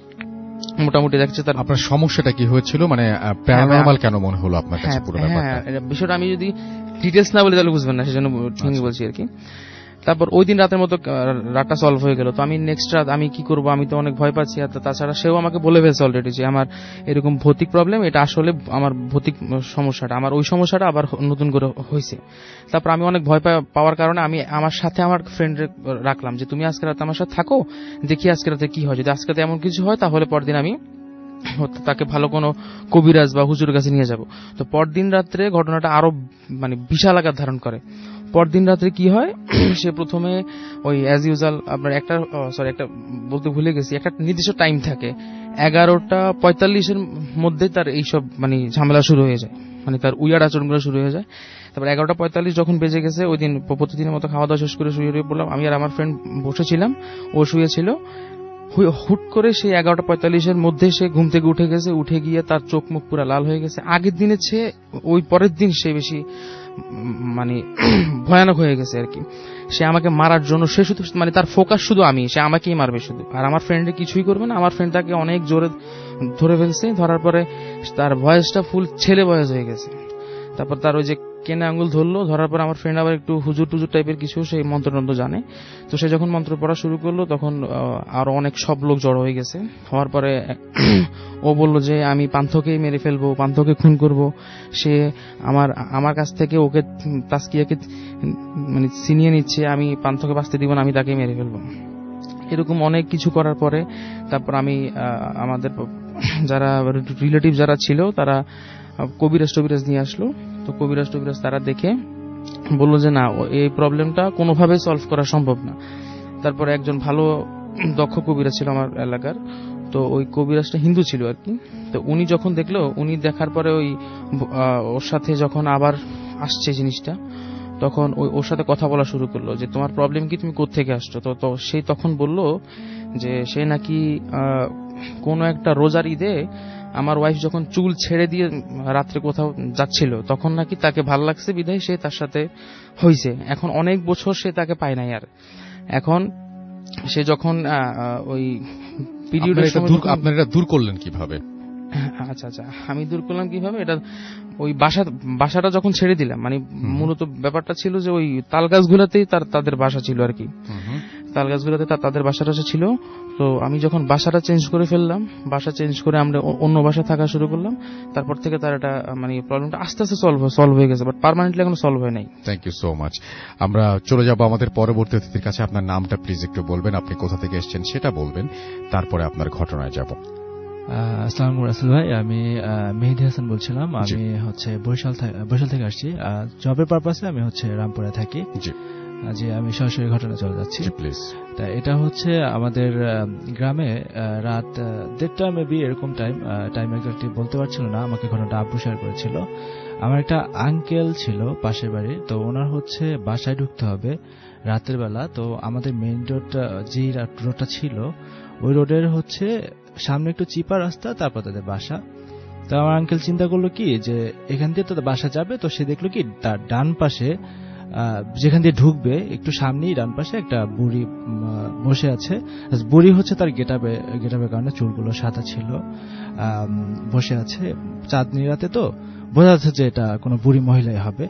মোটামুটি দেখছে তার। আপনার সমস্যাটা কি হয়েছিল, মানে প্যারানরমাল কেন মনে হলো আপনার কাছে পুরো ব্যাপারটা? বিষয়টা আমি যদি ডিটেলস না বলি তাহলে বুঝবেন না, সেজন্য ঠিকই বলছি আর কি। তারপর ওই দিন রাতের মতো রাতটা সলভ হয়ে গেল। তো আমি নেক্সট রাত আমি কি করবো, আমি তো অনেক ভয় পাচ্ছি। আর তাছাড়া সেও আমাকে বলে ফেলছে অলরেডি যে আমার এরকম ভৌতিক প্রবলেম, এটা আসলে আমার ভৌতিক সমস্যাটা, আমার ওই সমস্যাটা আবার নতুন করে হয়েছে। তারপর আমি অনেক ভয় পাওয়ার কারণে আমি আমার সাথে আমার ফ্রেন্ড রাখলাম যে তুমি আজকে রাতে আমার সাথে থাকো, দেখি আজকে রাতে কি হয়। যদি আজকে রাতে এমন কিছু হয় তাহলে পরদিন আমি তাকে ভালো কোনো কবিরাজ বা হুজুরের কাছে নিয়ে যাব। তো পরদিন রাত্রে ঘটনাটা আরো মানে বিশাল আকার ধারণ করে। পরদিন রাত্রে কি হয়, সে প্রথমে ওই অ্যাজ ইউজুয়াল আপনার একটা সরি একটা বলতে ভুলে গেছি, একটা নির্দিষ্ট টাইম থাকে, এগারোটা পঁয়তাল্লিশের মধ্যে তার এইসব মানে ঝামেলা শুরু হয়ে যায়, মানে তার উইয়ার্ড আচরণগুলো শুরু হয়ে যায়। তারপর এগারোটা পঁয়তাল্লিশ যখন বেজে গেছে, ওই দিন প্রতিদিনের মতো খাওয়া দাওয়া শেষ করে শুয়ে হয়ে পড়লাম। আমি আর আমার ফ্রেন্ড বসেছিলাম, ও শুয়েছিল। হুট করে সেই এগারোটা পঁয়তাল্লিশের মধ্যে সে ঘুম থেকে উঠে গেছে, উঠে গিয়ে তার চোখ মুখ পুরো লাল হয়ে গেছে। আগের দিনের চেয়ে ওই পরের দিন সে বেশি মানে ভয়ানক হয়ে গেছে আর কি। সে আমাকে মারার জন্য সে শুধু মানে তার ফোকাস শুধু আমি, সে আমাকেই মারবে শুধু, আর আমার ফ্রেন্ডে কিছুই করবে না। আমার ফ্রেন্ড তাকে অনেক জোরে ধরে ফেলছে, ধরার পরে তার ভয়েসটা ফুল ছেলে ভয়েস হয়ে গেছে। তারপর তার ওই যে কেনে আঙ্গুল ধরলো, ধরার পর আমার ফ্রেন্ড আবার একটু হুজুর টুজুর টাইপের কিছু সেই মন্ত্রতন্ত্র জানে। তো সে যখন মন্ত্র পড়া শুরু করলো তখন আরো অনেক সব লোক জড়ো হয়ে গেছে। হওয়ার পরে ও বলল যে আমি পান্থকেই মেরে ফেলবো, পান্থকে খুন করব। সে আমার আমার কাছ থেকে ওকে তাসকিয়াকে মানে ছিনিয়ে নিচ্ছে, আমি পান্থকে বাঁচতে দিব না, আমি তাকে মেরে ফেলবো। এরকম অনেক কিছু করার পরে তারপর আমি আমাদের যারা রিলেটিভ যারা ছিল তারা কবিরাজ টবিরাজ নিয়ে আসলো। তো কবিরাজ টবিরাজ তারা দেখে বললো যে না, এই প্রবলেমটা কোনোভাবে সলভ করা সম্ভব না। তারপরে একজন ভালো দক্ষ কবিরাজ ছিল আমার এলাকার, তো ওই কবিরাজটা হিন্দু ছিল আর কি। তো উনি যখন দেখলো, উনি দেখার পরে ওই ওর সাথে যখন আবার আসছে জিনিসটা, তখন ওই ওর সাথে কথা বলা শুরু করলো যে তোমার প্রবলেম কি, তুমি কোত্থেকে আসছো? তো তো সেই তখন বলল যে সে নাকি কোনো একটা রোজার ঈদে আমার ওয়াইফ যখন চুল ছেড়ে দিয়ে রাত্রে কোথাও যাচ্ছিল, তখন নাকি তাকে ভাল লাগছে বিধায় সে তার সাথে হয়েছে। এখন অনেক বছর সে তাকে পায় নাই। আর এখন সে যখন ওই পিরিয়ডের সময় আপনারা এটা দূর করলেন কিভাবে? আচ্ছা আচ্ছা আমি দূর করলাম কিভাবে, এটা ওই বাসা বাসাটা যখন ছেড়ে দিলাম, মানে মূলত ব্যাপারটা ছিল যে ওই তাল গাছগুলোতেই তার তাদের বাসা ছিল আর কি, তাল গাছগুলোতে তাদের বাসাটা ছিল। তো আমি যখন বাসাটা চেঞ্জ করে ফেললাম, বাসা চেঞ্জ করে আমরা অন্য বাসায় থাকা শুরু করলাম, তারপর থেকে তার একটা মানে প্রবলেমটা আস্তে আস্তে সলভ সলভ হয়ে গেছে, বাট পার্মানেন্টলি এখনো সলভ হয় নাই। Thank you so much. আমরা চলে যাব আমাদের পরবর্তী অতিথির কাছে। আপনার নামটা প্লিজ একটু বলবেন, আপনি কোথা থেকে এসেছেন সেটা বলবেন, তারপরে আপনার ঘটনায় যাব। আসসালামু আলাইকুম রাসেল ভাই, আমি মেহেদি হাসান বলছিলাম। আমি হচ্ছে বরিশাল বরিশাল থেকে আসছি, জবের পারপাসে আমি হচ্ছে রামপুরে থাকি। জি, আমি সরাসরি ঘটনা চলে যাচ্ছি। তা এটা হচ্ছে আমাদের গ্রামে রাত দেড়টা মেবি এরকম টাইম টাইম এক্সাক্টলি বলতে পারছিল না, আমাকে ঘটনাটা আব্বু শেয়ার করেছিল। আমার একটা আঙ্কেল ছিল পাশের বাড়ি, তো ওনার হচ্ছে বাসায় ঢুকতে হবে রাতের বেলা। তো আমাদের মেইন রোডটা যেই রোডটা ছিল, ওই রোডের হচ্ছে সামনে একটু চিপা রাস্তা, তারপর তাদের বাসা। তো আমার আঙ্কেল চিন্তা করলো কি যে এখান দিয়ে তাদের বাসা যাবে, তো সে দেখলো কি তার ডান পাশে যেখান দিয়ে ঢুকবে একটু সামনেই ডান পাশে একটা বুড়ি বসে আছে। বুড়ি হচ্ছে তার গেটাবে গেটাবের কারণে চুলগুলো সাদা ছিল, বসে আছে চাঁদনি রাতে, তো বোঝা যাচ্ছে যে এটা কোনো বুড়ি মহিলাই হবে।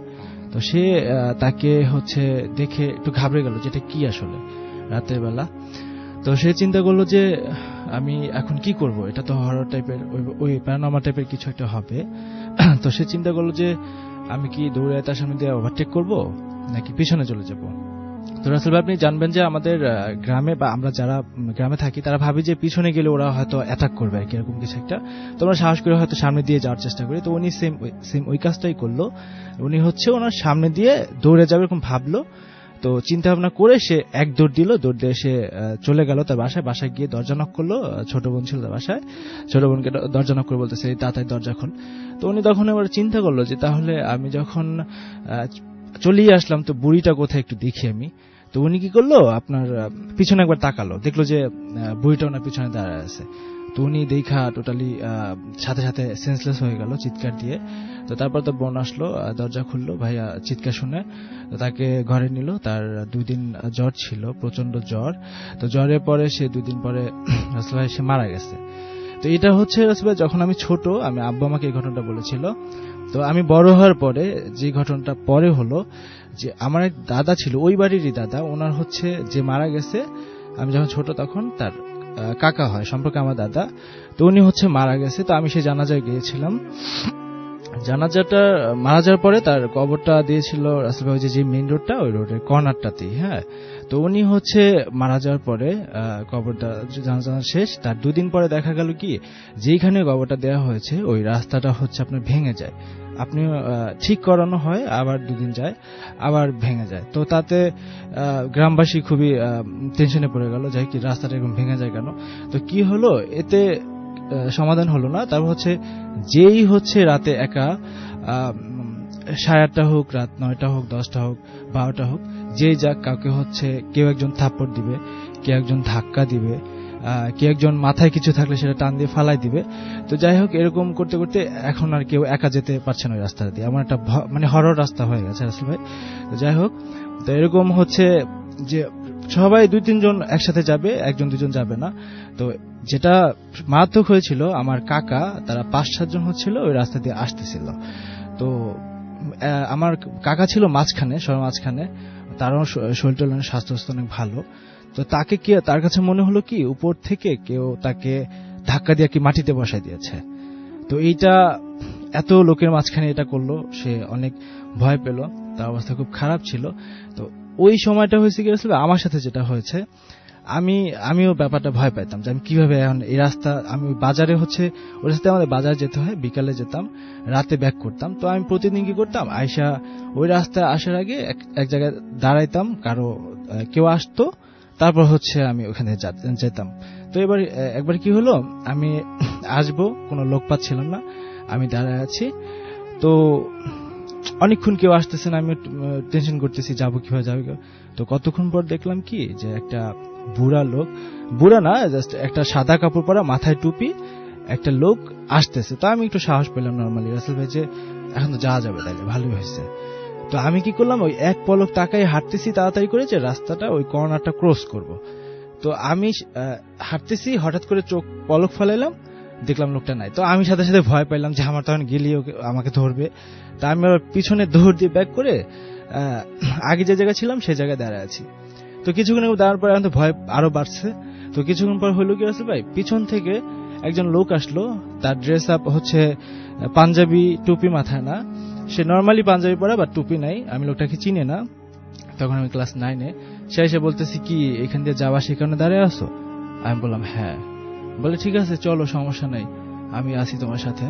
তো সে তাকে হচ্ছে দেখে একটু ঘাবড়ে গেল, যেটা কি আসলে রাতের বেলা। তো সে চিন্তা করলো যে আমি এখন কি করব, এটা তো হরর টাইপের, ওই প্যারানর্মাল টাইপের কিছু একটা হবে। তো সে চিন্তা করলো যে আমি কি দৌড়ে তার সামনে দিয়ে ওভারটেক করব নাকি পিছনে চলে যাব। তো রাসেল ভাই, আপনি জানবেন যে আমাদের গ্রামে বা আমরা যারা গ্রামে থাকি তারা ভাবি যে পিছনে গেলে ওরা হয়তো অ্যাটাক করবে আর কি, এরকম কিছু একটা। তো আমরা সাহস করে হয়তো সামনে দিয়ে যাওয়ার চেষ্টা করি। তো উনি সেম সেম ওই কাজটাই করলো। উনি হচ্ছে ওনার সামনে দিয়ে দৌড়ে যাবে এরকম ভাবলো। তো চিন্তা ভাবনা করে সে এক দৌড় দিল, দৌড় দিয়ে সে চলে গেল তার বাসায়। বাসায় গিয়ে দরজা নক করলো, ছোট বোন ছিল তার বাসায়, ছোট বোনকে দরজা নক করে বলতেছে তাড়াতাড়ি দরজা খুল। তো উনি তখন এবার চিন্তা করলো যে তাহলে আমি যখন চলেই আসলাম তো বুড়িটা কোথায় একটু দেখি আমি। তো উনি কি করলো, আপনার পিছনে একবার তাকালো, দেখলো যে বুড়িটা ওনার পিছনে দাঁড়ায় আছে। তো উনি দেখা টোটালি সাথে সাথে সেন্সলেস হয়ে গেল চিৎকার দিয়ে। তো তারপর তো বোন আসলো, দরজা খুললো, ভাইয়া চিৎকার শুনে তাকে ঘরে নিল। তার দুই দিন জ্বর ছিল, প্রচন্ড জ্বর। তো জ্বরের পরে সে দুই দিন পরে রাসেল ভাই সে মারা গেছে। তো এটা হচ্ছে রাসেল ভাই যখন আমি ছোট, আমি আব্বু আমাকে এই ঘটনাটা বলেছিল। তো আমি বড় হওয়ার পরে যে ঘটনাটা পরে হলো যে আমার এক দাদা ছিল, ওই বাড়িরই দাদা, ওনার হচ্ছে যে মারা গেছে, আমি যখন ছোট তখন তার কাকা হয় সম্পর্কে আমার দাদা। তো উনি হচ্ছে মারা গেছে। তো আমি সেই জানাজায় গিয়েছিলাম। জানাজাটা মারা যাওয়ার পরে তার কবরটা দিয়েছিল রাসেল ভাই যে মেইন রোডটা, ওই রোডের কর্নারটাতেই। হ্যাঁ, তো উনি হচ্ছে মারা যাওয়ার পরে কবরটা জানাজা শেষ, তার দুদিন পরে দেখা গেল কি যেখানে কবরটা দেওয়া হয়েছে ওই রাস্তাটা হচ্ছে আপনার ভেঙে যায়। আপনি ঠিক করানো হয়, আবার দুদিন যায়, আবার ভেঙে যায়। তো তাতে গ্রামবাসী খুবই টেনশনে পড়ে গেল যে কি রাস্তাটা এরকম ভেঙে যায় কেন। তো কি হলো, এতে সমাধান হলো না। তারপর হচ্ছে যেই হচ্ছে রাতে একা সাড়ে আটটা হোক, রাত নয়টা হোক, দশটা হোক, বারোটা হোক, যেই যাক কাউকে হচ্ছে কেউ একজন থাপ্পড় দিবে, কেউ একজন ধাক্কা দিবে, কেউ একজন মাথায় কিছু থাকলে সেটা টান দিয়ে ফালাই দিবে। তো যাই হোক, এরকম করতে করতে এখন আর কেউ একা যেতে পারছে না ওই রাস্তা দিয়ে। আমার একটা মানে হরর রাস্তা হয়ে গেছে আসলে ভাই। তো যাই হোক, তো এরকম হচ্ছে যে সবাই দুই তিনজন একসাথে যাবে, একজন দুজন যাবে না। তো যেটা মারাত্মক হয়েছিল, আমার কাকা তারা পাঁচ সাতজন হচ্ছিল ওই রাস্তা দিয়ে আসতেছিল। তো আমার কাকা ছিল মাঝখানে, সবার মাঝখানে, তারও শরীর টরীর স্বাস্থ্য অনেক ভালো। তো তাকে কি তার কাছে মনে হলো কি উপর থেকে কেউ তাকে ধাক্কা দিয়ে কি মাটিতে বসাই দিয়েছে। তো এইটা এত লোকের মাঝখানে এটা করলো, সে অনেক ভয় পেল, তার অবস্থা খুব খারাপ ছিল। তো ওই সময়টা হয়েছে কি আসলে আমার সাথে যেটা হয়েছে, আমি আমিও ব্যাপারটা ভয় পাইতাম যে আমি কিভাবে এখন এই রাস্তা, আমি বাজারে হচ্ছে ওই রাস্তায় আমাদের বাজার যেতে হয়, বিকালে যেতাম, রাতে ব্যাক করতাম। তো আমি প্রতিদিন কি করতাম, আয়সা ওই রাস্তায় আসার আগে এক জায়গায় দাঁড়াইতাম, কারো কেউ আসতো, তারপর হচ্ছে আমি ওখানে যেতাম। তো এবার একবার কি হলো, আমি আসবো, কোনো লোক পাচ্ছিলাম না, আমি দাঁড়ায় আছি। তো অনেকক্ষণ কেউ আসতেছে না, আমি টেনশন করতেছি যাবো কিভাবে যাবো। তো কতক্ষণ পর দেখলাম কি যে একটা বুড়া লোক, বুড়া না, জাস্ট একটা সাদা কাপড় পরা, মাথায় টুপি একটা লোক আসতেছে। তো আমি একটু সাহস পেলাম নর্মালি রাসেল ভাই যে এখন তো যাওয়া যাবে, তাইলে ভালোই হয়েছে। তো আমি কি করলাম, ওই এক পলক তাকাই হাঁটতেছি তাড়াতাড়ি করে যে রাস্তাটা ওই কর্নারটা ক্রস করব। তো আমি হাঁটতেছি, হঠাৎ করে চোখ পলক ফেলাইলাম, দেখলাম লোকটা নাই। তো আমি সাথে সাথে ভয় পাইলাম যে আমার তখন গেলেই আমাকে ধরবে। তা আমি পিছনে দৌড় দিয়ে ব্যাক করে আগে যে জায়গায় ছিলাম সেই জায়গায় দাঁড়ায় আছি। তো কিছুক্ষণ দাঁড়ানোর পরে এখন তো ভয় আরো বাড়ছে। তো কিছুক্ষণ পর হইলো কি রাসেল ভাই, পিছন থেকে একজন লোক আসলো, তার ড্রেস আপ হচ্ছে পাঞ্জাবি, টুপি মাথায় না, সে নর্মালি পাঞ্জাবি পরা বা টুপি নাই। আমি লোকটাকে চিনি না, তখন আমি ক্লাস নাইনে। সে এসে বলতেছি কি এখান দিয়ে যাওয়া সেখানে দাঁড়িয়ে আসো? আমি বললাম হ্যাঁ। বলে ঠিক আছে চলো, সমস্যা নাই, আমি আছি তোমার সাথে।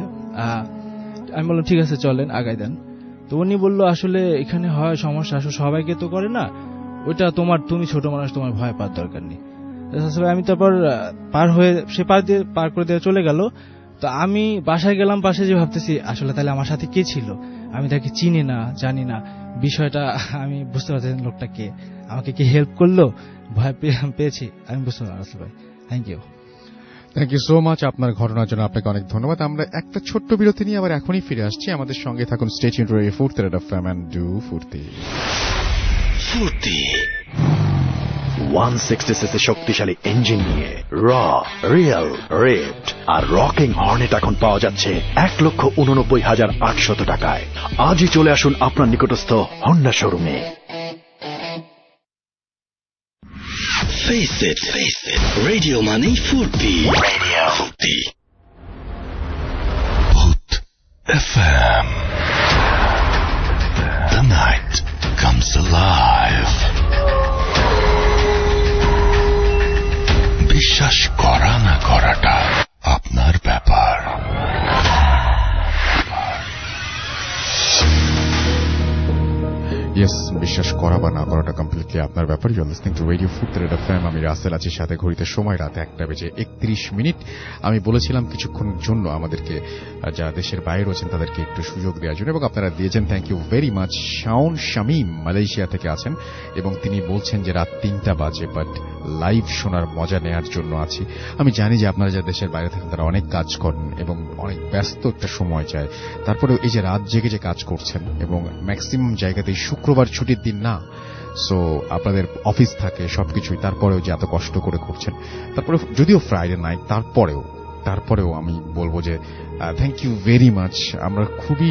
আমি বললাম ঠিক আছে চলেন, আগাই দেন। তো উনি বললো আসলে এখানে হয় সমস্যা, আসলে সবাইকে তো করে না, ওইটা তোমার, তুমি ছোট মানুষ, তোমার ভয় পাওয়ার দরকার নেই। আমি তারপর পার হয়ে সে পার দিয়ে পার করে দিয়ে চলে গেল। তো আমি বাসায় গেলাম, পাশে যে ভাবতেছি আসলে তাহলে আমার সাথে কে ছিল, আমি তাকে চিনি না, জানি না, বিষয়টা আমি বুঝতে পারছি লোকটা কে, আমাকে কি হেল্প করলো, ভয় পেয়েছি আমি বুঝতে পারছি ভাই। Thank you thank you so much আপনার ঘটনার জন্য, আপনাকে অনেক ধন্যবাদ। আমরা একটা ছোট্ট বিরতি নিয়ে আবার এখনই ফিরে আসছি, আমাদের সঙ্গে থাকুন। Stay tuned Foorti red F M and do Foorti Foorti. একশো ষাট সিসি শক্তিশালী ইঞ্জিন নিয়ে র, রিয়েল, রিভড আর রকিং হর্নেট এখন পাওয়া যাচ্ছে এক লক্ষ উননব্বই হাজার আটশত টাকায়। আজই চলে আসুন আপনার নিকটস্থ হন্ডা শোরুমে। Face it, face it. Radio Money Furti. Radio Furti. Put F M. The night comes alive. বিশ্বাস করা না করাটা আপনার ব্যাপার। ইয়েস, বিশ্বাস করা বা না করাটা কমপ্লিটলি আপনার ব্যাপার। You are listening to radio Foorti red FM. আমি রাসেল আছি সাথে, ঘড়িতে সময় রাত একটা বেজে একত্রিশ মিনিট। আমি বলেছিলাম কিছুক্ষণের জন্য আমাদেরকে যারা দেশের বাইরে রয়েছেন তাদেরকে একটু সুযোগ দেওয়ার জন্য, এবং আপনারা দিয়েছেন। Thank you very much. Shaon Shamim Malaysia থেকে আছেন এবং তিনি বলছেন যে রাত তিনটা বাজে, বাট লাইভ শোনার মজা নেওয়ার জন্য আছি। আমি জানি যে আপনারা যারা দেশের বাইরে থাকেন তারা অনেক কাজ করেন এবং অনেক ব্যস্ত একটা সময় চায়, তারপরেও এই যে রাত জেগে যে কাজ করছেন এবং ম্যাক্সিমাম জায়গাতেই শুক্রবার ছুটির দিন না, সো আপনাদের অফিস থাকে সবকিছুই, তারপরেও যে এত কষ্ট করে করছেন, তারপরে যদিও ফ্রাইডে নাইট, তারপরেও তারপরেও আমি বলবো যে থ্যাংক ইউ ভেরি মাচ। আমরা খুবই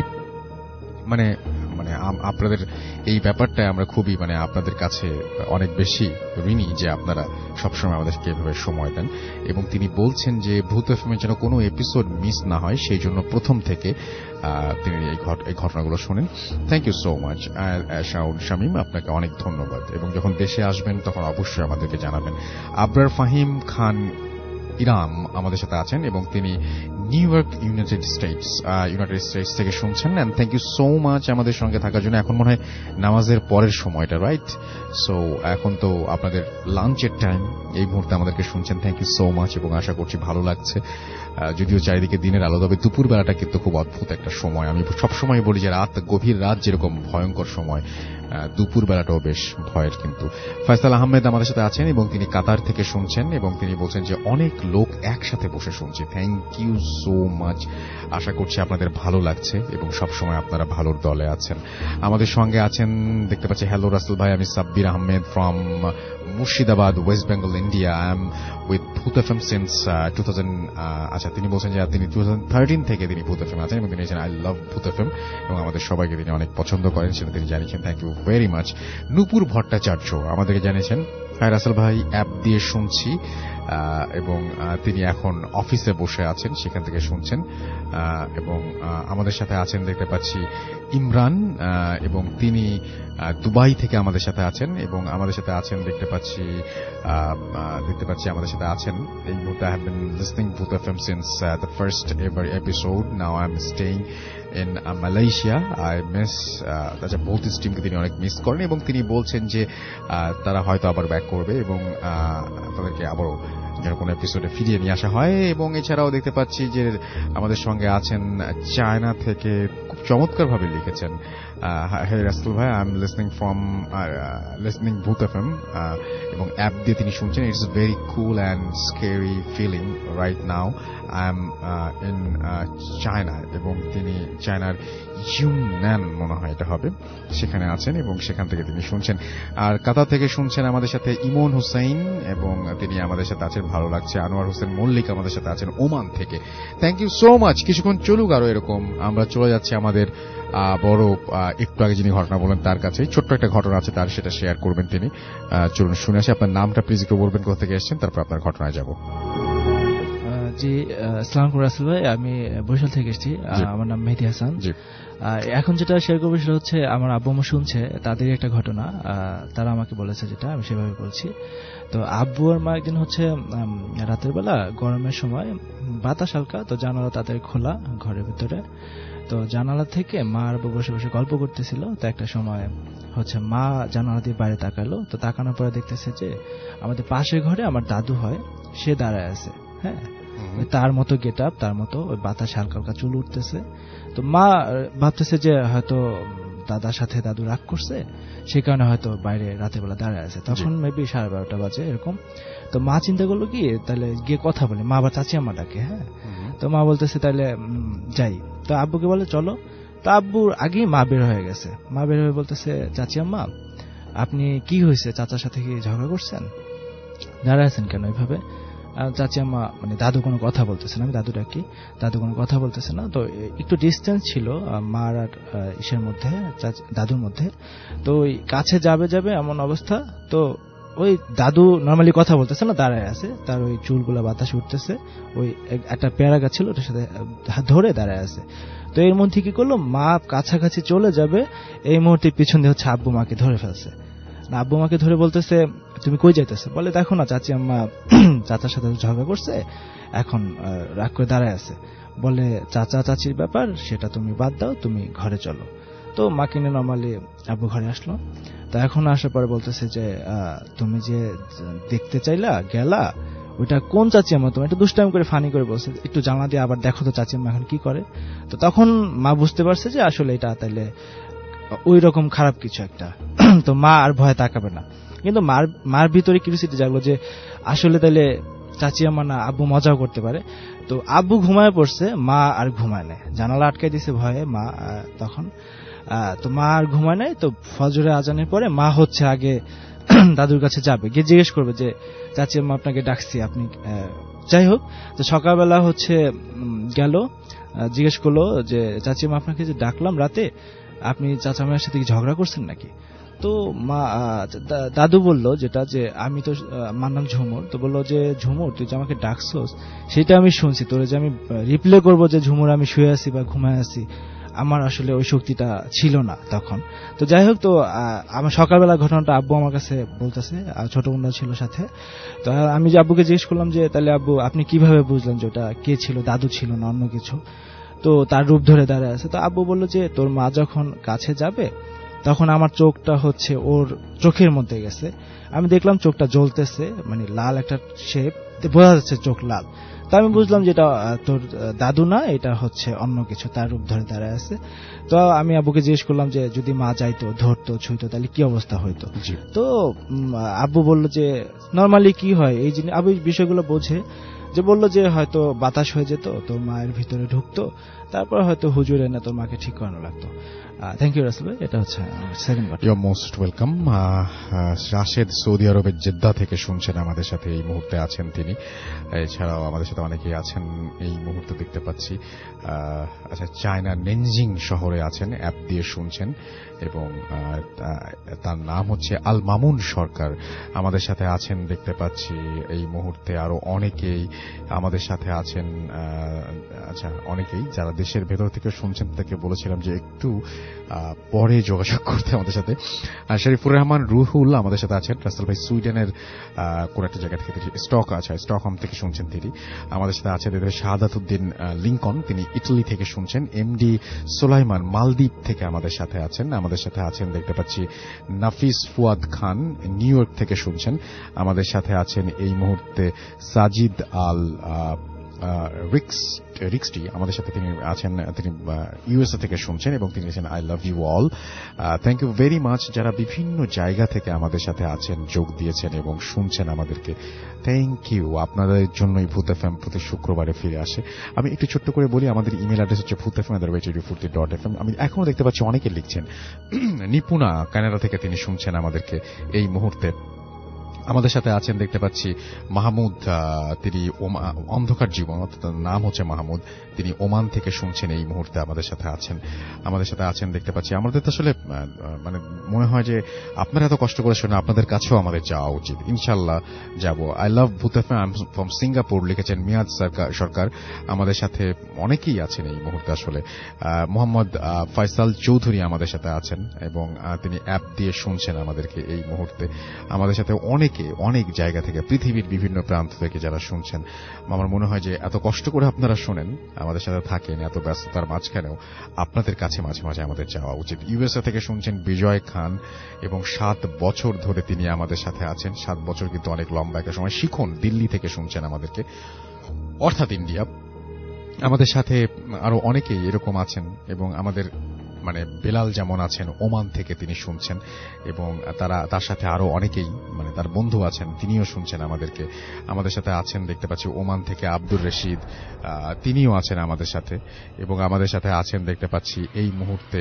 মানে মানে আপনাদের এই ব্যাপারটা আমরা খুবই মানে আপনাদের কাছে অনেক বেশি ঋণী যে আপনারা সবসময় আমাদেরকে এভাবে সময় দেন। এবং তিনি বলছেন যে ভূত এফএমের যেন কোনো এপিসোড মিস না হয়, সেই জন্য প্রথম থেকে তিনি এই ঘটনাগুলো শোনেন। Thank you so much Shaon Shamim, আপনাকে অনেক ধন্যবাদ। এবং যখন দেশে আসবেন তখন অবশ্যই আমাদেরকে জানাবেন। আবরার ফাহিম খান ইরাম আমাদের সাথে আছেন এবং তিনি New York United States United States থেকে শুনছেন। And thank you so much আমাদের সঙ্গে থাকার জন্য। এখন মনে হয় নামাজের পরের সময়টা, রাইট? সো এখন তো আপনাদের লাঞ্চের টাইম, এই মুহূর্তে আমাদেরকে শুনছেন। থ্যাংক ইউ সো মাচ এবং আশা করছি ভালো লাগছে। যদিও চারিদিকে দিনের আলো, তবে দুপুর বেলাটা কিন্তু খুব অদ্ভুত একটা সময়। আমি সবসময় বলি যে রাত, গভীর রাত যেরকম ভয়ঙ্কর সময়, দুপুর বেলাটাও বেশ ভয়ের। কিন্তু ফয়সাল আহমেদ আমাদের সাথে আছেন এবং তিনি কাতার থেকে শুনছেন এবং তিনি বলছেন যে অনেক লোক একসাথে বসে শুনছে। Thank you so much. আশা করছি আপনাদের ভালো লাগছে এবং সবসময় আপনারা ভালোর দলে আছেন। আমাদের সঙ্গে আছেন, দেখতে পাচ্ছি, হ্যালো রাসেল ভাই, আমি Sabbir Ahmed from Murshidabad, West Bengal, India. I am with Bhoot FM since two thousand. আচ্ছা, তিনি বলছেন যে তিনি টু থাউজেন্ড থার্টিন থেকে তিনি ভূত এফএম আছেন এবং তিনি আই লাভ ভূত এফএম এবং আমাদের সবাইকে তিনি অনেক পছন্দ করেন, সেটা তিনি জানিয়েছেন। Thank you very much. Nupur Bhattacharya আমাদেরকে জানিয়েছেন, হাই রাসেল ভাই, অ্যাপ দিয়ে শুনছি এবং তিনি এখন অফিসে বসে আছেন, সেখান থেকে শুনছেন। এবং আমাদের সাথে আছেন, দেখতে পাচ্ছি, ইমরান এবং তিনি দুবাই থেকে আমাদের সাথে আছেন এবং আমাদের সাথে আছেন দেখতে পাচ্ছি দেখতে পাচ্ছি আমাদের সাথে আছেন এই মুহূর্তে। I have been listening Bhoot FM since the first ever episode. Now I am staying in Malaysia. I miss আচ্ছা, ভূত স্ট্রিমকে তিনি অনেক মিস করেন এবং তিনি বলছেন যে তারা হয়তো আবার ব্যাক করবে এবং তাদেরকে আবারও যেন কোনো এপিসোডে ফিরিয়ে নিয়ে আসা হয়। এবং এছাড়াও দেখতে পাচ্ছি যে আমাদের সঙ্গে আছেন চায়না থেকে, খুব চমৎকার ভাবে লিখেছেন, হে রাসেল ভাই, I am listening from listening Bhoot FM এবং অ্যাপ দিয়ে তিনি শুনছেন। It's very cool and scary feeling right now. I am in China এবং তিনি চায়নার ইউনান মনে হয় এটা হবে, সেখানে আছেন এবং সেখান থেকে তিনি শুনছেন। আর কাতার থেকে শুনছেন আমাদের সাথে ইমন হুসাইন এবং তিনি আমাদের সাথে আছেন, ভালো লাগছে। আনোয়ার হোসেন মল্লিক আমাদের সাথে আছেন ওমান থেকে। Thank you so much. কিছুক্ষণ চলুক আরো এরকম, আমরা চলে যাচ্ছি আমাদের বড় একটু আগে যিনি ঘটনা বলেন তার কাছে। ছোট্ট একটা ঘটনা আছে তার, সেটা শেয়ার করবেন তিনি। চলুন শুনে আসি। আপনার নামটা প্লিজ একটু বলবেন, কোথা থেকে এসেছেন, তারপর আপনার ঘটনায় যাব। জি, আসসালামু আলাইকুম রাসেল ভাই, আমি বরিশাল থেকে এসেছি। আমার নাম মেহেদী হাসান। এখন যেটা শেয়ার করবো সেটা হচ্ছে আমার আব্বু আম্মু শুনছে তাদের একটা ঘটনা, তারা আমাকে বলেছে যেটা আমি সেভাবে বলছি। তো আব্বু আর মা একদিন হচ্ছে রাতের বেলা গরমের সময় বাতাস হালকা, তো জানালা তাদের খোলা ঘরের ভিতরে, তো জানালা থেকে মা আর আব্বু বসে বসে গল্প করতেছিল। তো একটা সময় হচ্ছে মা জানালা দিয়ে বাইরে তাকালো, তো তাকানোর পরে দেখতেছে যে আমাদের পাশের ঘরে আমার দাদু হয়, সে দাঁড়ায় আছে। হ্যাঁ, তার মতো গেট আপ, তার মতো ওই বাতাস হালকা হালকা চুল উঠতেছে। তো মা ভাবতেছে যে হয়তো দাদার সাথে দাদু রাগ করছে, সেই কারণে হয়তো বাইরে রাতের বেলা দাঁড়ায় আছে। তখন মেবি সাড়ে বারোটা বাজে এরকম। তো মা চিন্তা করলো কি, তাহলে গিয়ে কথা বলি। মা আবার চাচি আম্মা ডাকে। হ্যাঁ, তো মা বলতেছে তাহলে যাই। তো আব্বুকে বলে চলো। তো আব্বুর আগেই মা বের হয়ে গেছে। মা বের হয়ে বলতেছে চাচি আম্মা, আপনি কি হয়েছে, চাচার সাথে কি ঝগড়া করছেন, দাঁড়ায় আছেন কেন এইভাবে? চাচি আম্মা মানে দাদু কোনো কথা বলতেছে না, আমি দাদু ডাকি, দাদু কোনো কথা বলতেছে না। তো একটু ডিস্টেন্স ছিল মার আর ইসের মধ্যে, দাদুর মধ্যে। তো ওই কাছে যাবে যাবে এমন অবস্থা, তো ওই দাদু নর্মালি কথা বলতেছে না, দাঁড়ায় আছে, তার ওই চুলগুলো বাতাসে উঠতেছে, ওই একটা পেয়ারা গাছ ছিল ওটার সাথে ধরে দাঁড়ায় আছে। তো এর মধ্যে কি করলো, মা কাছাকাছি চলে যাবে, এই মুহূর্তে পিছন দিয়ে হচ্ছে আব্বু মাকে ধরে ফেলছে। আব্বু মাকে ধরে বলতেছে তুমি কই যাইতেছে? বলে দেখো না চাচি আম্মা চাচার সাথে ঝগড়া করছে, এখন রাগ করে দাঁড়ায় আছে। বলে চাচা চাচির ব্যাপার, সেটা তুমি বাদ দাও, তুমি ঘরে চলো। তো মা কিনে নর্মালি আব্বু ঘরে আসলো। তো এখন আসার পরে বলতেছে যে তুমি যে দেখতে চাইলা গেলা, ওইটা কোন চাচি আম্মা? তুমি একটু দুষ্টাইম করে ফানি করে বলছে, একটু জানা দিয়ে আবার দেখো তো চাচি আম্মা এখন কি করে। তো তখন মা বুঝতে পারছে যে আসলে এটা তাইলে ওই রকম খারাপ কিছু একটা। তো মা আর ভয়ে তাকাবে না, কিন্তু মার মার ভিতরে কিউরিওসিটি জাগলো যে আসলে তাইলে চাচি আম্মা না আব্বু মজাও করতে পারে। তো আব্বু ঘুমায় পড়ছে, মা আর ঘুমায় নাই, জানালা আটকাই দিছে ভয়ে মা তখন। তো মা আর ঘুমায় নাই। তো ফজরে আজানের পরে মা হচ্ছে আগে দাদুর কাছে যাবে, গিয়ে জিজ্ঞেস করবে যে চাচি আম্মা আপনাকে ডাকছি, আপনি যাই হোক। তো সকালবেলা হচ্ছে গেল, জিজ্ঞেস করলো যে চাচি আম্মা আপনাকে যে ডাকলাম রাতে, আপনি চাচা মায়ের সাথে কি ঝগড়া করছেন নাকি? তো মা দাদু বলল যেটা যে আমি তো, আমার নাম ঝুমুর, তো বললো যে ঝুমুর তুই যে আমাকে ডাকছোস সেটা আমি শুনছি, তোরে যে আমি রিপ্লে করবো যে ঝুমুর আমি শুয়ে আছি বা ঘুমায় আছি, আমার আসলে ওই শক্তিটা ছিল না তখন। তো যাই হোক, তো আমার সকালবেলা ঘটনাটা আব্বু আমার কাছে বলতেছে, ছোট বোনরা ছিল সাথে। তো আমি যে আব্বুকে জিজ্ঞেস করলাম যে তাহলে আব্বু আপনি কিভাবে বুঝলেন যে ওটা কে ছিল, দাদু ছিল না অন্য কিছু? তো তার রূপ ধরে দাঁড়ায় আছে। তো আব্বু বললো যে তোর মা যখন কাছে যাবে তখন আমার চোখটা হচ্ছে ওর চোখের মধ্যে গেছে, আমি দেখলাম চোখটা জ্বলতেছে, মানে লাল একটা শেপ, বোঝা যাচ্ছে চোখ লাল। তো আমি বুঝলাম যে এটা তোর দাদু না, এটা হচ্ছে অন্য কিছু, তার রূপ ধরে দাঁড়ায় আছে। তো আমি আব্বুকে জিজ্ঞেস করলাম যে যদি মা যাইতো, ধরতো, ছুঁইতো, তাহলে কি অবস্থা হইতো? তো আব্বু বলল যে নর্মালি কি হয় এই জিনিস, আব্বু বিষয়গুলো বোঝে, যে বললো যে হয়তো বাতাস হয়ে যেত, তোর মায়ের ভিতরে ঢুকতো, তারপর হয়তো হুজুর এনে তোর মাকে ঠিক করানো লাগতো। থ্যাংক ইউ রাসেল ভাই, এটা হচ্ছে সেকেন্ড ঘটনা। You most welcome. Rashed Saudi আরবের জেদ্দা থেকে শুনছেন, আমাদের সাথে এই মুহূর্তে আছেন তিনি। এছাড়াও আমাদের সাথে অনেকেই আছেন এই মুহূর্তে দেখতে পাচ্ছি। আচ্ছা, চায়না নেনজিং শহরে আছেন, অ্যাপ দিয়ে শুনছেন, এবং তার নাম হচ্ছে আল মামুন সরকার, আমাদের সাথে আছেন দেখতে পাচ্ছি এই মুহূর্তে। আরো অনেকেই আমাদের সাথে আছেন। আচ্ছা, অনেকেই যারা দেশের ভেতর থেকে শুনছেন তাদেরকে বলেছিলাম যে একটু পরে যোগাযোগ করতে আমাদের সাথে। শরীফুর রহমান রুহুল আমাদের সাথে আছেন। রাসেল ভাই সুইডেনের কোন একটা জায়গা থেকে, স্টক আছে, স্টকহোম থেকে শুনছেন তিনি, আমাদের সাথে আছেন। শাহাদাত উদ্দিন লিঙ্কন, তিনি ইটালি থেকে শুনছেন। এমডি সোলাইমান মালদ্বীপ থেকে আমাদের সাথে আছেন। আমাদের সাথে আছেন দেখতে পাচ্ছি নাফিস ফুয়াদ খান, নিউ ইয়র্ক থেকে শুনছেন। আমাদের সাথে আছেন এই মুহূর্তে সাজিদ আল রিক্স রিক্সটি, আমাদের সাথে তিনি আছেন, তিনি ইউএসএ থেকে শুনছেন, এবং তিনি আছেন I love you all. Thank you very much যারা বিভিন্ন জায়গা থেকে আমাদের সাথে আছেন, যোগ দিয়েছেন এবং শুনছেন আমাদেরকে। থ্যাংক ইউ, আপনাদের জন্যই ভূত এফএম প্রতি শুক্রবারে ফিরে আসে। আমি একটু ছোট্ট করে বলি, আমাদের ইমেল অ্যাড্রেস হচ্ছে Bhoot FM at radio Foorti dot FM. আমি এখনো দেখতে পাচ্ছি অনেকে লিখছেন। নিপুণা কানাডা থেকে তিনি শুনছেন আমাদেরকে এই মুহূর্তে। আমাদের সাথে আছেন দেখতে পাচ্ছি মাহমুদ, তিনি অন্ধকার জীবন, তার নাম হচ্ছে মাহমুদ, তিনি ওমান থেকে শুনছেন এই মুহূর্তে আমাদের সাথে আছেন। আমাদের সাথে আছেন দেখতে পাচ্ছি। আমাদের তো আসলে মানে মনে হয় যে আপনারা এত কষ্ট করে শোনেন, আপনাদের কাছেও আমাদের যাওয়া উচিত। ইনশাল্লাহ যাব। আই লাভ ভূত এফএম ফ্রম সিঙ্গাপুর লিখেছেন মিয়াদ সরকার, আমাদের সাথে অনেকেই আছেন এই মুহূর্তে। আসলে মোহাম্মদ ফয়সাল চৌধুরী আমাদের সাথে আছেন, এবং তিনি অ্যাপ দিয়ে শুনছেন আমাদেরকে এই মুহূর্তে। আমাদের সাথে অনেক অনেক জায়গা থেকে, পৃথিবীর বিভিন্ন প্রান্ত থেকে যারা শুনছেন, আমার মনে হয় যে এত কষ্ট করে আপনারা শোনেন, আমাদের সাথে থাকেন, এত ব্যস্ততার মাঝখানেও আপনাদের কাছে মাঝে মাঝে আমাদের যাওয়া উচিত। ইউএসএ থেকে শুনছেন বিজয় খান, এবং সাত বছর ধরে তিনি আমাদের সাথে আছেন। সাত বছর কিন্তু অনেক লম্বা একটা সময়। শিখন দিল্লি থেকে শুনছেন আমাদেরকে, অর্থাৎ ইন্ডিয়া। আমাদের সাথে আরো অনেকেই এরকম আছেন, এবং আমাদের মানে বেলাল যেমন আছেন ওমান থেকে তিনি শুনছেন, এবং তারা তার সাথে আরো অনেকেই মানে তার বন্ধু আছেন, তিনিও শুনছেন আমাদেরকে। আমাদের সাথে আছেন দেখতে পাচ্ছি ওমান থেকে আব্দুর রশিদ, তিনিও আছেন আমাদের সাথে, এবং আমাদের সাথে আছেন দেখতে পাচ্ছি এই মুহূর্তে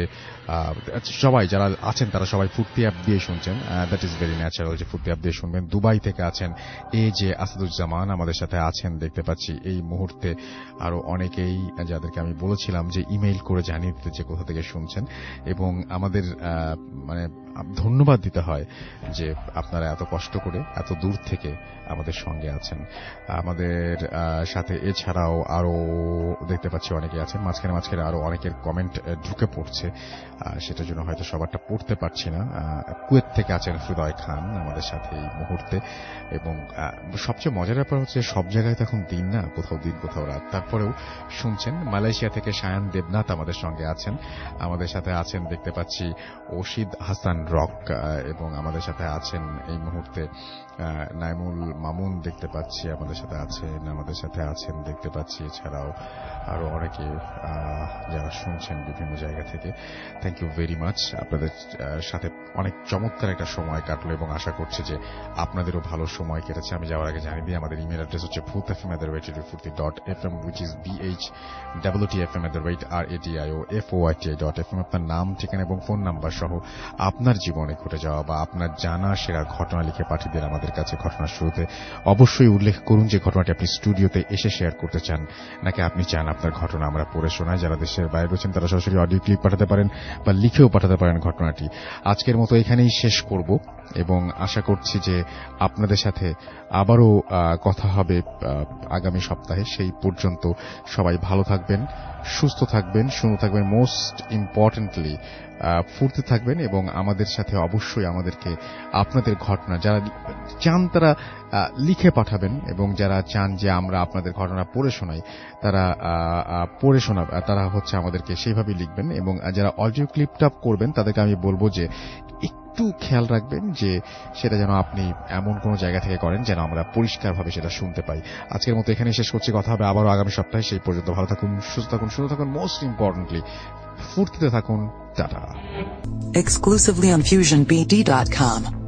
সবাই যারা আছেন তারা সবাই ফুর্তি অ্যাপ দিয়ে শুনছেন। দ্যাট ইজ ভেরি ন্যাচারাল যে ফুর্তি অ্যাপ দিয়ে শুনবেন। দুবাই থেকে আছেন এ যে আসাদুজ্জামান আমাদের সাথে আছেন দেখতে পাচ্ছি এই মুহূর্তে। আরো অনেকেই যাদেরকে আমি বলেছিলাম যে ইমেইল করে জানিয়ে দিতে যে কোথা থেকে শুনছেন, এবং আমাদের মানে ধন্যবাদ দিতে হয় যে আপনারা এত কষ্ট করে এত দূর থেকে আমাদের সঙ্গে আছেন। আমাদের সাথে এছাড়াও আরো দেখতে পাচ্ছি অনেকে আছেন, মাঝখানে মাঝখানে আরো অনেকের কমেন্ট ঢুকে পড়ছে, সেটার জন্য হয়তো সবারটা পড়তে পারছি না। কুয়েত থেকে আছেন হৃদয় খান আমাদের সাথে এই মুহূর্তে, এবং সবচেয়ে মজার ব্যাপার হচ্ছে সব জায়গায় তো এখন দিন না, কোথাও দিন কোথাও রাত, তারপরেও শুনছেন। মালয়েশিয়া থেকে সায়ান দেবনাথ আমাদের সঙ্গে আছেন, আমাদের সাথে আছেন দেখতে পাচ্ছি ওশিদ হাসান রক, এবং আমাদের সাথে আছেন এই মুহূর্তে নাইমুল মামুন দেখতে পাচ্ছি আমাদের সাথে আছেন, আমাদের সাথে আছেন দেখতে পাচ্ছি এছাড়াও আরো অনেকে যারা শুনছেন বিভিন্ন জায়গা থেকে। Thank you very much. আপনাদের সাথে অনেক চমৎকার একটা সময় কাটলো, এবং আশা করছি যে আপনাদেরও ভালো সময় কেটেছে। আমি যাওয়ার আগে জানিয়ে দিই আমাদের ইমেল অ্যাড্রেস হচ্ছে Foorti F M at the rate radio Foorti dot F M, which is B H W T F M at the rate R A T I O F O I T I dot F M. আপনার নাম, ঠিকানা এবং phone number সহ আপনার জীবনে ঘটে যাওয়া বা আপনার জানা সেরা ঘটনা লিখে পাঠিয়ে দেন আমাদের কাছে। ঘটনার শুরুতে অবশ্যই উল্লেখ করুন যে ঘটনাটি আপনি স্টুডিওতে এসে শেয়ার করতে চান, নাকি আপনি চান আপনার ঘটনা আমরা পড়ে শোনাই। যারা দেশের বাইরে রয়েছেন তারা সরাসরি অডিও ক্লিপ পাঠাতে পারেন বা লিখেও পাঠাতে পারেন ঘটনাটি। আজকের মতো এখানেই শেষ করব, এবং আশা করছি যে আপনাদের সাথে আবারও কথা হবে আগামী সপ্তাহে। সেই পর্যন্ত সবাই ভালো থাকবেন, সুস্থ থাকবেন, সুন্দর থাকবেন, মোস্ট ইম্পর্টেন্টলি ফুর্তি থাকবেন, এবং আমাদের সাথে অবশ্যই আমাদেরকে আপনাদের ঘটনা যারা চান তারা লিখে পাঠাবেন, এবং যারা চান যে আমরা আপনাদের ঘটনা পড়ে শোনাই তারা পড়ে শোনা তারা হচ্ছে আমাদেরকে সেইভাবেই লিখবেন। এবং যারা অডিও ক্লিপটা করবেন তাদেরকে আমি বলবো যে একটু খেয়াল রাখবেন যে সেটা যেন আপনি এমন কোন জায়গা থেকে করেন যেন আমরা পরিষ্কারভাবে সেটা শুনতে পাই। আজকের মতো এখানে শেষ করছি, কথা হবে আবারও আগামী সপ্তাহে। সেই পর্যন্ত ভালো থাকুন, সুস্থ থাকুন, সুন্দর থাকুন, মোস্ট ইম্পর্টেন্টলি ফুর্তিতে থাকুন। Tata. Exclusively on fusion b d dot com.